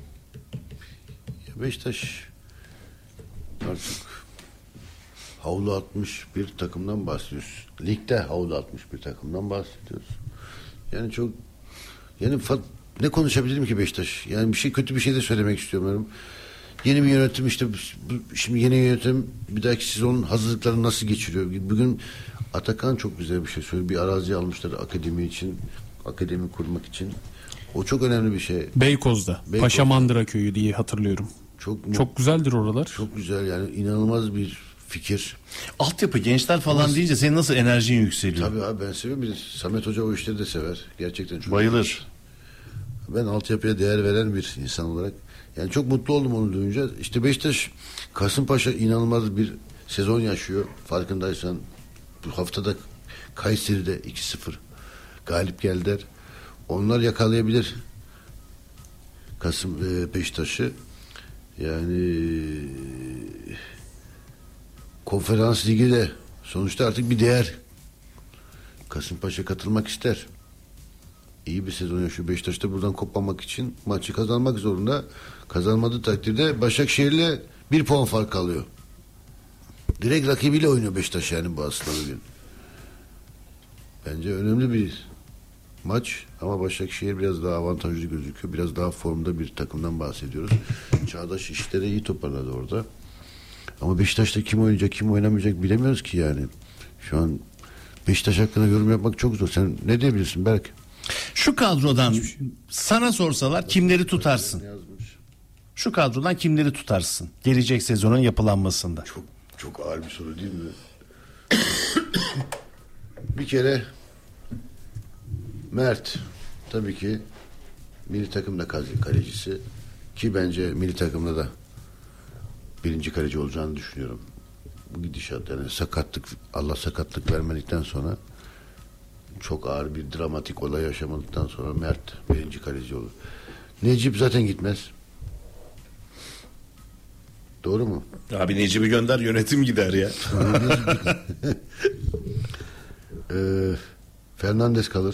Ya Beşiktaş artık havlu atmış bir takımdan bahsediyoruz. Ligde havlu atmış bir takımdan bahsediyoruz. Yani çok yani fa- ne konuşabilirim ki Beşiktaş? Yani bir şey, kötü bir şey de söylemek istiyorum. Yeni bir yönetim işte, bu- şimdi yeni yönetim bir dahaki sezonun hazırlıklarını nasıl geçiriyor? Bugün Atakan çok güzel bir şey söyledi. Bir arazi almışlar akademi için, akademi kurmak için. O çok önemli bir şey. Beykoz'da, Beykoz. Paşa Mandıra köyü diye hatırlıyorum. Çok Çok güzeldir oralar. çok güzel yani, inanılmaz bir fikir. Altyapı, gençler falan deyince senin nasıl enerjin yükseliyor? Tabii abi, ben seviyorum. Bir de Samet Hoca o işleri de sever. Gerçekten çok Bayılır. Ben altyapıya değer veren bir insan olarak yani çok mutlu oldum onu duyunca. İşte Beşiktaş, Kasımpaşa inanılmaz bir sezon yaşıyor. Farkındaysan bu haftada Kayseri'de iki sıfır galip geldiler. Onlar yakalayabilir Kasım e, Beşiktaş'ı. Yani Konferans Ligi de sonuçta artık bir değer. Kasımpaşa katılmak ister. İyi bir sezon yaşıyor. Beşiktaş'ta buradan kopmamak için maçı kazanmak zorunda. Kazanmadığı takdirde Başakşehir'le bir puan fark alıyor. Direkt rakibiyle oynuyor Beşiktaş yani bu aslında bugün. Bence önemli bir maç ama Başakşehir biraz daha avantajlı gözüküyor. Biraz daha formda bir takımdan bahsediyoruz. Çağdaş işleri iyi toparladı orada. Ama Beşiktaş'ta kim oynayacak, kim oynamayacak bilemiyoruz ki yani. Şu an Beşiktaş hakkında yorum yapmak çok zor. Sen ne diyebilirsin Berk? Şu kadrodan sana sorsalar kimleri tutarsın? Şu kadrodan kimleri tutarsın? Gelecek sezonun yapılanmasında. Çok çok ağır bir soru değil mi? Bir kere Mert tabii ki milli takımda kalecisi ki bence milli takımda da birinci kaleci olacağını düşünüyorum. Bu gidişat yani sakatlık, Allah sakatlık vermedikten sonra, çok ağır bir dramatik olay yaşamadıktan sonra Mert birinci kaleci olur. Necip zaten gitmez. Doğru mu? Abi Necip'i gönder, yönetim gider ya. ee, Fernandes kalır.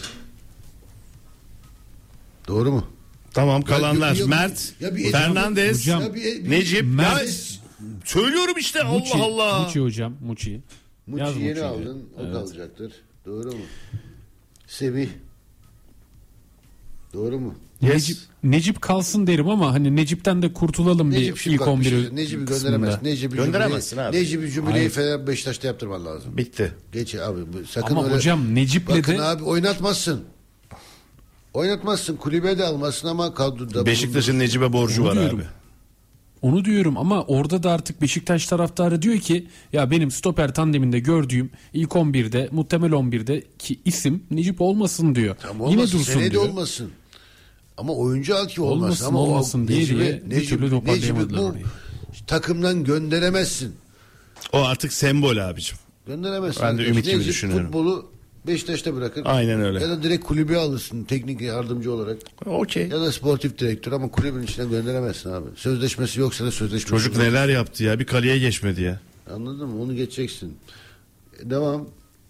Doğru mu? Tamam, kalanlar Ya, ya, Mert, ya bir- Fernandes, Hocam, Ya bir- bir- Necip. Mert- Ya, söylüyorum işte, Muçi, Allah Allah. Muçi hocam, Muçi. Muçi Yaz yeni Muçi'yi. aldın. O Evet. kalacaktır. Doğru mu? Semih. Doğru mu? Yes. Necip, Necip kalsın derim ama hani Necip'ten de kurtulalım Necip bir şimdi ilk bak bir on biri şey- Necip'i kısmında. gönderemez. Necip'i Gönderemezsin cümleyi- abi. Necip'i cümleyi Hayır. Fener Beşiktaş'ta yaptırman lazım. Bitti. Geç abi. bu- Sakın Ama öyle. hocam Necip'le Bakın de abi oynatmazsın. Oynatmazsın. Kulübe de almazsın ama kadroda. Beşiktaş'ın Necip'e borcu Onu var diyorum. abi. onu diyorum ama orada da artık Beşiktaş taraftarı diyor ki ya benim stoper tandeminde gördüğüm ilk on birde muhtemel on birde ki isim Necip olmasın diyor. Tamam, Yine olmasın, dursun seneye de diyor. olmasın. Ama oyuncu al ki olmasın. Olmasın, ama o olmasın diye Necip'i- diye bir Necip- türlü toparlayamadılar Necip'i bu orayı. takımdan gönderemezsin. O artık sembol abicim. Gönderemezsin. Ben de Ümit gibi Necip düşünüyorum. futbolu Beşiktaş'ta bırakır. Aynen öyle. Ya da direkt kulübe alırsın teknik yardımcı olarak. Okey. Ya da sportif direktör ama kulübün içinden gönderemezsin abi. Sözleşmesi yoksa da sözleşmesi Çocuk yok. neler yaptı ya, bir kaleye geçmedi ya. Anladın mı? Onu geçeceksin. E, devam.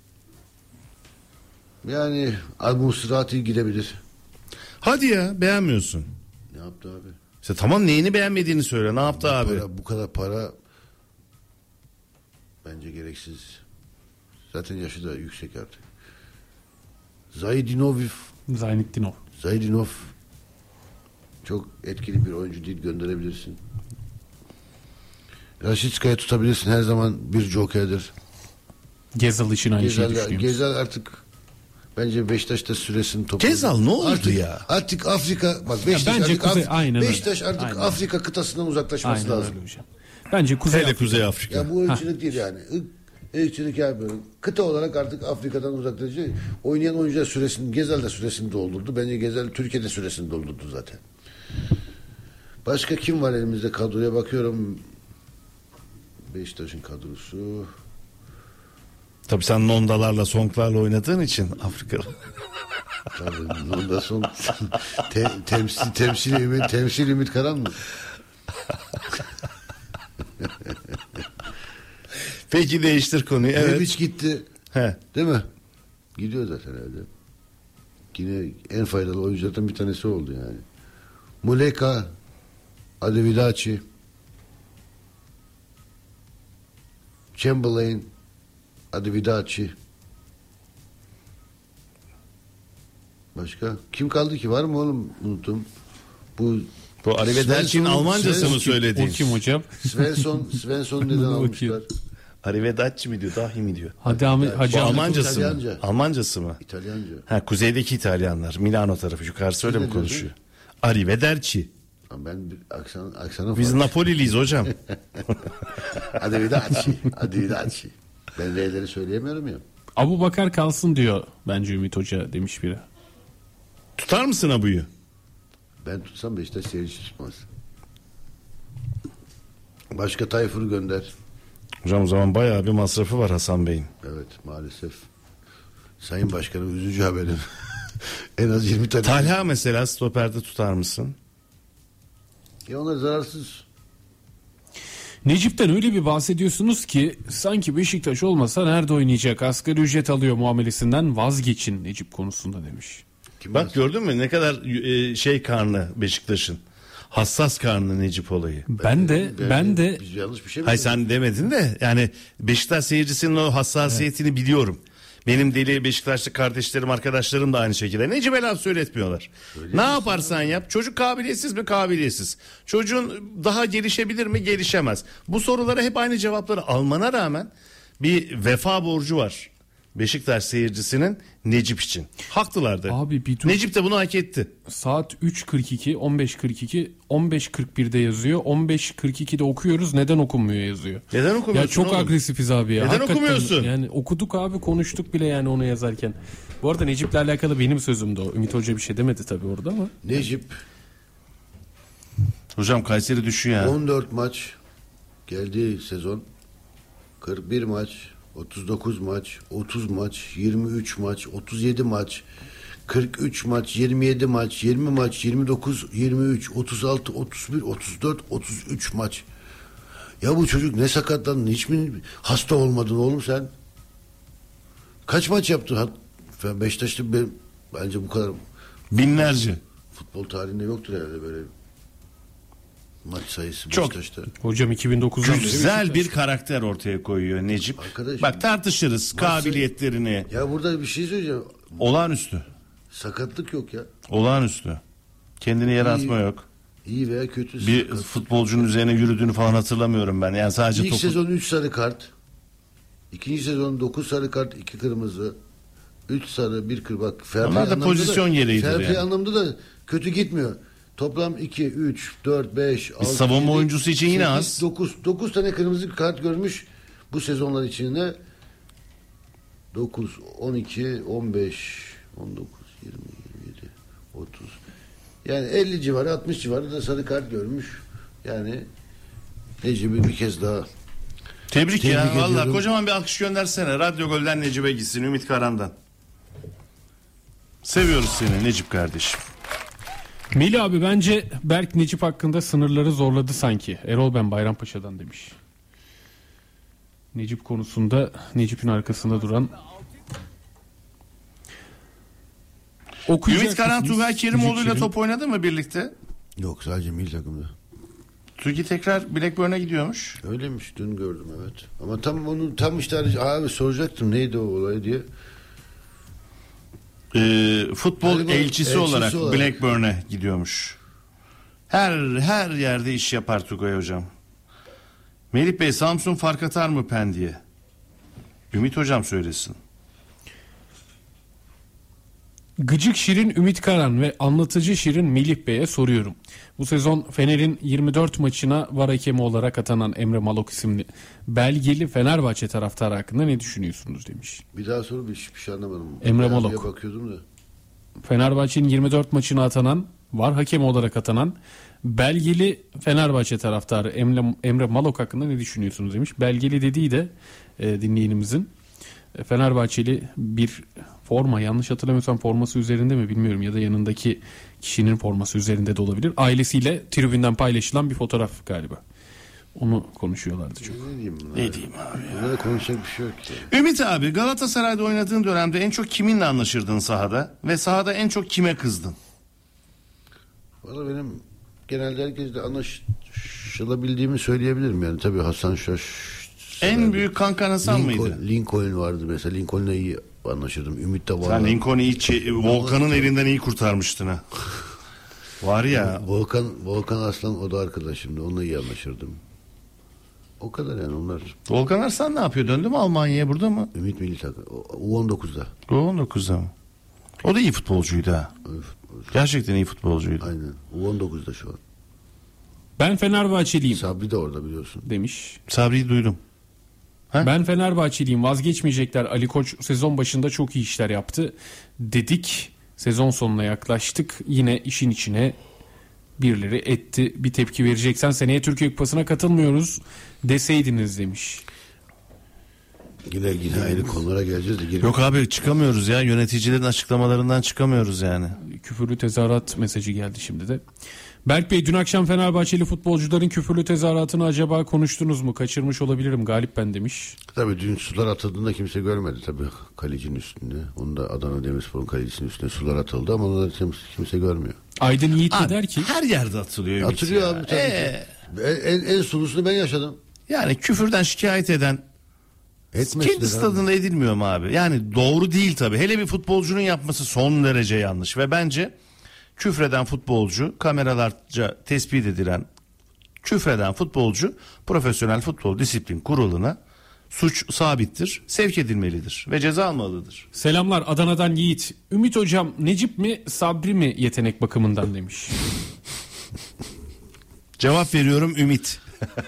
Yani Abu Sırati gidebilir. Hadi ya, beğenmiyorsun. Ne yaptı abi? İşte tamam, neyini beğenmediğini söyle, ne yaptı abi? Para, bu kadar para bence gereksiz. Zaten yaşı da yüksek artık. Zaydinov Zaynettinov. Zaydinov çok etkili bir oyuncu değil, gönderebilirsin. Raşitska'yı tutabilirsin, her zaman bir jokerdir. Gezal için aynı şeyi Gezal, düşünüyorum. Gezal artık bence Beşiktaş'ta süresini topladı. Gezal ne oldu artık, ya? Artık Afrika bak Beşiktaş bence artık, Kuzey- Af- aynen öyle. Beşiktaş artık Aynen. Afrika kıtasından uzaklaşması Aynen lazım. öyle hocam. Bence Kuzey Hele Afrika. Kuzey Afrika. Ya bu ırkçılık değil yani. Irk, ırkçılık yapmıyorum. Kıta olarak artık Afrika'dan uzaklaşacak. Oynayan oyuncular süresini, Gezal de süresini doldurdu. Bence Gezal Türkiye'de süresini doldurdu zaten. Başka kim var elimizde kadroya bakıyorum. Beşiktaş'ın kadrosu. Tabii sen nondalarla, sonklarla oynadığın için Afrika. Tabii ondan son te, temsil temsil ümit temsil Ümit Karan mı? Peki, değiştir konuyu. Evet. Rebic gitti. He. Değil mi? Gidiyor zaten herhalde. Yine en faydalı oyunculardan bir tanesi oldu yani. Muleka, Adevidaci, Chamberlain, Adevidaci. Başka? Kim kaldı ki? Var mı oğlum? Unuttum. Bu Bu Arrivederci'nin Svensson- Almancası mı Svensson- söylediğin? O kim hocam? Svensson, Svensson neden Bakayım. almışlar? Arrivederci mi diyor, dahi mi diyor? Hadi Ahmet, Bu Hacı Bu Ahmet- Almancası mı? İtalyanca. Almancası mı? İtalyanca. Ha, kuzeydeki İtalyanlar, Milano tarafı, yukarısı öyle Ne mi diyorsun? konuşuyor? Arrivederci. Ama ben bir aksan, aksanım Biz var. Napoliliyiz hocam. Adevidaci. Adevidaci. Ben R'leri söyleyemiyorum ya. Abu Bakar kalsın diyor bence Ümit Hoca demiş biri. Tutar mısın Abu'yu? Ben tutsam Beşiktaş seyirci tutmaz. Başka Tayfur'u gönder. Hocam o zaman bayağı bir masrafı var Hasan Bey'in. Evet maalesef. Sayın Başkanım üzücü haberim. En az yirmi tane. Talha mesela stoperde tutar mısın? Ya onlar zararsız. Necip'ten öyle bir bahsediyorsunuz ki sanki Beşiktaş olmasa nerede oynayacak, asgari ücret alıyor muamelesinden vazgeçin Necip konusunda demiş. Kim Bak gördün mü ne kadar e, şey karnı Beşiktaş'ın. Hassas karnı Necip olayı. Ben de ben de Biz yanlış bir şey mi? Hayır sen demedin de yani Beşiktaş seyircisinin o hassasiyetini biliyorum. Benim deli Beşiktaşlı kardeşlerim, arkadaşlarım da aynı şekilde. Necip'e laf söyletmiyorlar. Ne yaparsan yap. Çocuk kabiliyetsiz mi? Kabiliyetsiz. Çocuğun daha gelişebilir mi? Gelişemez. Bu sorulara hep aynı cevapları almana rağmen bir vefa borcu var. Beşiktaş seyircisinin Necip için. Haklılardı. Abi bir dur. Necip de bunu hak etti. Saat üç kırk iki, on beş kırk iki, on beş kırk birde yazıyor. on beş kırk ikide okuyoruz. Neden okunmuyor yazıyor. Neden okumuyorsun Ya çok oğlum? agresifiz abi ya. Neden Hakikaten okumuyorsun? Yani okuduk abi, konuştuk bile yani onu yazarken. Bu arada Necip'le alakalı benim sözümdü o. Ümit Hoca bir şey demedi tabii orada ama. Necip Hocam Kayseri düşüyor ya. on dört maç geldiği sezon, kırk bir maç, otuz dokuz maç, otuz maç, yirmi üç maç, otuz yedi maç, kırk üç maç, yirmi yedi maç, yirmi maç, yirmi dokuz, yirmi üç, otuz altı, otuz bir, otuz dört, otuz üç maç. Ya bu çocuk ne sakatlandın? Hiç mi hasta olmadın oğlum sen? Kaç maç yaptın? Beşiktaş'ta ben, bence bu kadar Binlerce. futbol tarihinde yoktur herhalde böyle maç sayısı Çok. Beşiktaş'ta. Hocam iki bin dokuzdan beri Güzel Beşiktaş. bir karakter ortaya koyuyor Necip. Arkadaşım, Bak tartışırız maç- kabiliyetlerini. Ya burada bir şey söyleyeceğim. Olağanüstü. Sakatlık yok ya. Olağanüstü. Kendini yere atma İyi. yok. İyi veya kötü. Bir sakat. futbolcunun üzerine yürüdüğünü falan hatırlamıyorum ben. Yani sadece İlk topu... sezon üç sarı kart. İkinci sezon dokuz sarı kart, iki kırmızı. üç sarı, bir kırmızı. Bak, fair Onlar play da anlamında pozisyon gereğidir fair play yani. anlamında da kötü gitmiyor. Toplam iki, üç, dört, beş, altı, savunma oyuncusu için yine az. dokuz. dokuz tane kırmızı kart görmüş bu sezonlar içinde. dokuz, on iki, on beş, on dokuz, yirmi, yirmi yedi, otuz. Yani elli civarı, altmış civarı da sarı kart görmüş. Yani Necip'i bir kez daha Tebrik, Tebrik ya. Valla ediyorum. kocaman bir alkış göndersene. Radyo Gol'den Necip'e gitsin. Ümit Karan'dan. Seviyoruz seni Necip kardeşim. Melih abi bence Berk Necip hakkında sınırları zorladı sanki. Erol Ben Bayrampaşa'dan demiş. Necip konusunda Necip'in arkasında duran okuyacak Ümit Karan mısınız? Tugay Kerimoğlu ile Necip top oynadı mı birlikte? yok, sadece milli takımda. Tugi tekrar Blackburn'a gidiyormuş. Öyleymiş, dün gördüm evet. Ama tam onu tam işte abi soracaktım neydi o olay diye. Ee, futbol Galiba elçisi, elçisi olarak, olarak. Blackburn'e gidiyormuş. Her her yerde iş yapar Tugay hocam. Melih Bey, Samsun fark atar mı Pendik'e? Ümit hocam söylesin. Gıcık Şirin Ümit Karan ve anlatıcı Şirin Melih Bey'e soruyorum. Bu sezon Fener'in yirmi dört maçına var hakemi olarak atanan Emre Malok isimli belgeli Fenerbahçe taraftarı hakkında ne düşünüyorsunuz demiş. Bir daha soru, bir, bir şey anlamadım. Emre Biraz Malok. diye bakıyordum da. Fenerbahçe'nin yirmi dört maçına atanan, var hakemi olarak atanan belgeli Fenerbahçe taraftarı Emre, Emre Malok hakkında ne düşünüyorsunuz demiş. Belgeli dediği de e, dinleyenimizin e, Fenerbahçeli bir forma, yanlış hatırlamıyorsam forması üzerinde mi bilmiyorum ya da yanındaki kişinin forması üzerinde de olabilir. Ailesiyle tribünden paylaşılan bir fotoğraf galiba. Onu konuşuyorlardı çok. Ne diyeyim buna? Ne diyeyim abi ya. Bunda da konuşacak bir şey yok ki. Ümit abi, Galatasaray'da oynadığın dönemde en çok kiminle anlaşırdın sahada? Ve sahada en çok kime kızdın? Valla benim genelde herkesle anlaşılabildiğimi söyleyebilirim yani. Tabii Hasan Şaş. En büyük kankan Hasan Lincoln, mıydı? Lincoln vardı mesela. Lincoln'la iyi anlaşırdım. Ümit de vardı. Sen Lincoln'u iyi, çe- Volkan'ın elinden iyi kurtarmıştın ha. Var ya. Volkan, Volkan Aslan o da arkadaşımdı. Onunla iyi anlaşırdım. O kadar yani onlar. Volkan Arslan ne yapıyor? Döndü mü Almanya'ya, burada mı? Ümit Milli Takım. U on dokuzda. O on dokuzda mı? O da iyi futbolcuydu ha. Gerçekten iyi futbolcuydu. Aynen. U on dokuzda şu an. Ben Fenerbahçeliyim Sabri de orada biliyorsun. demiş. Sabri'yi duydum. Ha? Ben Fenerbahçeliyim, vazgeçmeyecekler. Ali Koç sezon başında çok iyi işler yaptı dedik. Sezon sonuna yaklaştık. Yine işin içine birileri etti. Bir tepki vereceksen seneye Türkiye Kupası'na katılmıyoruz deseydiniz demiş. Yine yine aynı konulara geleceğiz de. girme- Yok abi, çıkamıyoruz ya. Yöneticilerin açıklamalarından çıkamıyoruz yani. Küfürlü tezahürat mesajı geldi şimdi de. Berk Bey, dün akşam Fenerbahçeli futbolcuların küfürlü tezahüratını acaba konuştunuz mu? Kaçırmış olabilirim, Galip ben demiş. Tabii dün sular atıldığında kimse görmedi tabii kalecinin üstünde. Onu da Adana Demirspor'un kalecisinin üstüne sular atıldı ama onu da kimse, kimse görmüyor. Aydın Yiğit de Abi, der ki her yerde atılıyor Ümit Atılıyor ya. abi tabii Ee, ki. En, en sulusunu ben yaşadım. Yani küfürden şikayet eden Etmesinler kendi abi. stadında edilmiyor mu abi? Yani doğru değil tabii. Hele bir futbolcunun yapması son derece yanlış ve bence küfreden futbolcu, kameralarca tespit edilen küfreden futbolcu Profesyonel Futbol Disiplin Kurulu'na suç sabittir, sevk edilmelidir ve ceza almalıdır. Selamlar Adana'dan Yiğit. Ümit hocam Necip mi Sabri mi yetenek bakımından demiş. Cevap veriyorum Ümit.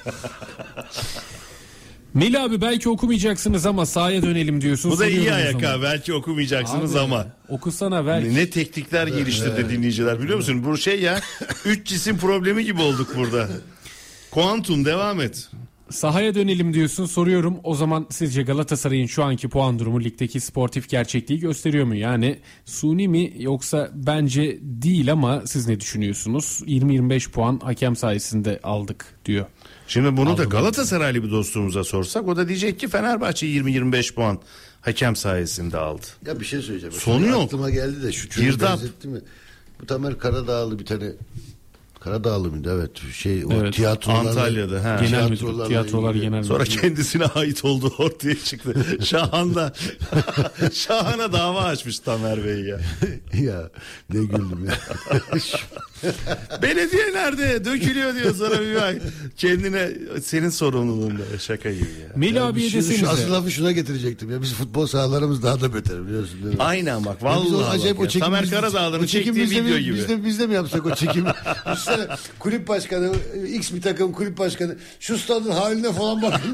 Melih abi belki okumayacaksınız ama sahaya dönelim diyorsun. Bu da iyi Soruyorum o ayak zaman. ha. Belki okumayacaksınız Abi, ama. Okusana belki. Ne teknikler geliştirdi dinleyiciler biliyor musun? Bu şey ya, üç cisim problemi gibi olduk burada. Kuantum, devam et. Sahaya dönelim diyorsun, soruyorum. O zaman sizce Galatasaray'ın şu anki puan durumu ligdeki sportif gerçekliği gösteriyor mu? Yani suni mi yoksa bence değil ama siz ne düşünüyorsunuz? yirmi yirmi beş puan hakem sayesinde aldık diyor. Şimdi bunu Aldım. da Galatasaraylı bir dostumuza sorsak o da diyecek ki Fenerbahçe yirmi yirmi beş puan hakem sayesinde aldı. Ya bir şey söyleyeceğim. Sonu Şimdi yok. Aklıma geldi de şu çocuğu Girdap. benzetti mi? Bu Tamer Karadağlı bir tane Karadağlı mıydı? Evet. Şey o Evet. tiyatrolarla Antalya'da, ha. Genel müdür, tiyatrolarla tiyatrolar ilgili. genel Sonra müdür. kendisine ait olduğu ortaya çıktı. Şahan da Şahan'a dava açmış Tamer Bey ya. Ya ne güldüm ya. Belediye nerede? Dökülüyor diyor sana bir bak. Kendine senin sorumluluğunda, şaka gibi ya. Melih abiye Şimdi şu asıl desenize. lafı şuna getirecektim ya. Biz futbol sahalarımız daha da beter biliyorsun değil mi? Aynen bak Ya biz o vallahi acayip bak o ya. çekim Tamer biz- Karadağlı'nın o çekim çektiği bizde mi- video gibi. Biz de, biz de mi yapsak o çekimi? Düşünsene kulüp başkanı X bir takım kulüp başkanı şu stadın haline falan bakın.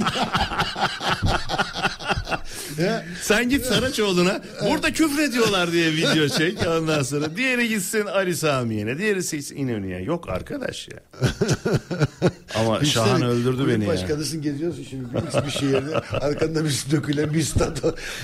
Ya, Sen git Saraçoğlu'na burada küfür ediyorlar diye video çek ondan sonra. Diğeri gitsin Ali Samiye'ne, diğeri gitsin İnönü'ye. Yok arkadaş ya. Ama işte Şahan öldürdü kulüp beni ya. başkanısın geziyorsun şimdi bir X bir şehirde arkanda bir dökülen bir stad.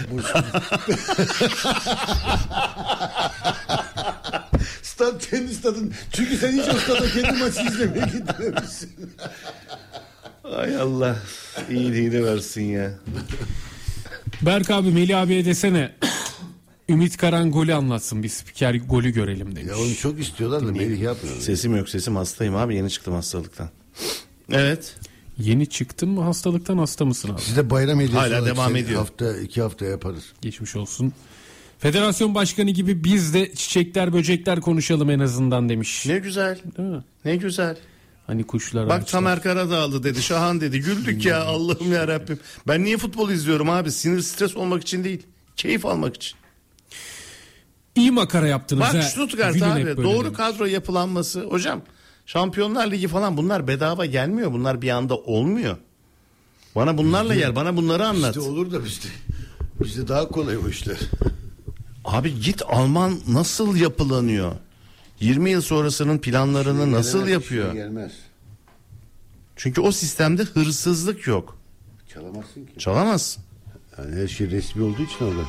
Stad kendi stadın. Çünkü sen hiç o stada kendi maçı izlemeye gitmemişsin. Ay Allah iyiliğini versin ya. Berk abi Melih abiye desene. Ümit Karan golü anlatsın, bir spiker golü görelim demiş. Ya onu çok istiyorlar da Melih yapmıyor. Sesim yok, sesim, hastayım abi, yeni çıktım hastalıktan. Evet. Yeni çıktın mı hastalıktan, hasta mısın abi? Size bayram hediyesi Hala olarak devam seni ediyor. Hafta iki hafta yaparız. Geçmiş olsun. Federasyon başkanı gibi biz de çiçekler böcekler konuşalım en azından demiş. Ne güzel. Değil mi? Ne güzel. Hani kuşlar. Bak ağaçlar. Tamer Karadağlı dedi, Şahan dedi. Güldük ya Allah'ım ya Rabbim. Ben niye futbol izliyorum abi? Sinir stres olmak için değil. Keyif almak için. İyi makara yaptınız Bak ha. Stuttgart Gülün hep abi böyle doğru demiş. kadro yapılanması. Hocam Şampiyonlar Ligi falan bunlar bedava gelmiyor. Bunlar bir anda olmuyor. Bana bunlarla gel, bana bunları anlat. İşte olur da bizde. Bizde daha kolay o işler. Abi git Alman nasıl yapılanıyor? yirmi yıl sonrasının planlarını nasıl Gelemez, yapıyor? şey gelmez. Çünkü o sistemde hırsızlık yok. Çalamazsın ki. Çalamazsın. Yani her şey resmi olduğu için orada.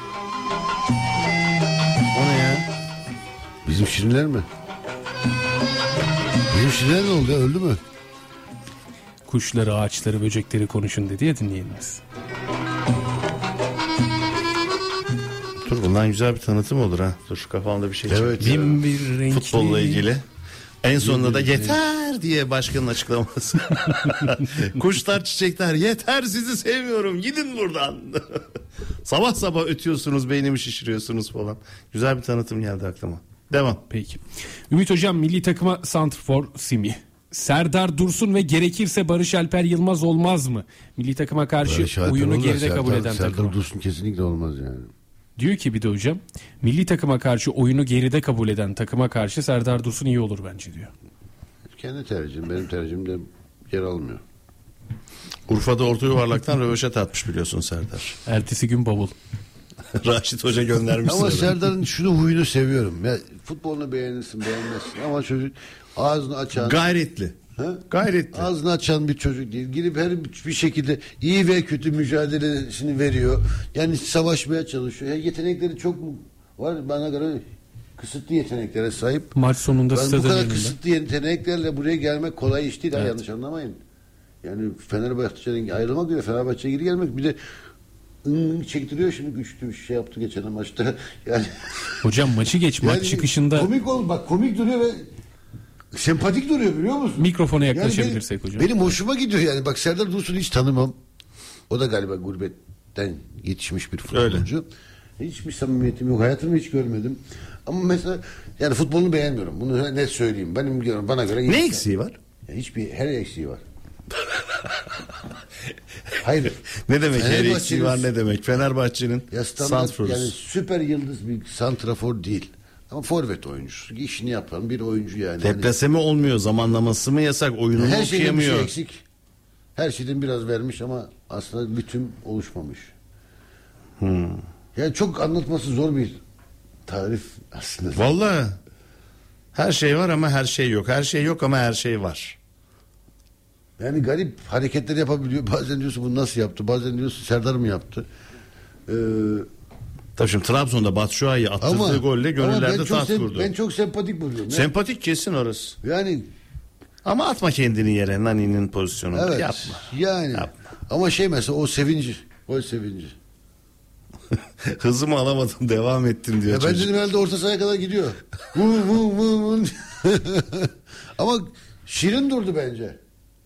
O ne ya? Bizim Şirinler mi? Bizim Şirinler ne oldu ya? Öldü mü? Kuşları, ağaçları, böcekleri konuşun dedi ya dinleyenimiz. Dur bundan güzel bir tanıtım olur ha. Dur kafamda bir şey Evet. çıktı. Bin bir renkli. Futbolla ilgili. En sonunda da yeter diye başkanın açıklaması. Kuşlar, çiçekler yeter, sizi sevmiyorum, gidin buradan. Sabah sabah ötüyorsunuz, beynimi şişiriyorsunuz falan. Güzel bir tanıtım geldi aklıma. Devam. Peki. Ümit hocam milli takıma santrfor Simi. Serdar Dursun ve gerekirse Barış Alper Yılmaz olmaz mı? Milli takıma karşı Barış Alper oyunu olur da geride kabul Serdar- eden Serdar takım. Dursun kesinlikle olmaz yani. Diyor ki bir de hocam milli takıma karşı oyunu geride kabul eden takıma karşı Serdar Dursun iyi olur bence diyor. Kendi tercihim, benim tercihimde yer almıyor. Urfa'da orta yuvarlaktan röveşat atmış biliyorsun Serdar. Ertesi gün bavul. Raşit Hoca göndermiş. Ama sana. Serdar'ın şunu huyunu seviyorum. Ya, futbolunu beğenirsin beğenmezsin ama çocuk ağzını açan, Gayretli. Ha? Gayretli. ağzını açan bir çocuk değil. Girip her bir şekilde iyi ve kötü mücadelesini veriyor. Yani savaşmaya çalışıyor. Ya, yetenekleri çok mu var bana göre kısıtlı yeteneklere sahip. Maç sonunda Ben bu stadın kadar önünde. kısıtlı yeteneklerle buraya gelmek kolay iş değil. Ha, Evet. yanlış anlamayın. Yani Fenerbahçe'nin ayrılmak diyor. Fenerbahçe'ye geri gelmek. Bir de ın çektiriyor şimdi güçlü bir şey yaptı geçen maçta. Yani Hocam maçı geç maç yani çıkışında komik ol bak komik duruyor ve sempatik duruyor biliyor musun? mikrofona Yani yaklaşabilirsek benim, hocam. benim hoşuma gidiyor yani. Bak Serdar Dursun'u hiç tanımam. O da galiba gurbetten yetişmiş bir futbolcu. Hiçbir samimiyetim yok. Hayatımı hiç görmedim. Ama mesela yani futbolunu beğenmiyorum. Bunu net söyleyeyim. Benim diyorum bana göre iyi. Ne eksiği var? Yani hiçbir her eksiği var. Hayır. Ne demek her Fenerbahçe'nin- eksiği var ne demek? Fenerbahçe'nin Ya standart santrforu. yani süper yıldız bir santrafor değil. Ama forvet oyuncusu. İşini yapan bir oyuncu yani. Deplasemi olmuyor, zamanlaması mı yasak, oyununu Hani her şeyden bir okuyamıyor. şey eksik. Her şeyden biraz vermiş ama aslında bütün oluşmamış. Hmm. Yani çok anlatması zor bir tarif aslında. Vallahi her şey var ama her şey yok. Her şey yok ama her şey var. Yani garip hareketler yapabiliyor. Bazen diyorsun bunu nasıl yaptı? Bazen diyorsun Serdar mı yaptı? Ee, Tabii şimdi Trabzon'da Batshuayi attırdığı ama, golle ama gönüllerde ben çok, taht sem- kurdu. ben çok sempatik buluyorum. ya. Sempatik kesin orası. Yani Ama atma kendini yere Nani'nin pozisyonunda. evet. Yapma. Yani Yapma. ama şey mesela o sevinci. O sevinci. Hızımı alamadım, devam ettim diyor Ya ben çocuk. dedim herhalde orta sahaya kadar gidiyor. Vum, vum, vum, vum. Ama şirin durdu bence.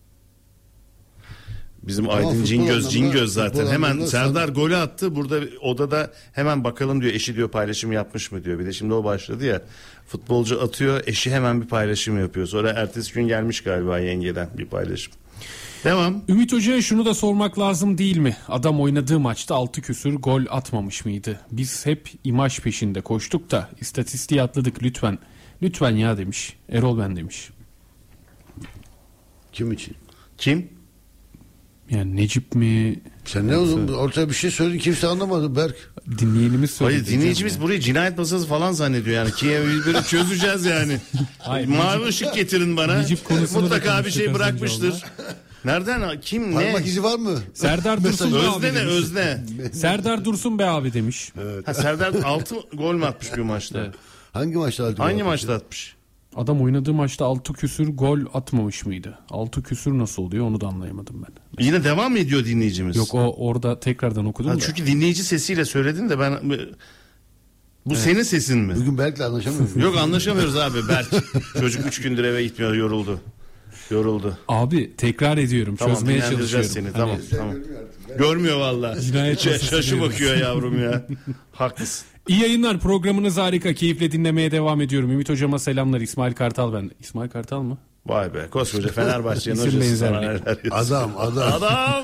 Bizim Ama Aydın futbol Cingöz, anlamında- Cingöz zaten. futbol Hemen anlamında Serdar golü attı. Burada odada hemen bakalım diyor. Eşi diyor paylaşım yapmış mı diyor. Bir de şimdi o başladı ya. Futbolcu atıyor. Eşi hemen bir paylaşım yapıyor. Sonra ertesi gün gelmiş galiba yengeden bir paylaşım. Devam. Ümit Hoca'ya şunu da sormak lazım değil mi? Adam oynadığı maçta altı küsür gol atmamış mıydı? Biz hep imaj peşinde koştuk da istatistiği atladık lütfen. Lütfen ya demiş. Erol ben demiş. Kim için? Kim? Yani Necip mi? Sen ne oğlum ortaya bir şey söyledin kimse anlamadı Berk. Dinleyenimiz söyledi. Hayır, dinleyicimiz canım burayı cinayet masası falan zannediyor yani. Ki böyle çözeceğiz yani. Hayır, Mavi Necip- ışık getirin bana. Necip konusunu da Mutlaka bir konuştuk şey az önce bırakmıştır. Nereden? Kim? Ne? Parmak izi var mı? ya. Serdar Dursun be abi Özne ne? demiş. Özne. Serdar Dursun be abi demiş. Ha, Serdar altı gol mü atmış bir maçta? Evet. Hangi maçta aldı? Hangi maçta atmış? Adam oynadığı maçta altı küsür gol atmamış mıydı? altı küsür nasıl oluyor onu da anlayamadım ben. Yine devam mı ediyor dinleyicimiz? Yok o orada tekrardan okudum Ha, da. çünkü dinleyici sesiyle söyledin de ben... Bu senin sesin mi? Bugün Berk'le anlaşamıyoruz. Yok anlaşamıyoruz abi Berk. Çocuk üç gündür eve gitmiyor, yoruldu. Yoruldu. Abi tekrar ediyorum. Tamam, Çözmeye dinlendireceğiz çalışıyorum. seni. Hani Tamam, tamam. Görmüyor vallahi. Cinayet Ş- masası Şaşı diyoruz. bakıyor yavrum ya. Haklısın. İyi yayınlar. Programınız harika. Keyifle dinlemeye devam ediyorum. Ümit Hocama selamlar. İsmail Kartal ben. İsmail Kartal mı? Vay be, koskoca Fenerbahçe'nin İsim hocası sana benzerliği. neler yapıyor. Adam adam. Adam.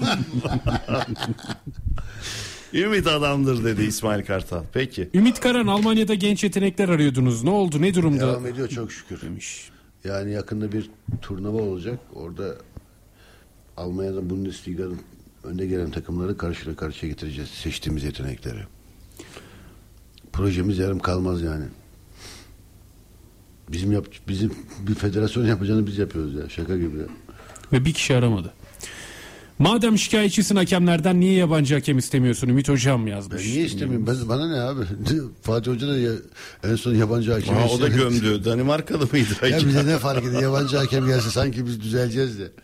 Ümit adamdır dedi İsmail Kartal. Peki. Ümit Karan Almanya'da genç yetenekler arıyordunuz. Ne oldu? Ne durumda? Devam ediyor çok şükür. Demiş. Yani yakında bir turnuva olacak. Orada Almanya'da Bundesliga'nın önde gelen takımları karşıya karşıya getireceğiz. Seçtiğimiz yetenekleri. Projemiz yarım kalmaz yani. Bizim yap bizim bir federasyon yapacağını biz yapıyoruz ya. Şaka gibi ya. Ve bir kişi aramadı. Madem şikayetçisin hakemlerden niye yabancı hakem istemiyorsun? Ümit Hocam Ben yazmış. niye istemiyorum? Ben, bana ne abi? Fatih Hoca da ya, en son yabancı hakem. Aa, o da gömdü. Danimarkalı mıydı? Ya bize ne fark ediyor? Yabancı hakem gelse sanki biz düzeleceğiz de.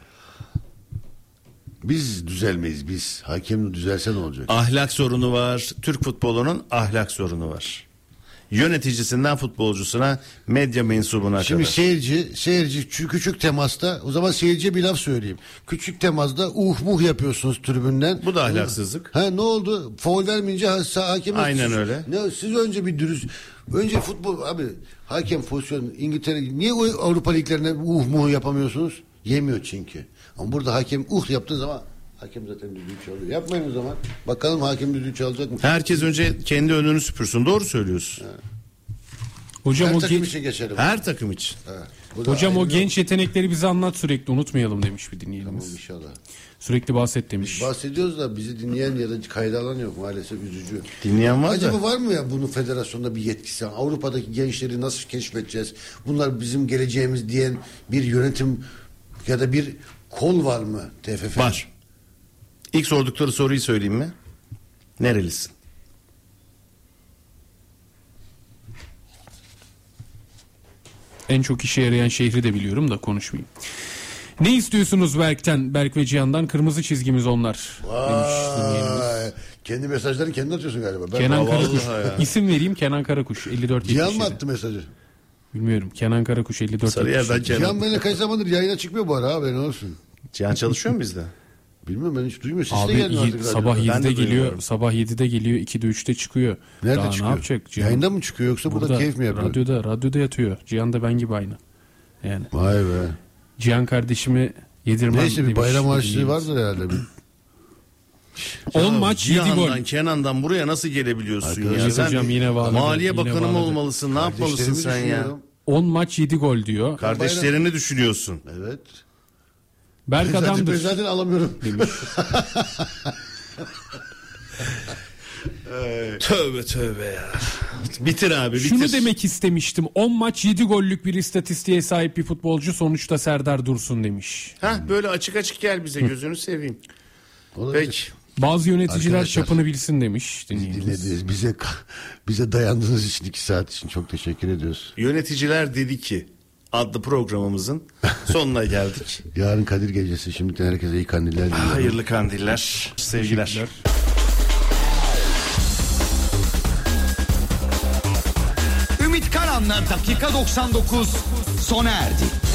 Biz düzelmeyiz biz. Hakem düzelse ne olacak? Ahlak sorunu var. Türk futbolunun ahlak sorunu var. Yöneticisinden futbolcusuna, medya mensubuna Şimdi kadar. seyirci, seyirci çü- küçük temasta, o zaman seyirciye bir laf söyleyeyim. Küçük temasta uh muh yapıyorsunuz tribünden. Bu da ahlaksızlık. Ha ne oldu? Faul vermeyince ha, sağ- hakeme Aynen siz- öyle. Ne, siz önce bir dürüst, önce futbol abi hakem pozisyon İngiltere niye o Avrupa liglerine uh muh yapamıyorsunuz? Yemiyor çünkü. Ama burada hakem uh yaptığı zaman hakem zaten düdüğü çalıyor. Yapmayın o zaman. Bakalım hakem düdüğü çalacak mı? Herkes önce kendi önünü süpürsün. Doğru söylüyorsun. Hocam Her o takım gen- için geçelim. Her takım için. Evet. Bu da Hocam o ayrı- genç yetenekleri bize anlat sürekli unutmayalım demiş bir dinleyenimiz. Tamam inşallah. Sürekli bahset demiş. Bahsediyoruz da bizi dinleyen ya da kayda alan yok maalesef üzücü. Dinleyen var Acaba da. var mı ya bunun federasyonda bir yetkisi? Avrupa'daki gençleri nasıl keşfedeceğiz? Bunlar bizim geleceğimiz diyen bir yönetim ya da bir kol var mı T F F? Var. İlk sordukları soruyu söyleyeyim mi? Nerelisin? En çok işe yarayan şehri de biliyorum da konuşmayayım. Ne istiyorsunuz Berk'ten, Berk ve Cihan'dan? Kırmızı çizgimiz onlar. Demiş dinleyenimiz. Vay. Kendi mesajlarını kendi atıyorsun galiba. Ben Kenan Vallahi Karakuş. ya. İsim vereyim Kenan Karakuş elli dört Cihan yetmiş mı yedi. attı mesajı? Bilmiyorum. Kenan Karakuş elli dört Sarıyer'den yetmiş yedi. Kenan. Cihan benimle kaç zamandır yayına çıkmıyor bu ara haberin olsun. Cihan çalışıyor mu bizde? Bilmiyorum ben hiç duymuyorum. Siz de Abi gelin y- artık sabah radyoda. Ben de yedide geliyor. duymuyorum. Sabah yedide geliyor. ikide üçte çıkıyor. Nerede Daha çıkıyor? ne yapacak Cihan? Yayında mı çıkıyor yoksa burada, keyif mi yapıyor? Radyoda, radyoda yatıyor. Cihan da ben gibi aynı. Yani Vay be. Cihan kardeşimi yedirmem Neyse bir demiş bayram bir harçlığı dinleyicimiz. vardır herhalde. Bir. on maç yedi Cihan'dan, gol. Kenan'dan buraya nasıl gelebiliyorsun Arkadaşlar, ya? Sen hocam yine bağladı, Maliye yine Bakanı mı bağladı. olmalısın? Ne yapmalısın Kardeşlerimi sen ya? düşünüyorum. on maç yedi gol diyor. Kardeşlerini düşünüyorsun. Evet. Berk Ben zaten, ben adamdır zaten alamıyorum. demiş. Tövbe tövbe ya. Bitir abi bitir. Şunu demek istemiştim. on maç yedi gollük bir istatistiğe sahip bir futbolcu sonuçta Serdar Dursun demiş. Hah, böyle açık açık gel bize, gözünü seveyim. Olabilir. Peki. Bazı yöneticiler Arkadaşlar, çapını bilsin demiş dinleyicimiz. Dinlediniz. Bize bize dayandığınız için iki saat için çok teşekkür ediyoruz. Yöneticiler dedi ki adlı programımızın sonuna geldik. Yarın Kadir Gecesi. Şimdiden herkese iyi kandiller diliyorum. Hayırlı kandiller. Sevgiler. Ümit Karan'la dakika doksan dokuz sona erdi.